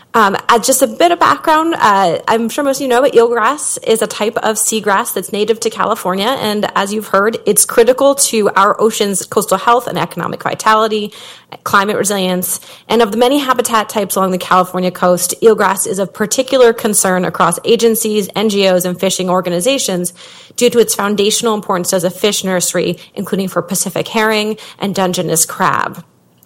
Um, uh, just a bit of background, uh, I'm sure most of you know, but eelgrass is a type of seagrass that's native to California, and as you've heard, it's critical to our ocean's coastal health and economic vitality, climate resilience, and of the many habitat types along the California coast, eelgrass is of particular concern across agencies, N G Os, and fishing organizations due to its foundational importance as a fish nursery, including for Pacific herring and Dungeness crab.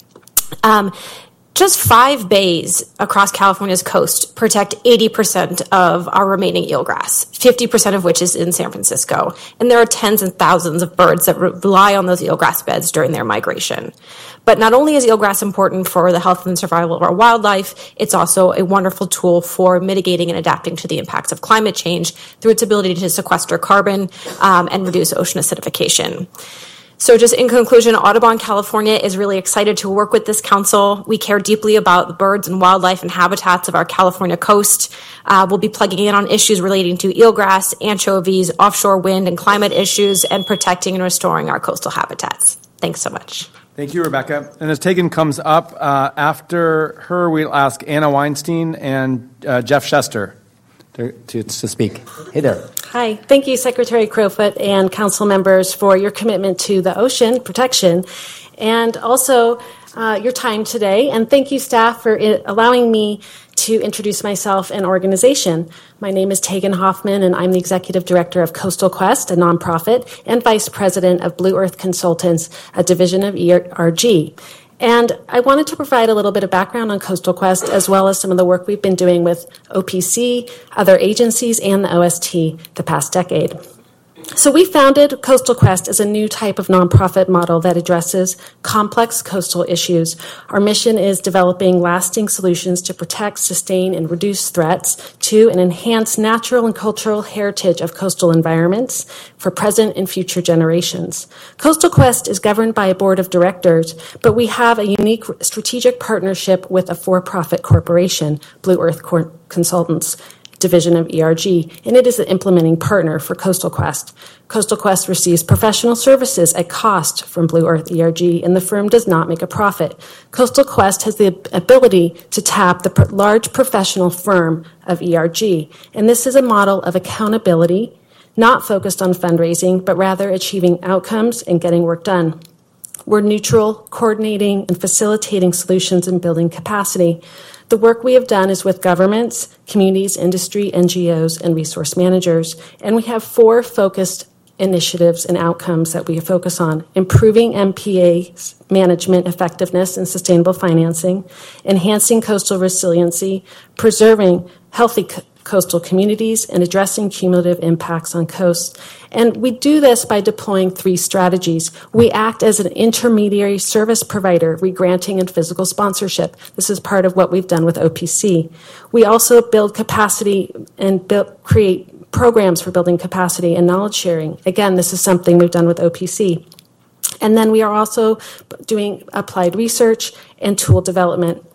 Um, Just five bays across California's coast protect eighty percent of our remaining eelgrass, fifty percent of which is in San Francisco. And there are tens and thousands of birds that rely on those eelgrass beds during their migration. But not only is eelgrass important for the health and survival of our wildlife, it's also a wonderful tool for mitigating and adapting to the impacts of climate change through its ability to sequester carbon um, and reduce ocean acidification. So just in conclusion, Audubon California is really excited to work with this council. We care deeply about the birds and wildlife and habitats of our California coast. Uh, we'll be plugging in on issues relating to eelgrass, anchovies, offshore wind and climate issues, and protecting and restoring our coastal habitats. Thanks so much. Thank you, Rebecca. And as Tegan comes up, uh, after her, we'll ask Anna Weinstein and uh, Jeff Shester to, to, to speak. Hey there. Hi. Thank you, Secretary Crowfoot and council members, for your commitment to the ocean protection and also uh, your time today. And thank you, staff, for it, allowing me to introduce myself and organization. My name is Tegan Hoffman, and I'm the Executive Director of Coastal Quest, a nonprofit, and Vice President of Blue Earth Consultants, a division of E R G. And I wanted to provide a little bit of background on Coastal Quest, as well as some of the work we've been doing with O P C, other agencies, and the O S T the past decade. So we founded Coastal Quest as a new type of nonprofit model that addresses complex coastal issues. Our mission is developing lasting solutions to protect, sustain, and reduce threats to and enhance natural and cultural heritage of coastal environments for present and future generations. Coastal Quest is governed by a board of directors, but we have a unique strategic partnership with a for-profit corporation, Blue Earth Cor- Consultants, division of E R G, and it is the implementing partner for Coastal Quest. Coastal Quest receives professional services at cost from Blue Earth E R G, and the firm does not make a profit. Coastal Quest has the ability to tap the pr- large professional firm of E R G, and this is a model of accountability, not focused on fundraising, but rather achieving outcomes and getting work done. We're neutral, coordinating and facilitating solutions and building capacity. The work we have done is with governments, communities, industry, N G Os, and resource managers. And we have four focused initiatives and outcomes that we focus on: improving M P A's management effectiveness and sustainable financing, enhancing coastal resiliency, preserving healthy co- coastal communities, and addressing cumulative impacts on coasts. And we do this by deploying three strategies. We act as an intermediary service provider, regranting and physical sponsorship. This is part of what we've done with O P C. We also build capacity and build, create programs for building capacity and knowledge sharing. Again, this is something we've done with O P C. And then we are also doing applied research and tool development.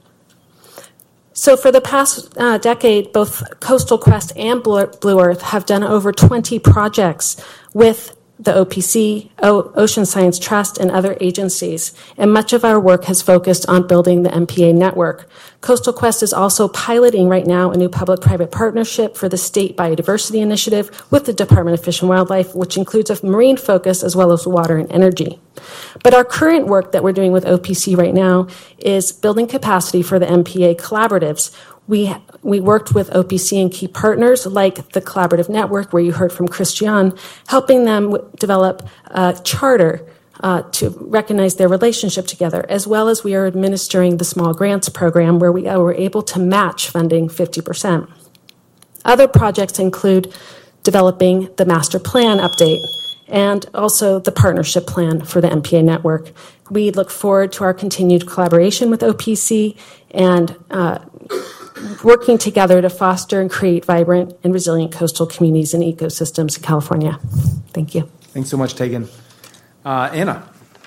So for the past uh, decade, both Coastal Quest and Blue Earth have done over twenty projects with the O P C, o- Ocean Science Trust, and other agencies. And much of our work has focused on building the M P A network. Coastal Quest is also piloting right now a new public-private partnership for the State Biodiversity Initiative with the Department of Fish and Wildlife, which includes a marine focus as well as water and energy. But our current work that we're doing with O P C right now is building capacity for the M P A collaboratives. We we worked with O P C and key partners like the Collaborative Network, where you heard from Christian, helping them w- develop a charter uh, to recognize their relationship together, as well as we are administering the Small Grants Program, where we uh, were able to match funding fifty percent. Other projects include developing the Master Plan update and also the partnership plan for the M P A network. We look forward to our continued collaboration with O P C and uh, working together to foster and create vibrant and resilient coastal communities and ecosystems in California. Thank you. Thanks so much, Tegan. Uh, Anna.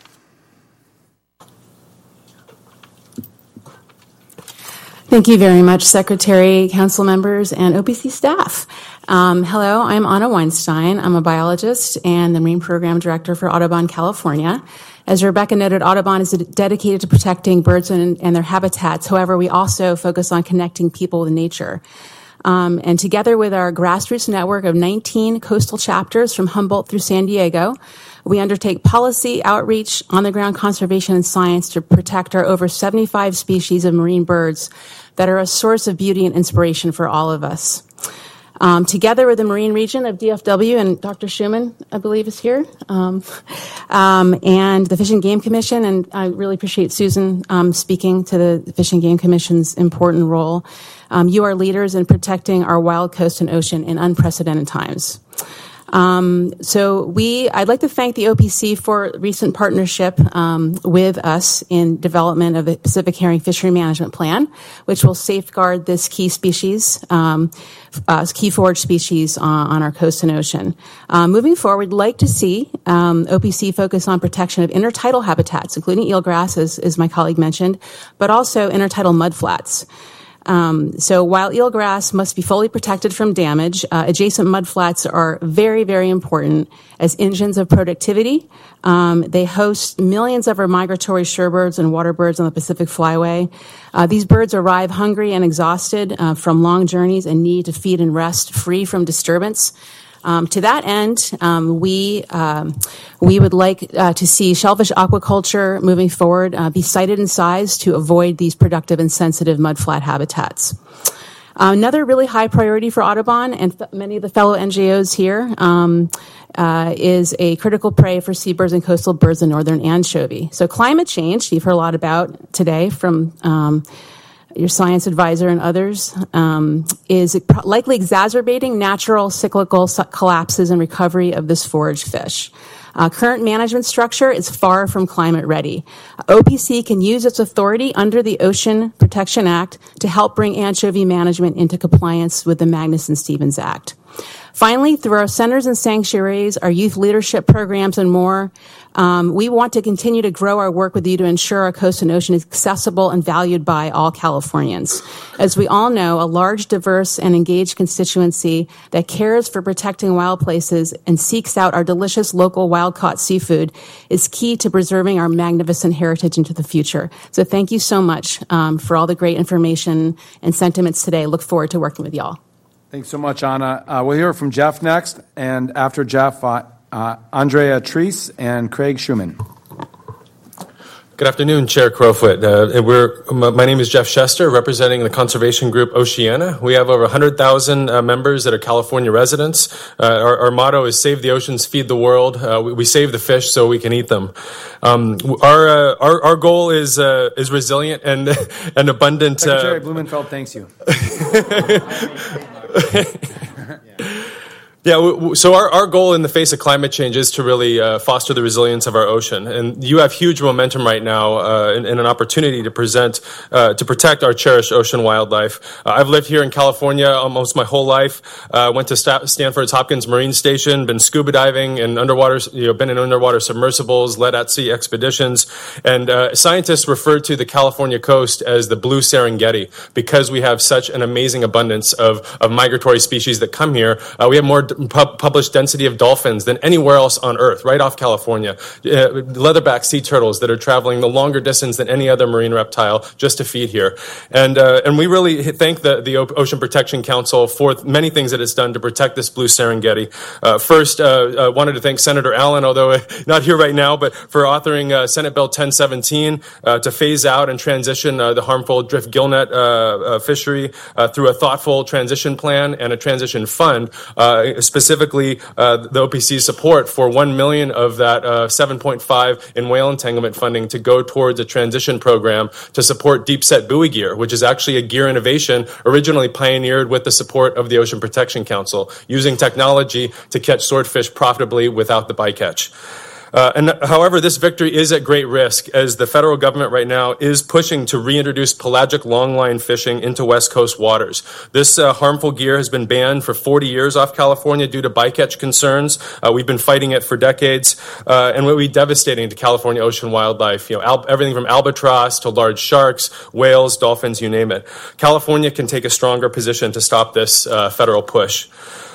Thank you very much, Secretary, Council members, and O P C staff. Um, hello, I'm Anna Weinstein. I'm a biologist and the Marine Program Director for Audubon, California. As Rebecca noted, Audubon is dedicated to protecting birds and, and their habitats. However, we also focus on connecting people with nature. Um, and together with our grassroots network of nineteen coastal chapters from Humboldt through San Diego, we undertake policy, outreach, on-the-ground conservation, and science to protect our over seventy-five species of marine birds that are a source of beauty and inspiration for all of us. Um, together with the Marine Region of D F W, and Doctor Schuman, I believe, is here, um, um, and the Fish and Game Commission, and I really appreciate Susan um, speaking to the Fish and Game Commission's important role. Um, you are leaders in protecting our wild coast and ocean in unprecedented times. Um, so we, I'd like to thank the O P C for recent partnership um, with us in development of the Pacific Herring Fishery Management Plan, which will safeguard this key species, um, uh, key forage species on, on our coast and ocean. Uh, moving forward, we'd like to see um, O P C focus on protection of intertidal habitats, including eelgrass, as, as my colleague mentioned, but also intertidal mudflats. Um, so while eelgrass must be fully protected from damage, uh, adjacent mudflats are very, very important as engines of productivity. Um, they host millions of our migratory shorebirds and waterbirds on the Pacific Flyway. Uh, these birds arrive hungry and exhausted uh, from long journeys and need to feed and rest free from disturbance. Um, to that end, um, we um, we would like uh, to see shellfish aquaculture moving forward uh, be sited in size to avoid these productive and sensitive mudflat habitats. Uh, another really high priority for Audubon and f- many of the fellow N G Os here um, uh, is a critical prey for seabirds and coastal birds in northern anchovy. So climate change, you've heard a lot about today from um, your science advisor and others, um, is likely exacerbating natural cyclical collapses and recovery of this forage fish. Uh, current management structure is far from climate ready. O P C can use its authority under the Ocean Protection Act to help bring anchovy management into compliance with the Magnuson-Stevens Act. Finally, through our centers and sanctuaries, our youth leadership programs, and more, um, we want to continue to grow our work with you to ensure our coast and ocean is accessible and valued by all Californians. As we all know, a large, diverse, and engaged constituency that cares for protecting wild places and seeks out our delicious local wild-caught seafood is key to preserving our magnificent heritage into the future. So thank you so much um, for all the great information and sentiments today. Look forward to working with y'all. Thanks so much, Anna. Uh, we'll hear from Jeff next, and after Jeff, uh, uh, Andrea Treese and Craig Schuman. Good afternoon, Chair Crowfoot. Uh, we're, my name is Jeff Shester, representing the conservation group Oceana. We have over one hundred thousand uh, members that are California residents. Uh, our, our motto is "Save the oceans, feed the world." Uh, we, we save the fish so we can eat them. Um, our, uh, our our goal is uh, is resilient and and abundant. Secretary uh, Blumenfeld thanks you. Yeah, so our, our goal in the face of climate change is to really uh, foster the resilience of our ocean. And you have huge momentum right now uh, and, and an opportunity to present, uh, to protect our cherished ocean wildlife. Uh, I've lived here in California almost my whole life. Uh, went to Sta- Stanford's Hopkins Marine Station, been scuba diving and underwater, you know, been in underwater submersibles, led at-sea expeditions. And uh, scientists refer to the California coast as the blue Serengeti because we have such an amazing abundance of, of migratory species that come here. Uh, we have more Pub- published density of dolphins than anywhere else on Earth, right off California. Uh, leatherback sea turtles that are traveling the longer distance than any other marine reptile just to feed here. And uh, and we really thank the, the Ocean Protection Council for many things that it's done to protect this blue Serengeti. Uh, first, uh, uh, wanted to thank Senator Allen, although not here right now, but for authoring uh, Senate Bill ten seventeen uh, to phase out and transition uh, the harmful drift gillnet uh, uh, fishery uh, through a thoughtful transition plan and a transition fund. Uh, Specifically, uh, the O P C's support for one million dollars of that uh, seven point five in whale entanglement funding to go towards a transition program to support deep set buoy gear, which is actually a gear innovation originally pioneered with the support of the Ocean Protection Council, using technology to catch swordfish profitably without the bycatch. Uh, and however, this victory is at great risk as the federal government right now is pushing to reintroduce pelagic longline fishing into West Coast waters. This uh, harmful gear has been banned for forty years off California due to bycatch concerns. Uh, we've been fighting it for decades, uh, and it will be devastating to California ocean wildlife. You know, al- everything from albatross to large sharks, whales, dolphins, you name it. California can take a stronger position to stop this uh, federal push.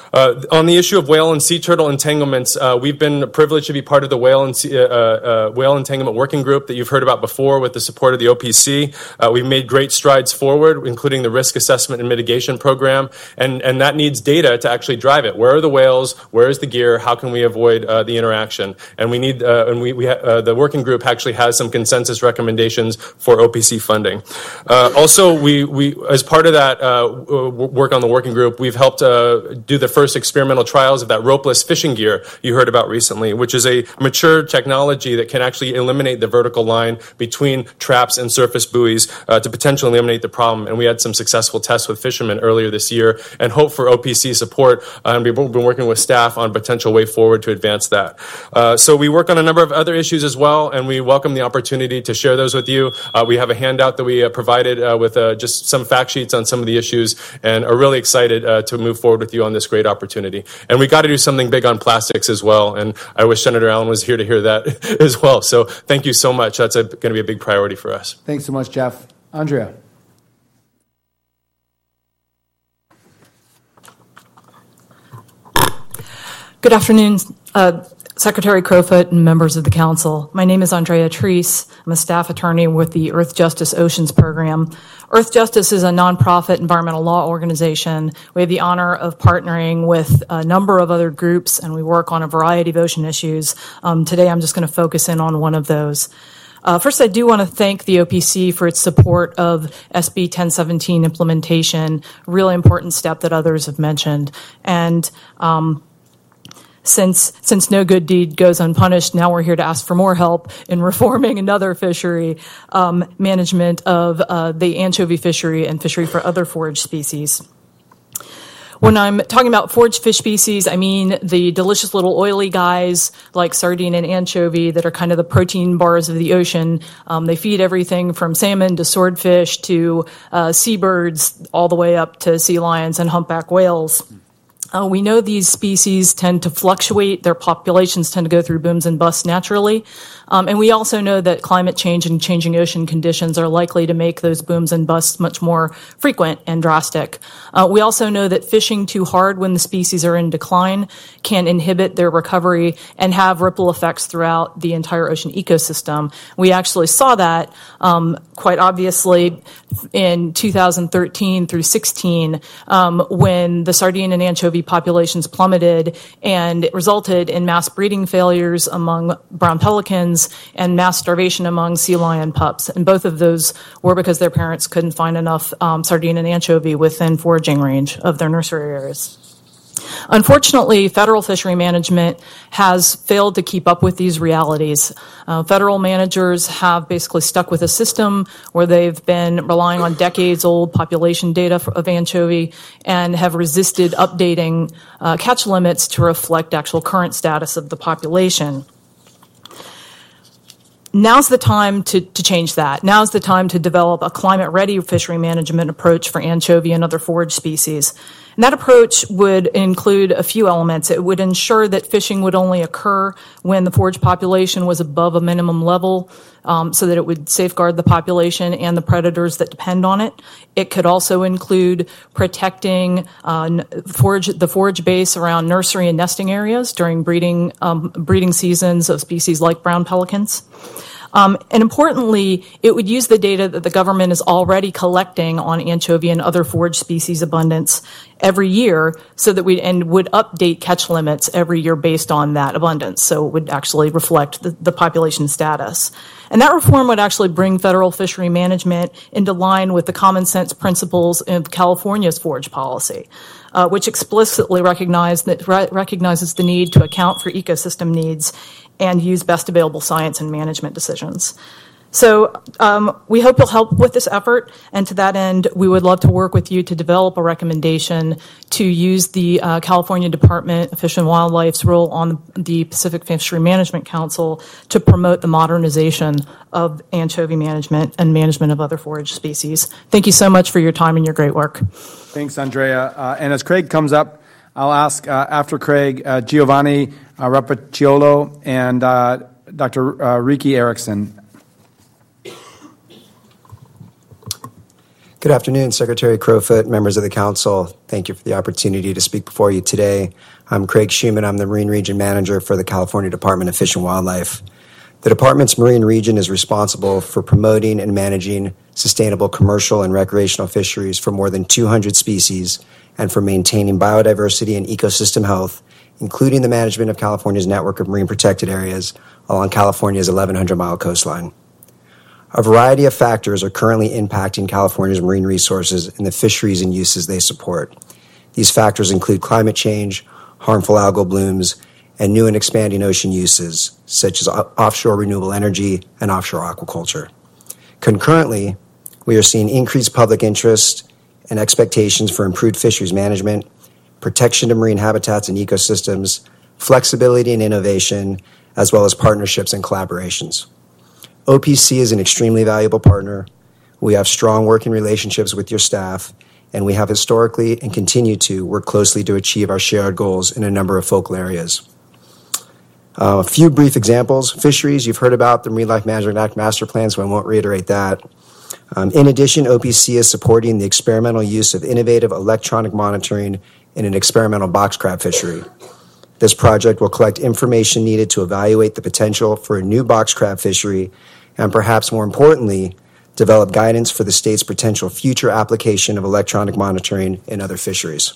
Uh, on the issue of whale and sea turtle entanglements, uh, we've been privileged to be part of the whale and sea, uh, uh, whale entanglement working group that you've heard about before with the support of the O P C. Uh, we've made great strides forward, including the risk assessment and mitigation program, and, and that needs data to actually drive it. Where are the whales? Where is the gear? How can we avoid uh, the interaction? And we need, uh, and we, we ha- uh, the working group actually has some consensus recommendations for O P C funding. Uh, also, we, we, as part of that uh, work on the working group, we've helped uh, do the first experimental trials of that ropeless fishing gear you heard about recently, which is a mature technology that can actually eliminate the vertical line between traps and surface buoys uh, to potentially eliminate the problem. And we had some successful tests with fishermen earlier this year and hope for O P C support. Uh, and we've been working with staff on potential way forward to advance that. Uh, so we work on a number of other issues as well, and we welcome the opportunity to share those with you. Uh, we have a handout that we uh, provided uh, with uh, just some fact sheets on some of the issues, and are really excited uh, to move forward with you on this great opportunity. And we got to do something big on plastics as well, and I wish Senator Allen was here to hear that as well. So thank you so much. That's going to be a big priority for us. Thanks so much, Jeff. Andrea. Good afternoon, uh, Secretary Crowfoot and members of the Council. My name is Andrea Treese. I'm a staff attorney with the Earth Justice Oceans Program. Earth Justice is a nonprofit environmental law organization. We have the honor of partnering with a number of other groups, and we work on a variety of ocean issues. Um, today, I'm just going to focus in on one of those. Uh, first, I do want to thank the O P C for its support of S B ten seventeen implementation, really important step that others have mentioned. And um, Since since no good deed goes unpunished, now we're here to ask for more help in reforming another fishery, um, management of uh, the anchovy fishery and fishery for other forage species. When I'm talking about forage fish species, I mean the delicious little oily guys like sardine and anchovy that are kind of the protein bars of the ocean. Um, they feed everything from salmon to swordfish to uh, seabirds all the way up to sea lions and humpback whales. Uh, we know these species tend to fluctuate. Their populations tend to go through booms and busts naturally. Um, and we also know that climate change and changing ocean conditions are likely to make those booms and busts much more frequent and drastic. Uh, we also know that fishing too hard when the species are in decline can inhibit their recovery and have ripple effects throughout the entire ocean ecosystem. We actually saw that um, quite obviously in two thousand thirteen through sixteen um, when the sardine and anchovy populations plummeted, and it resulted in mass breeding failures among brown pelicans and mass starvation among sea lion pups. And both of those were because their parents couldn't find enough um, sardine and anchovy within foraging range of their nursery areas. Unfortunately, federal fishery management has failed to keep up with these realities. Uh, federal managers have basically stuck with a system where they've been relying on decades-old population data for, of anchovy and have resisted updating uh, catch limits to reflect actual current status of the population. Now's the time to, to change that. Now's the time to develop a climate-ready fishery management approach for anchovy and other forage species. And that approach would include a few elements. It would ensure that fishing would only occur when the forage population was above a minimum level, um, so that it would safeguard the population and the predators that depend on it. It could also include protecting uh, forage, the forage base around nursery and nesting areas during breeding, um, breeding seasons of species like brown pelicans. Um, and importantly, it would use the data that the government is already collecting on anchovy and other forage species abundance every year, so that we and would update catch limits every year based on that abundance. So it would actually reflect the, the population status. And that reform would actually bring federal fishery management into line with the common sense principles of California's forage policy, uh, which explicitly recognize that, re- recognizes the need to account for ecosystem needs and use best available science in management decisions. So um, we hope you'll help with this effort, and to that end, we would love to work with you to develop a recommendation to use the uh, California Department of Fish and Wildlife's role on the Pacific Fishery Management Council to promote the modernization of anchovy management and management of other forage species. Thank you so much for your time and your great work. Thanks, Andrea. Uh, and as Craig comes up, I'll ask uh, after Craig, uh, Giovanni uh, Rapacciolo and uh, Doctor Uh, Riki Erickson. Good Good afternoon, Secretary Crowfoot, members of the Council. Thank you for the opportunity to speak before you today. I'm Craig Schumann. I'm the Marine Region Manager for the California Department of Fish and Wildlife. The Department's Marine Region is responsible for promoting and managing sustainable commercial and recreational fisheries for more than two hundred species and for maintaining biodiversity and ecosystem health, including the management of California's network of marine protected areas along California's eleven hundred mile coastline. A variety of factors are currently impacting California's marine resources and the fisheries and uses they support. These factors include climate change, harmful algal blooms, and new and expanding ocean uses, such as offshore renewable energy and offshore aquaculture. Concurrently, we are seeing increased public interest and expectations for improved fisheries management, protection of marine habitats and ecosystems, flexibility and innovation, as well as partnerships and collaborations. O P C is an extremely valuable partner. We have strong working relationships with your staff, and we have historically and continue to work closely to achieve our shared goals in a number of focal areas. Uh, a few brief examples. Fisheries, you've heard about the Marine Life Management Act master plan, so I won't reiterate that. Um, in addition, O P C is supporting the experimental use of innovative electronic monitoring in an experimental box crab fishery. This project will collect information needed to evaluate the potential for a new box crab fishery and, perhaps more importantly, develop guidance for the state's potential future application of electronic monitoring in other fisheries.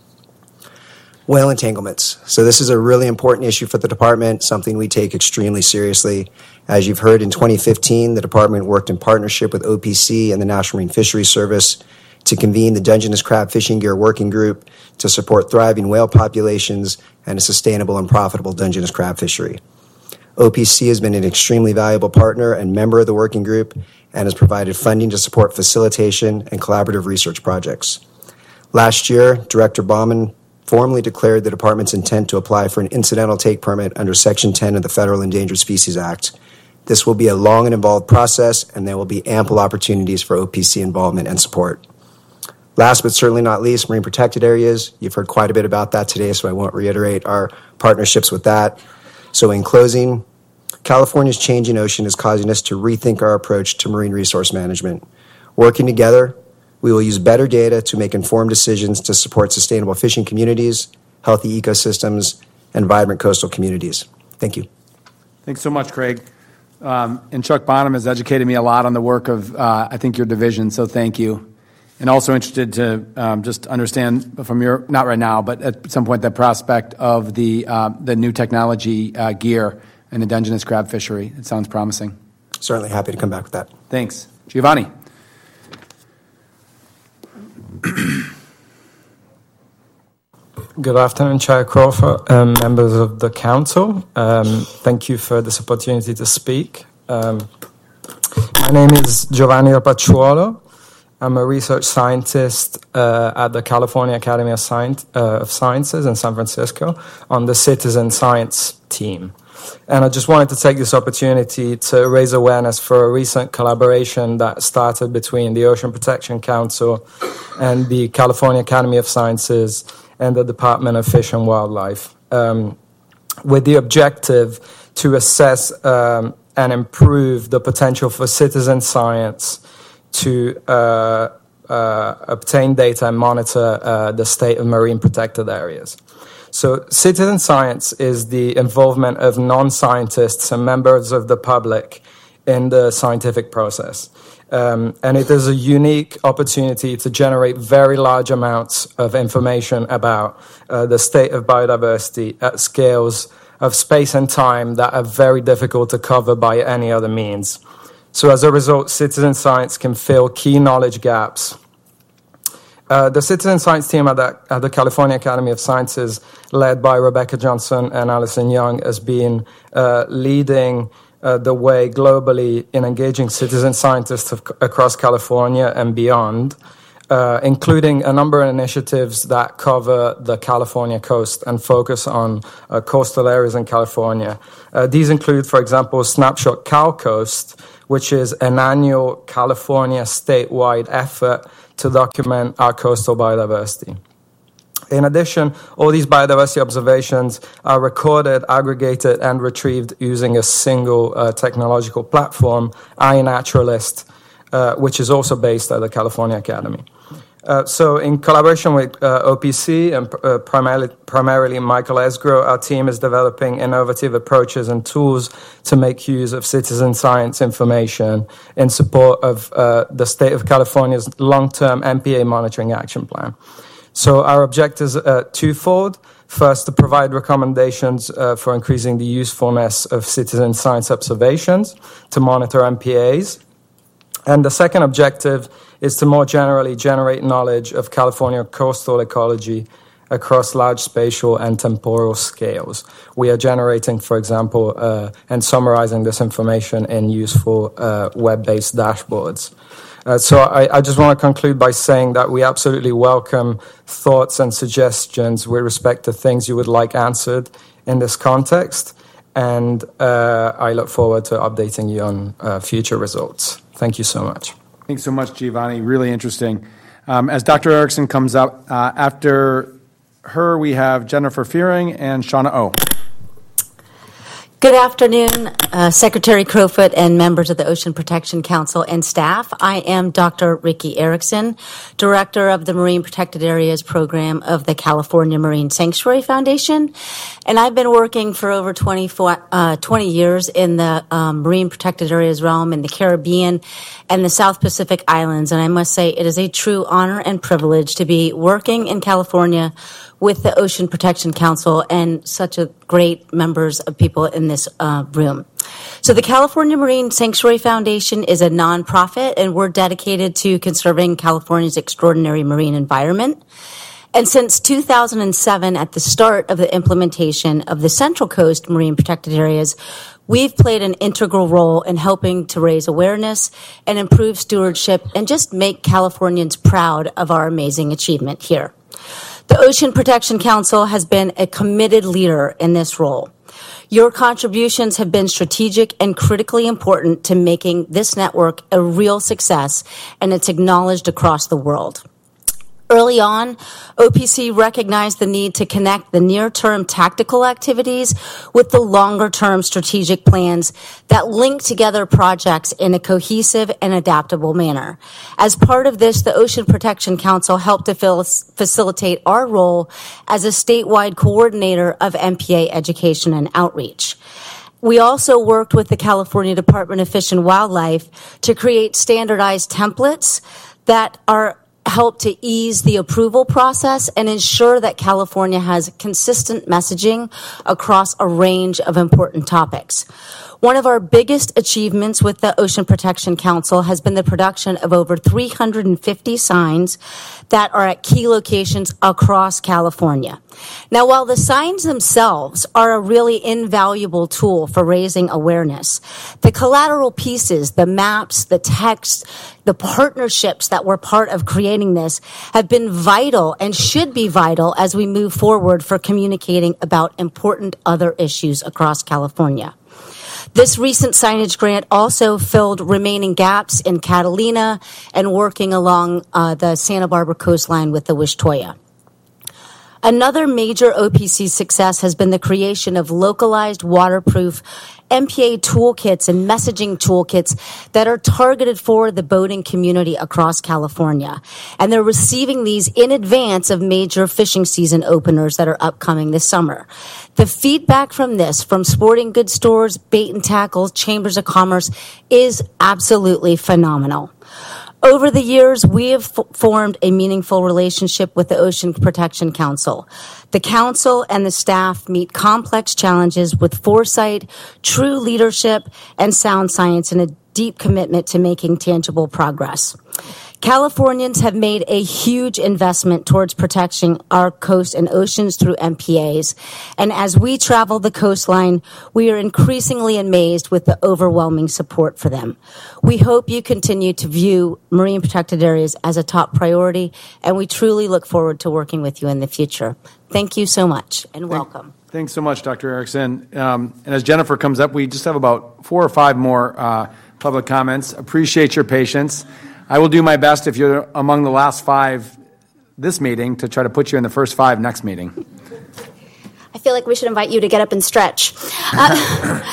Whale entanglements. So this is a really important issue for the department, something we take extremely seriously. As you've heard, in twenty fifteen, the department worked in partnership with O P C and the National Marine Fisheries Service to convene the Dungeness Crab Fishing Gear Working Group to support thriving whale populations and a sustainable and profitable Dungeness crab fishery. O P C has been an extremely valuable partner and member of the working group and has provided funding to support facilitation and collaborative research projects. Last year, Director Baumann formally declared the department's intent to apply for an incidental take permit under Section ten of the Federal Endangered Species Act. This will be a long and involved process, and there will be ample opportunities for O P C involvement and support. Last but certainly not least, marine protected areas. You've heard quite a bit about that today, so I won't reiterate our partnerships with that. So in closing, California's changing ocean is causing us to rethink our approach to marine resource management. Working together, we will use better data to make informed decisions to support sustainable fishing communities, healthy ecosystems, and vibrant coastal communities. Thank you. Thanks so much, Craig. Um, and Chuck Bonham has educated me a lot on the work of, uh, I think, your division, so thank you. And also interested to um, just understand from your, not right now, but at some point, the prospect of the uh, the new technology uh, gear in the Dungeness crab fishery. It sounds promising. Certainly happy to come back with that. Thanks. Giovanni. Good afternoon, Chair Crawford, um, members of the Council. Um, thank you for this opportunity to speak. Um, my name is Giovanni Rapacciuolo. I'm a research scientist uh, at the California Academy of, Science, uh, of Sciences in San Francisco on the citizen science team. And I just wanted to take this opportunity to raise awareness for a recent collaboration that started between the Ocean Protection Council and the California Academy of Sciences and the Department of Fish and Wildlife, um, with the objective to assess um, and improve the potential for citizen science to uh, uh, obtain data and monitor uh, the state of marine protected areas. So citizen science is the involvement of non-scientists and members of the public in the scientific process. Um, and it is a unique opportunity to generate very large amounts of information about uh, the state of biodiversity at scales of space and time that are very difficult to cover by any other means. So as a result, citizen science can fill key knowledge gaps. Uh, the citizen science team at the, at the California Academy of Sciences, led by Rebecca Johnson and Alison Young, has been uh, leading uh, the way globally in engaging citizen scientists of, across California and beyond, uh, including a number of initiatives that cover the California coast and focus on uh, coastal areas in California. Uh, these include, for example, Snapshot Cal Coast, which is an annual California statewide effort to document our coastal biodiversity. In addition, all these biodiversity observations are recorded, aggregated, and retrieved using a single uh, technological platform, iNaturalist, uh, which is also based at the California Academy. Uh, so in collaboration with uh, O P C and uh, primarily, primarily Michael Esgro, our team is developing innovative approaches and tools to make use of citizen science information in support of uh, the state of California's long-term M P A monitoring action plan. So our objectives are twofold. First, to provide recommendations uh, for increasing the usefulness of citizen science observations to monitor M P As. And the second objective is to more generally generate knowledge of California coastal ecology across large spatial and temporal scales. We are generating, for example, uh, and summarizing this information in useful uh, web-based dashboards. Uh, so I, I just want to conclude by saying that we absolutely welcome thoughts and suggestions with respect to things you would like answered in this context, and uh, I look forward to updating you on uh, future results. Thank you so much. Thanks so much, Giovanni. Really interesting. Um, as Doctor Erickson comes up, uh, after her we have Jennifer Fearing and Shauna O. Good afternoon, uh, Secretary Crowfoot and members of the Ocean Protection Council and staff. I am Doctor Ricky Erickson, Director of the Marine Protected Areas Program of the California Marine Sanctuary Foundation, and I've been working for over twenty-four, uh, twenty years in the um, Marine Protected Areas realm in the Caribbean and the South Pacific Islands, and I must say it is a true honor and privilege to be working in California with the Ocean Protection Council and such a great members of people in this uh, room. So the California Marine Sanctuary Foundation is a nonprofit, and we're dedicated to conserving California's extraordinary marine environment. And since two thousand seven, at the start of the implementation of the Central Coast Marine Protected Areas, we've played an integral role in helping to raise awareness and improve stewardship and just make Californians proud of our amazing achievement here. The Ocean Protection Council has been a committed leader in this role. Your contributions have been strategic and critically important to making this network a real success, and it's acknowledged across the world. Early on, O P C recognized the need to connect the near-term tactical activities with the longer-term strategic plans that link together projects in a cohesive and adaptable manner. As part of this, the Ocean Protection Council helped to fil- facilitate our role as a statewide coordinator of M P A education and outreach. We also worked with the California Department of Fish and Wildlife to create standardized templates that are help to ease the approval process and ensure that California has consistent messaging across a range of important topics. One of our biggest achievements with the Ocean Protection Council has been the production of over three hundred fifty signs that are at key locations across California. Now, while the signs themselves are a really invaluable tool for raising awareness, the collateral pieces, the maps, the text, the partnerships that were part of creating this have been vital and should be vital as we move forward for communicating about important other issues across California. This recent signage grant also filled remaining gaps in Catalina and working along uh, the Santa Barbara coastline with the Wish-Toya. Another major O P C success has been the creation of localized waterproof M P A toolkits and messaging toolkits that are targeted for the boating community across California. And they're receiving these in advance of major fishing season openers that are upcoming this summer. The feedback from this, from sporting goods stores, bait and tackle, chambers of commerce, is absolutely phenomenal. Over the years, we have f- formed a meaningful relationship with the Ocean Protection Council. The council and the staff meet complex challenges with foresight, true leadership, and sound science, and a deep commitment to making tangible progress. Californians have made a huge investment towards protecting our coast and oceans through M P As. And as we travel the coastline, we are increasingly amazed with the overwhelming support for them. We hope you continue to view marine protected areas as a top priority, and we truly look forward to working with you in the future. Thank you so much, and welcome. Thanks so much, Doctor Erickson. Um, and as Jennifer comes up, we just have about four or five more uh, public comments. Appreciate your patience. I will do my best, if you're among the last five this meeting, to try to put you in the first five next meeting. I feel like we should invite you to get up and stretch. Uh,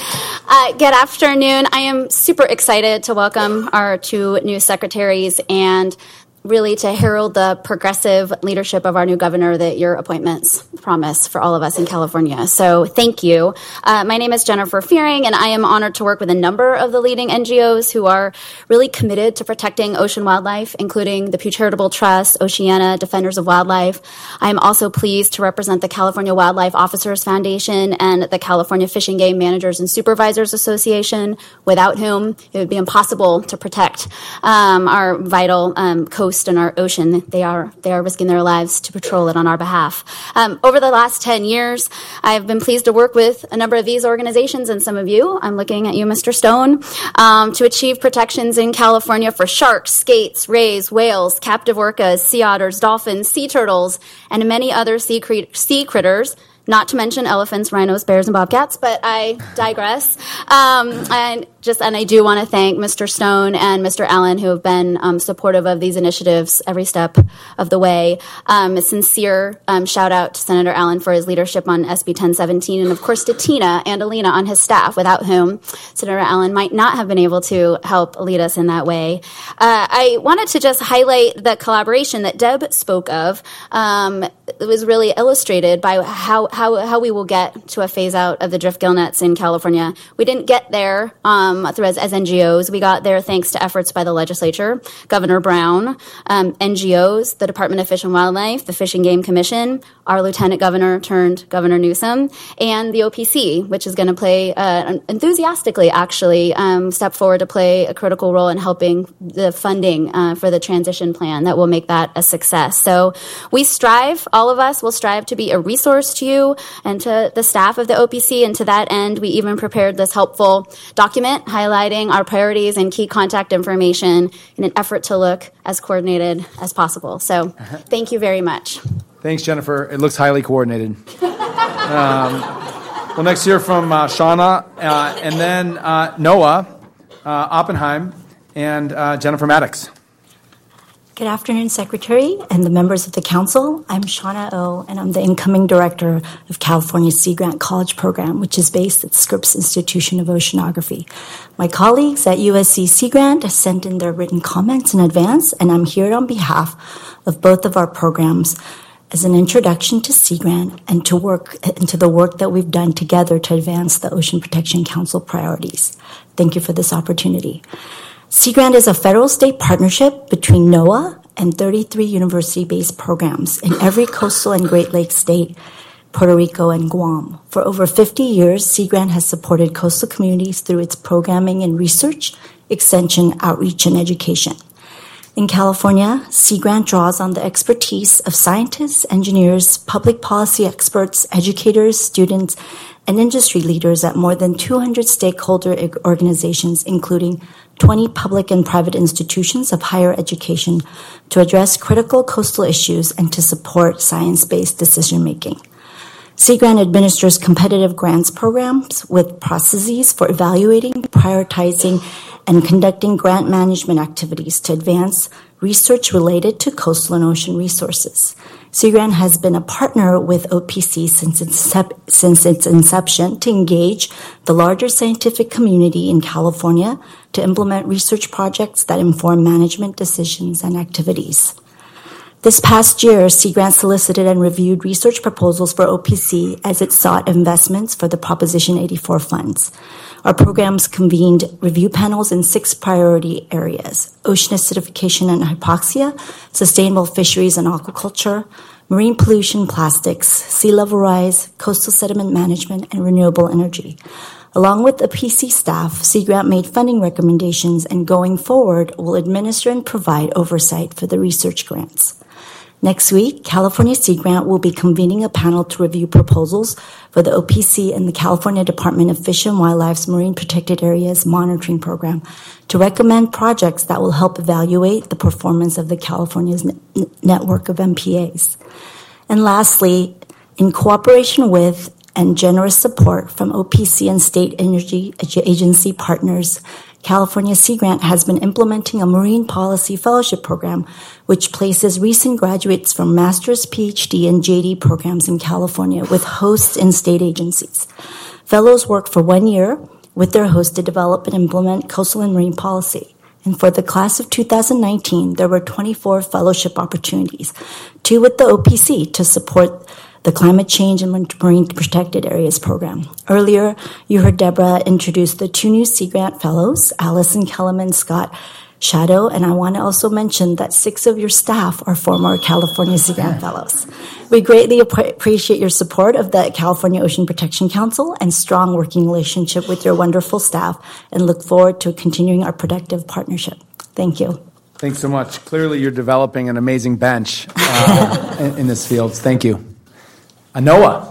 Uh, good afternoon. I am super excited to welcome our two new secretaries and really to herald the progressive leadership of our new governor that your appointments promise for all of us in California. So thank you. Uh, my name is Jennifer Fearing, and I am honored to work with a number of the leading N G Os who are really committed to protecting ocean wildlife, including the Pew Charitable Trust, Oceana, Defenders of Wildlife. I am also pleased to represent the California Wildlife Officers Foundation and the California Fish and Game Managers and Supervisors Association, without whom it would be impossible to protect um, our vital um, coast and our ocean. They are they are risking their lives to patrol it on our behalf. Um, over the last ten years, I've been pleased to work with a number of these organizations and some of you. I'm looking at you, Mister Stone, um, to achieve protections in California for sharks, skates, rays, whales, captive orcas, sea otters, dolphins, sea turtles, and many other sea, cre- sea critters. Not to mention elephants, rhinos, bears, and bobcats, but I digress. Um, and just and I do want to thank Mister Stone and Mister Allen, who have been um, supportive of these initiatives every step of the way. Um, a sincere um, shout out to Senator Allen for his leadership on S B ten seventeen, and of course to Tina and Alina on his staff, without whom Senator Allen might not have been able to help lead us in that way. Uh, I wanted to just highlight the collaboration that Deb spoke of. Um, it was really illustrated by how How, how we will get to a phase out of the drift gill nets in California. We didn't get there um, through as, as N G Os. We got there thanks to efforts by the legislature, Governor Brown, um, N G Os, the Department of Fish and Wildlife, the Fish and Game Commission, our Lieutenant Governor turned Governor Newsom, and the O P C, which is going to play uh, enthusiastically, actually, um, step forward to play a critical role in helping the funding uh, for the transition plan that will make that a success. So we strive, all of us will strive to be a resource to you and to the staff of the O P C. And to that end, we even prepared this helpful document highlighting our priorities and key contact information in an effort to look as coordinated as possible. So thank you very much. Thanks, Jennifer. It looks highly coordinated. um, we'll next hear from uh, Shauna, uh, and then uh, Noah uh, Oppenheim, and uh, Jennifer Maddox. Good afternoon, Secretary and the members of the Council. I'm Shauna O, and I'm the incoming director of California's Sea Grant College Program, which is based at Scripps Institution of Oceanography. My colleagues at U S C Sea Grant have sent in their written comments in advance, and I'm here on behalf of both of our programs as an introduction to Sea Grant and to work into the work that we've done together to advance the Ocean Protection Council priorities. Thank you for this opportunity. Sea Grant is a federal-state partnership between NOAA and thirty-three university-based programs in every coastal and Great Lakes state, Puerto Rico, and Guam. For over fifty years, Sea Grant has supported coastal communities through its programming in research, extension, outreach, and education. In California, Sea Grant draws on the expertise of scientists, engineers, public policy experts, educators, students, and industry leaders at more than two hundred stakeholder organizations, including twenty public and private institutions of higher education, to address critical coastal issues and to support science-based decision-making. Sea Grant administers competitive grants programs with processes for evaluating, prioritizing, and conducting grant management activities to advance research related to coastal and ocean resources. Sea Grant has been a partner with O P C since its, since its inception to engage the larger scientific community in California to implement research projects that inform management decisions and activities. This past year, Sea Grant solicited and reviewed research proposals for O P C as it sought investments for the Proposition eighty-four funds. Our programs convened review panels in six priority areas: ocean acidification and hypoxia, sustainable fisheries and aquaculture, marine pollution, plastics, sea level rise, coastal sediment management, and renewable energy. Along with the P C staff, Sea Grant made funding recommendations and going forward will administer and provide oversight for the research grants. Next week, California Sea Grant will be convening a panel to review proposals for the O P C and the California Department of Fish and Wildlife's Marine Protected Areas Monitoring Program to recommend projects that will help evaluate the performance of the California's n- network of M P As. And lastly, in cooperation with and generous support from O P C and state energy agency partners, California Sea Grant has been implementing a marine policy fellowship program which places recent graduates from master's, P H D, and J D programs in California with hosts in state agencies. Fellows work for one year with their host to develop and implement coastal and marine policy. And for the class of two thousand nineteen, there were twenty-four fellowship opportunities, two with the O P C to support the Climate Change and Marine Protected Areas program. Earlier, you heard Deborah introduce the two new Sea Grant Fellows, Allison Kellerman Scott Shadow, and I want to also mention that six of your staff are former California Sea Grant Fellows. We greatly ap- appreciate your support of the California Ocean Protection Council and strong working relationship with your wonderful staff, and look forward to continuing our productive partnership. Thank you. Thanks so much. Clearly, you're developing an amazing bench uh, in, in this field. Thank you. Uh, Noah.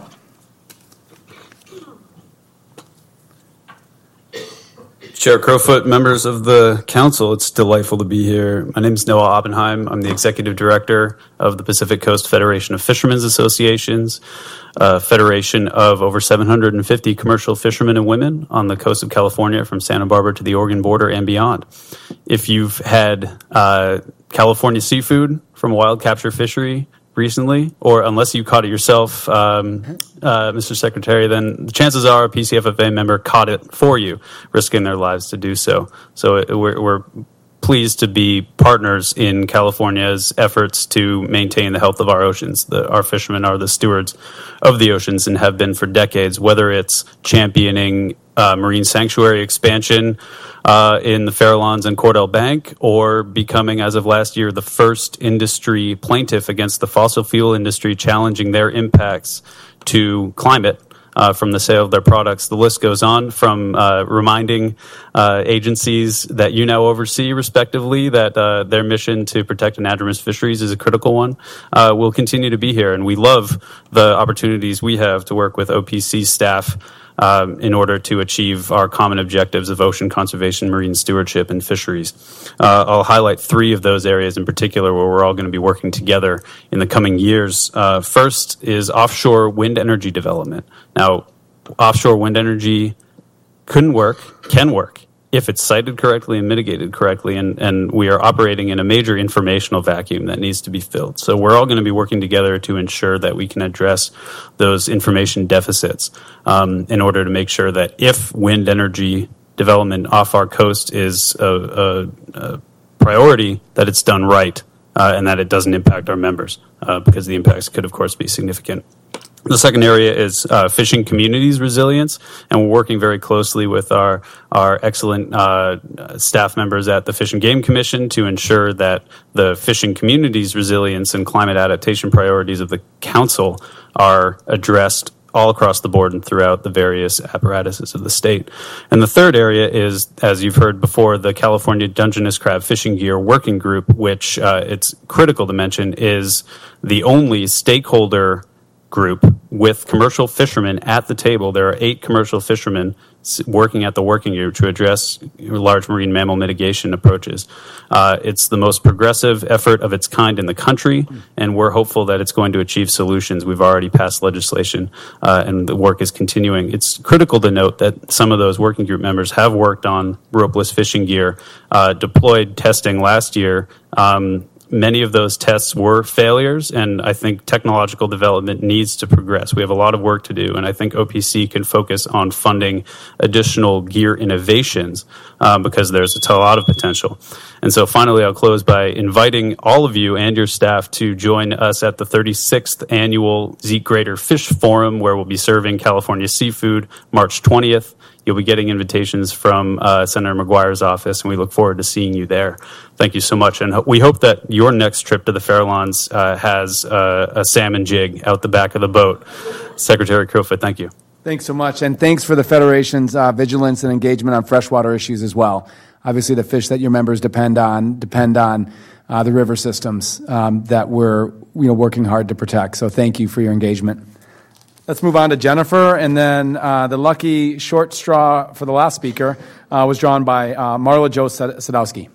Chair Crowfoot, members of the council, it's delightful to be here. My name is Noah Oppenheim. I'm the executive director of the Pacific Coast Federation of Fishermen's Associations, a federation of over seven hundred fifty commercial fishermen and women on the coast of California from Santa Barbara to the Oregon border and beyond. If you've had uh, California seafood from a wild capture fishery recently, or unless you caught it yourself, um, uh, Mister Secretary, then the chances are a P C F F A member caught it for you, risking their lives to do so. So it, we're, we're pleased to be partners in California's efforts to maintain the health of our oceans. The, our fishermen are the stewards of the oceans and have been for decades, whether it's championing uh, marine sanctuary expansion Uh, in the Farallones and Cordell Bank, or becoming, as of last year, the first industry plaintiff against the fossil fuel industry, challenging their impacts to climate uh, from the sale of their products. The list goes on, from uh, reminding uh, agencies that you now oversee, respectively, that uh, their mission to protect anadromous fisheries is a critical one. Uh, we'll continue to be here, and we love the opportunities we have to work with O P C staff Um, in order to achieve our common objectives of ocean conservation, marine stewardship, and fisheries. Uh, I'll highlight three of those areas in particular where we're all going to be working together in the coming years. Uh, first is offshore wind energy development. Now, offshore wind energy couldn't work, can work, if it's sited correctly and mitigated correctly, and, and we are operating in a major informational vacuum that needs to be filled. So we're all going to be working together to ensure that we can address those information deficits um, in order to make sure that if wind energy development off our coast is a, a, a priority, that it's done right uh, and that it doesn't impact our members, uh, because the impacts could, of course, be significant. The second area is uh, fishing communities resilience, and we're working very closely with our our excellent uh, staff members at the Fish and Game Commission to ensure that the fishing communities resilience and climate adaptation priorities of the council are addressed all across the board and throughout the various apparatuses of the state. And the third area is, as you've heard before, the California Dungeness Crab Fishing Gear Working Group, which uh, it's critical to mention is the only stakeholder group with commercial fishermen at the table. There are eight commercial fishermen working at the working group to address large marine mammal mitigation approaches. Uh, it's the most progressive effort of its kind in the country, and we're hopeful that it's going to achieve solutions. We've already passed legislation, uh, and the work is continuing. It's critical to note that some of those working group members have worked on ropeless fishing gear, uh, deployed testing last year. Um, Many of those tests were failures, and I think technological development needs to progress. We have a lot of work to do, and I think O P C can focus on funding additional gear innovations um, because there's a lot of potential. And so finally, I'll close by inviting all of you and your staff to join us at the thirty-sixth Annual Zeke Greater Fish Forum, where we'll be serving California seafood March twentieth. You'll be getting invitations from uh, Senator McGuire's office, and we look forward to seeing you there. Thank you so much, and we hope that your next trip to the Farallones uh, has uh, a salmon jig out the back of the boat. Secretary Crowfoot, thank you. Thanks so much, and thanks for the Federation's uh, vigilance and engagement on freshwater issues as well. Obviously, the fish that your members depend on depend on uh, the river systems um, that we're you know working hard to protect. So thank you for your engagement. Let's move on to Jennifer, and then uh, the lucky short straw for the last speaker uh, was drawn by uh, Marla Jo Sadowski.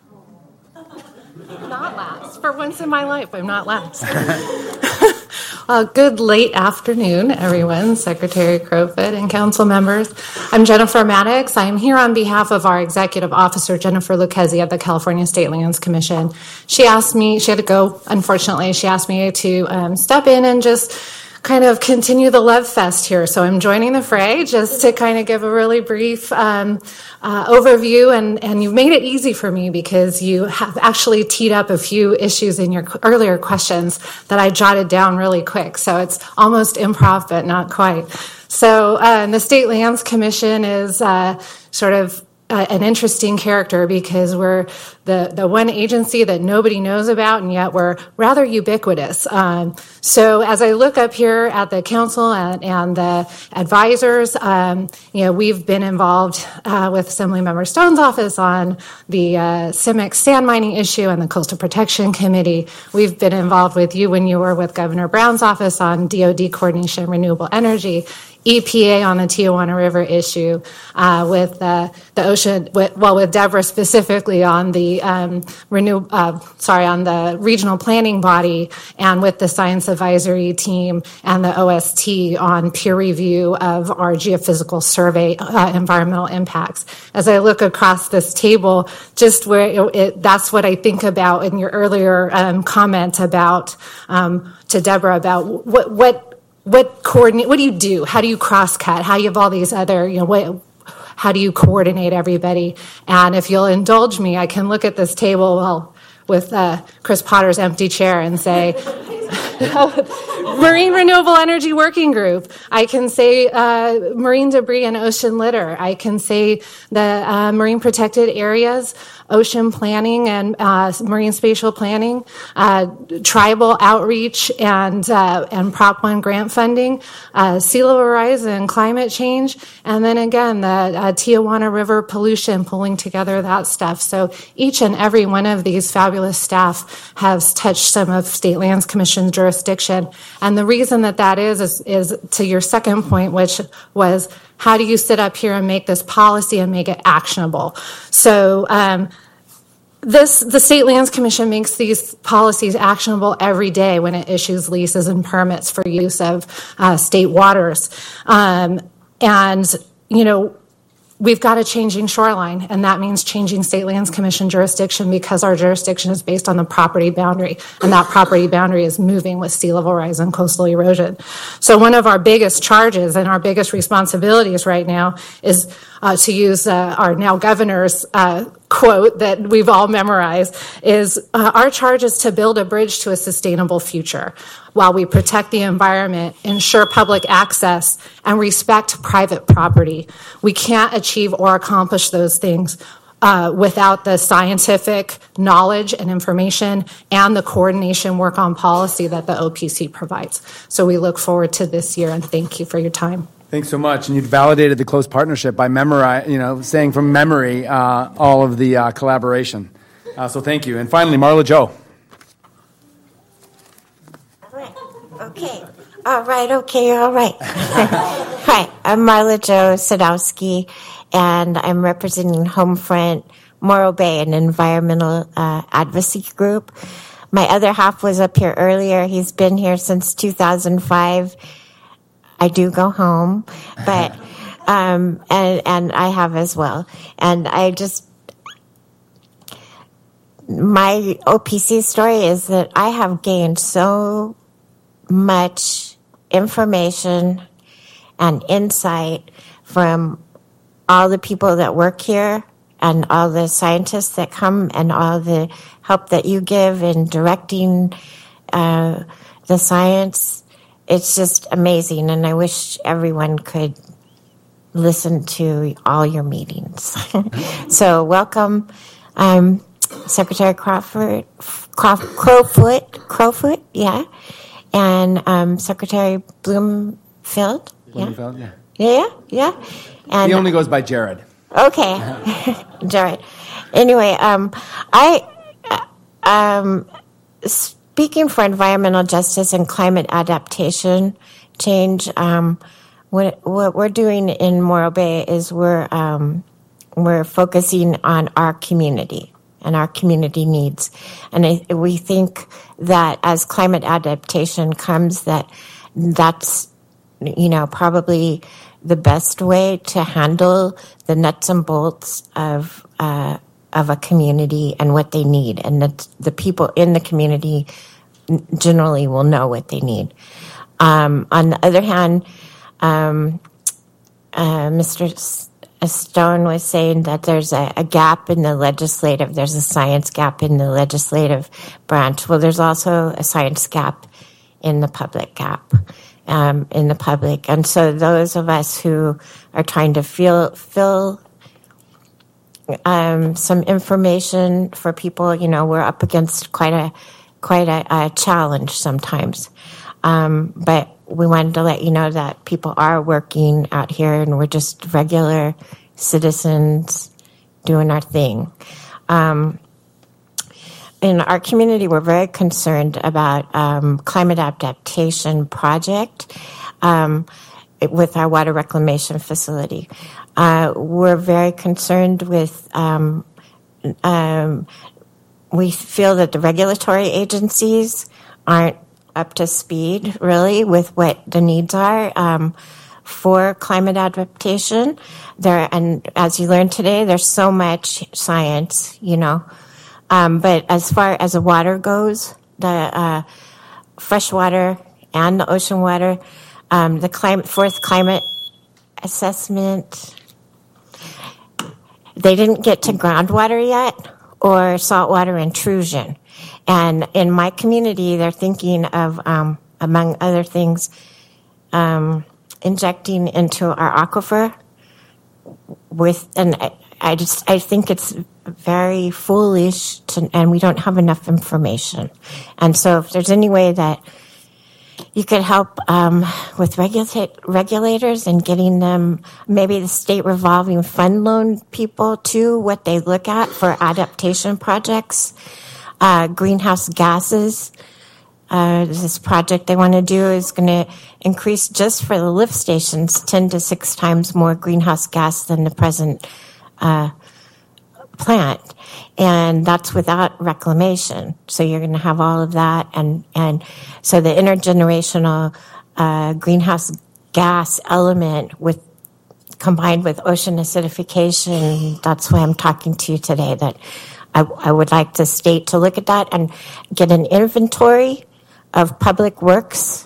Not last. For once in my life, I'm not last. uh, good late afternoon, everyone, Secretary Crowfoot and council members. I'm Jennifer Maddox. I am here on behalf of our executive officer, Jennifer Lucchesi, at the California State Lands Commission. She asked me, she had to go, unfortunately, she asked me to um, step in and just kind of continue the love fest here. So I'm joining the fray just to kind of give a really brief um, uh, overview, and, and you've made it easy for me because you have actually teed up a few issues in your earlier questions that I jotted down really quick. So it's almost improv, but not quite. So uh, the State Lands Commission is uh, sort of Uh, an interesting character because we're the, the one agency that nobody knows about, and yet we're rather ubiquitous. Um, so as I look up here at the council and, and the advisors, um, you know, we've been involved uh, with Assemblymember Stone's office on the uh, CIMIC sand mining issue and the Coastal Protection Committee. We've been involved with you when you were with Governor Brown's office on D O D coordination, renewable energy. E P A on the Tijuana River issue, uh, with uh, the ocean, with, well, with Deborah specifically on the um, renew, uh, sorry, on the regional planning body, and with the science advisory team and the O S T on peer review of our geophysical survey uh, environmental impacts. As I look across this table, just where it, it, that's what I think about in your earlier um, comment about um, to Deborah about what what. What coordinate? What do you do? How do you cross cut? How do you have all these other, you know, what, how do you coordinate everybody? And if you'll indulge me, I can look at this table, well, with uh, Chris Potter's empty chair and say, Marine Renewable Energy Working Group. I can say uh, marine debris and ocean litter. I can say the uh, marine protected areas, ocean planning and uh, marine spatial planning, uh, tribal outreach and uh, and Prop one grant funding, uh, sea level rise and climate change, and then again the uh, Tijuana River pollution, pulling together that stuff. So each and every one of these fabulous staff has touched some of State Lands Commission's jurisdiction, and the reason that that is is, is to your second point, which was how do you sit up here and make this policy and make it actionable? So um, this the State Lands Commission makes these policies actionable every day when it issues leases and permits for use of uh, state waters. Um, and, you know, we've got a changing shoreline, and that means changing State Lands Commission jurisdiction because our jurisdiction is based on the property boundary, and that property boundary is moving with sea level rise and coastal erosion. So one of our biggest charges and our biggest responsibilities right now is uh, to use uh, our now governor's uh, quote that we've all memorized, is uh, our charge is to build a bridge to a sustainable future while we protect the environment, ensure public access, and respect private property. We can't achieve or accomplish those things uh, without the scientific knowledge and information and the coordination work on policy that the O P C provides. So we look forward to this year, and thank you for your time. Thanks so much. And you validated the close partnership by memori- you know, saying from memory uh, all of the uh, collaboration. Uh, so thank you. And finally, Marla Jo. Okay. All right. Okay. All right. Hi. I'm Marla Jo Sadowski, and I'm representing Homefront Morro Bay, an environmental uh, advocacy group. My other half was up here earlier. He's been here since two thousand five. I do go home, but um, and and I have as well. And I just my O P C story is that I have gained so much information and insight from all the people that work here and all the scientists that come and all the help that you give in directing uh, the science. It's just amazing, and I wish everyone could listen to all your meetings. So welcome, um, Secretary Crawford, Craw- Crowfoot, Crowfoot, yeah, and um, Secretary Bloomfield. Bloomfield, yeah. Yeah, yeah. yeah. And he only goes by Jared. Okay, Jared. Anyway, um, I, uh, um, speaking for environmental justice and climate adaptation change, um, what what we're doing in Morro Bay is we're um, we're focusing on our community and our community needs, and I, we think that as climate adaptation comes, that that's you know probably the best way to handle the nuts and bolts of uh, of a community and what they need, and that the people in the community generally will know what they need. Um, on the other hand, um, uh, Mister S- Stone was saying that there's a, a gap in the legislative, there's a science gap in the legislative branch. Well, there's also a science gap in the public gap, um, in the public. And so those of us who are trying to feel, fill um, some information for people, you know, we're up against quite a, quite a, a challenge sometimes. Um, but we wanted to let you know that people are working out here and we're just regular citizens doing our thing. Um, in our community, we're very concerned about um, climate adaptation project um, with our water reclamation facility. Uh, we're very concerned with, um, um, we feel that the regulatory agencies aren't up to speed, really, with what the needs are um, for climate adaptation. There, and as you learned today, there's so much science, you know. Um, but as far as the water goes, the uh, fresh water and the ocean water, um, the climate, fourth climate assessment, they didn't get to groundwater yet or saltwater intrusion. And in my community, they're thinking of, um, among other things, um, injecting into our aquifer with, and I, I just, I think it's very foolish to, and we don't have enough information. And so if there's any way that you could help um, with regulate, regulators and getting them, maybe the state revolving fund loan people too, what they look at for adaptation projects. Uh, greenhouse gases. Uh, this project they want to do is going to increase just for the lift stations ten to six times more greenhouse gas than the present uh, plant, and that's without reclamation. So you're going to have all of that, and and so the intergenerational uh, greenhouse gas element with combined with ocean acidification. That's why I'm talking to you today. That I, I would like the state to look at that and get an inventory of public works,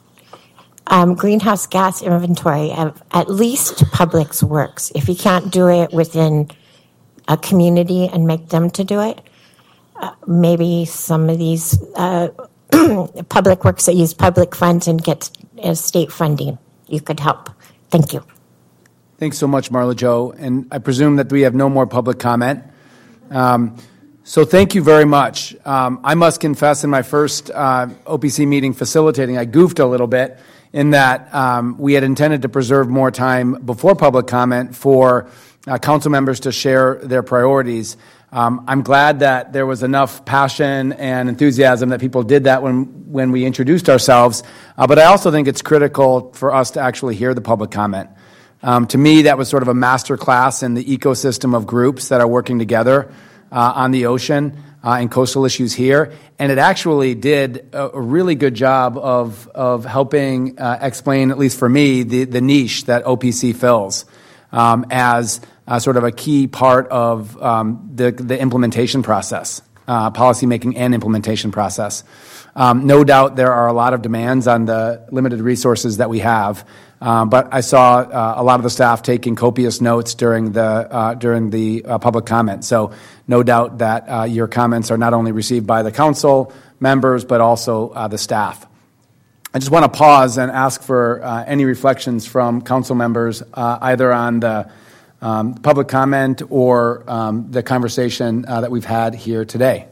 um, greenhouse gas inventory of at least public works. If you can't do it within a community and make them to do it, uh, maybe some of these uh, public works that use public funds and get uh, state funding, you could help. Thank you. Thanks so much, Marla Jo. And I presume that we have no more public comment. Um, so thank you very much. Um, I must confess, in my first uh, O P C meeting facilitating, I goofed a little bit in that um, we had intended to preserve more time before public comment for uh, council members to share their priorities. Um, I'm glad that there was enough passion and enthusiasm that people did that when, when we introduced ourselves, uh, but I also think it's critical for us to actually hear the public comment. Um, to me, that was sort of a master class in the ecosystem of groups that are working together uh, on the ocean uh, and coastal issues here. And it actually did a, a really good job of, of helping uh, explain, at least for me, the, the niche that O P C fills um, as uh, sort of a key part of um, the, the implementation process, uh, policymaking and implementation process. Um, no doubt there are a lot of demands on the limited resources that we have. Um, but I saw uh, a lot of the staff taking copious notes during the uh, during the uh, public comment. So no doubt that uh, your comments are not only received by the council members, but also uh, the staff. I just want to pause and ask for uh, any reflections from council members, uh, either on the um, public comment or um, the conversation uh, that we've had here today.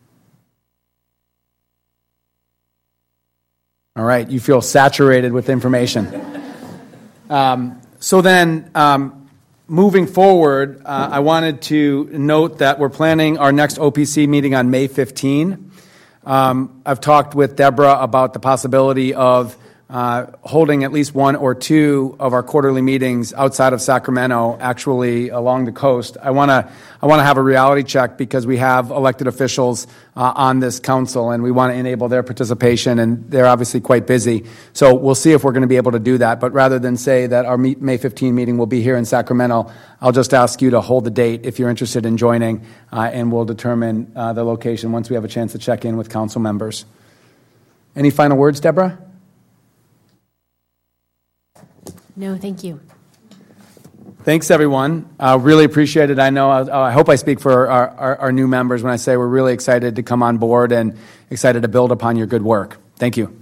All right, you feel saturated with information. Um, so then, um, moving forward, uh, I wanted to note that we're planning our next O P C meeting on May fifteenth. Um, I've talked with Deborah about the possibility of uh, holding at least one or two of our quarterly meetings outside of Sacramento, actually along the coast. I want to I want to have a reality check because we have elected officials uh, on this council, and we want to enable their participation, and they're obviously quite busy. So we'll see if we're going to be able to do that. But rather than say that our May fifteenth meeting will be here in Sacramento, I'll just ask you to hold the date if you're interested in joining, uh, and we'll determine uh, the location once we have a chance to check in with council members. Any final words, Deborah? No, thank you. Thanks, everyone. Uh, really appreciate it. I know, uh, I hope I speak for our, our, our new members when I say we're really excited to come on board and excited to build upon your good work. Thank you.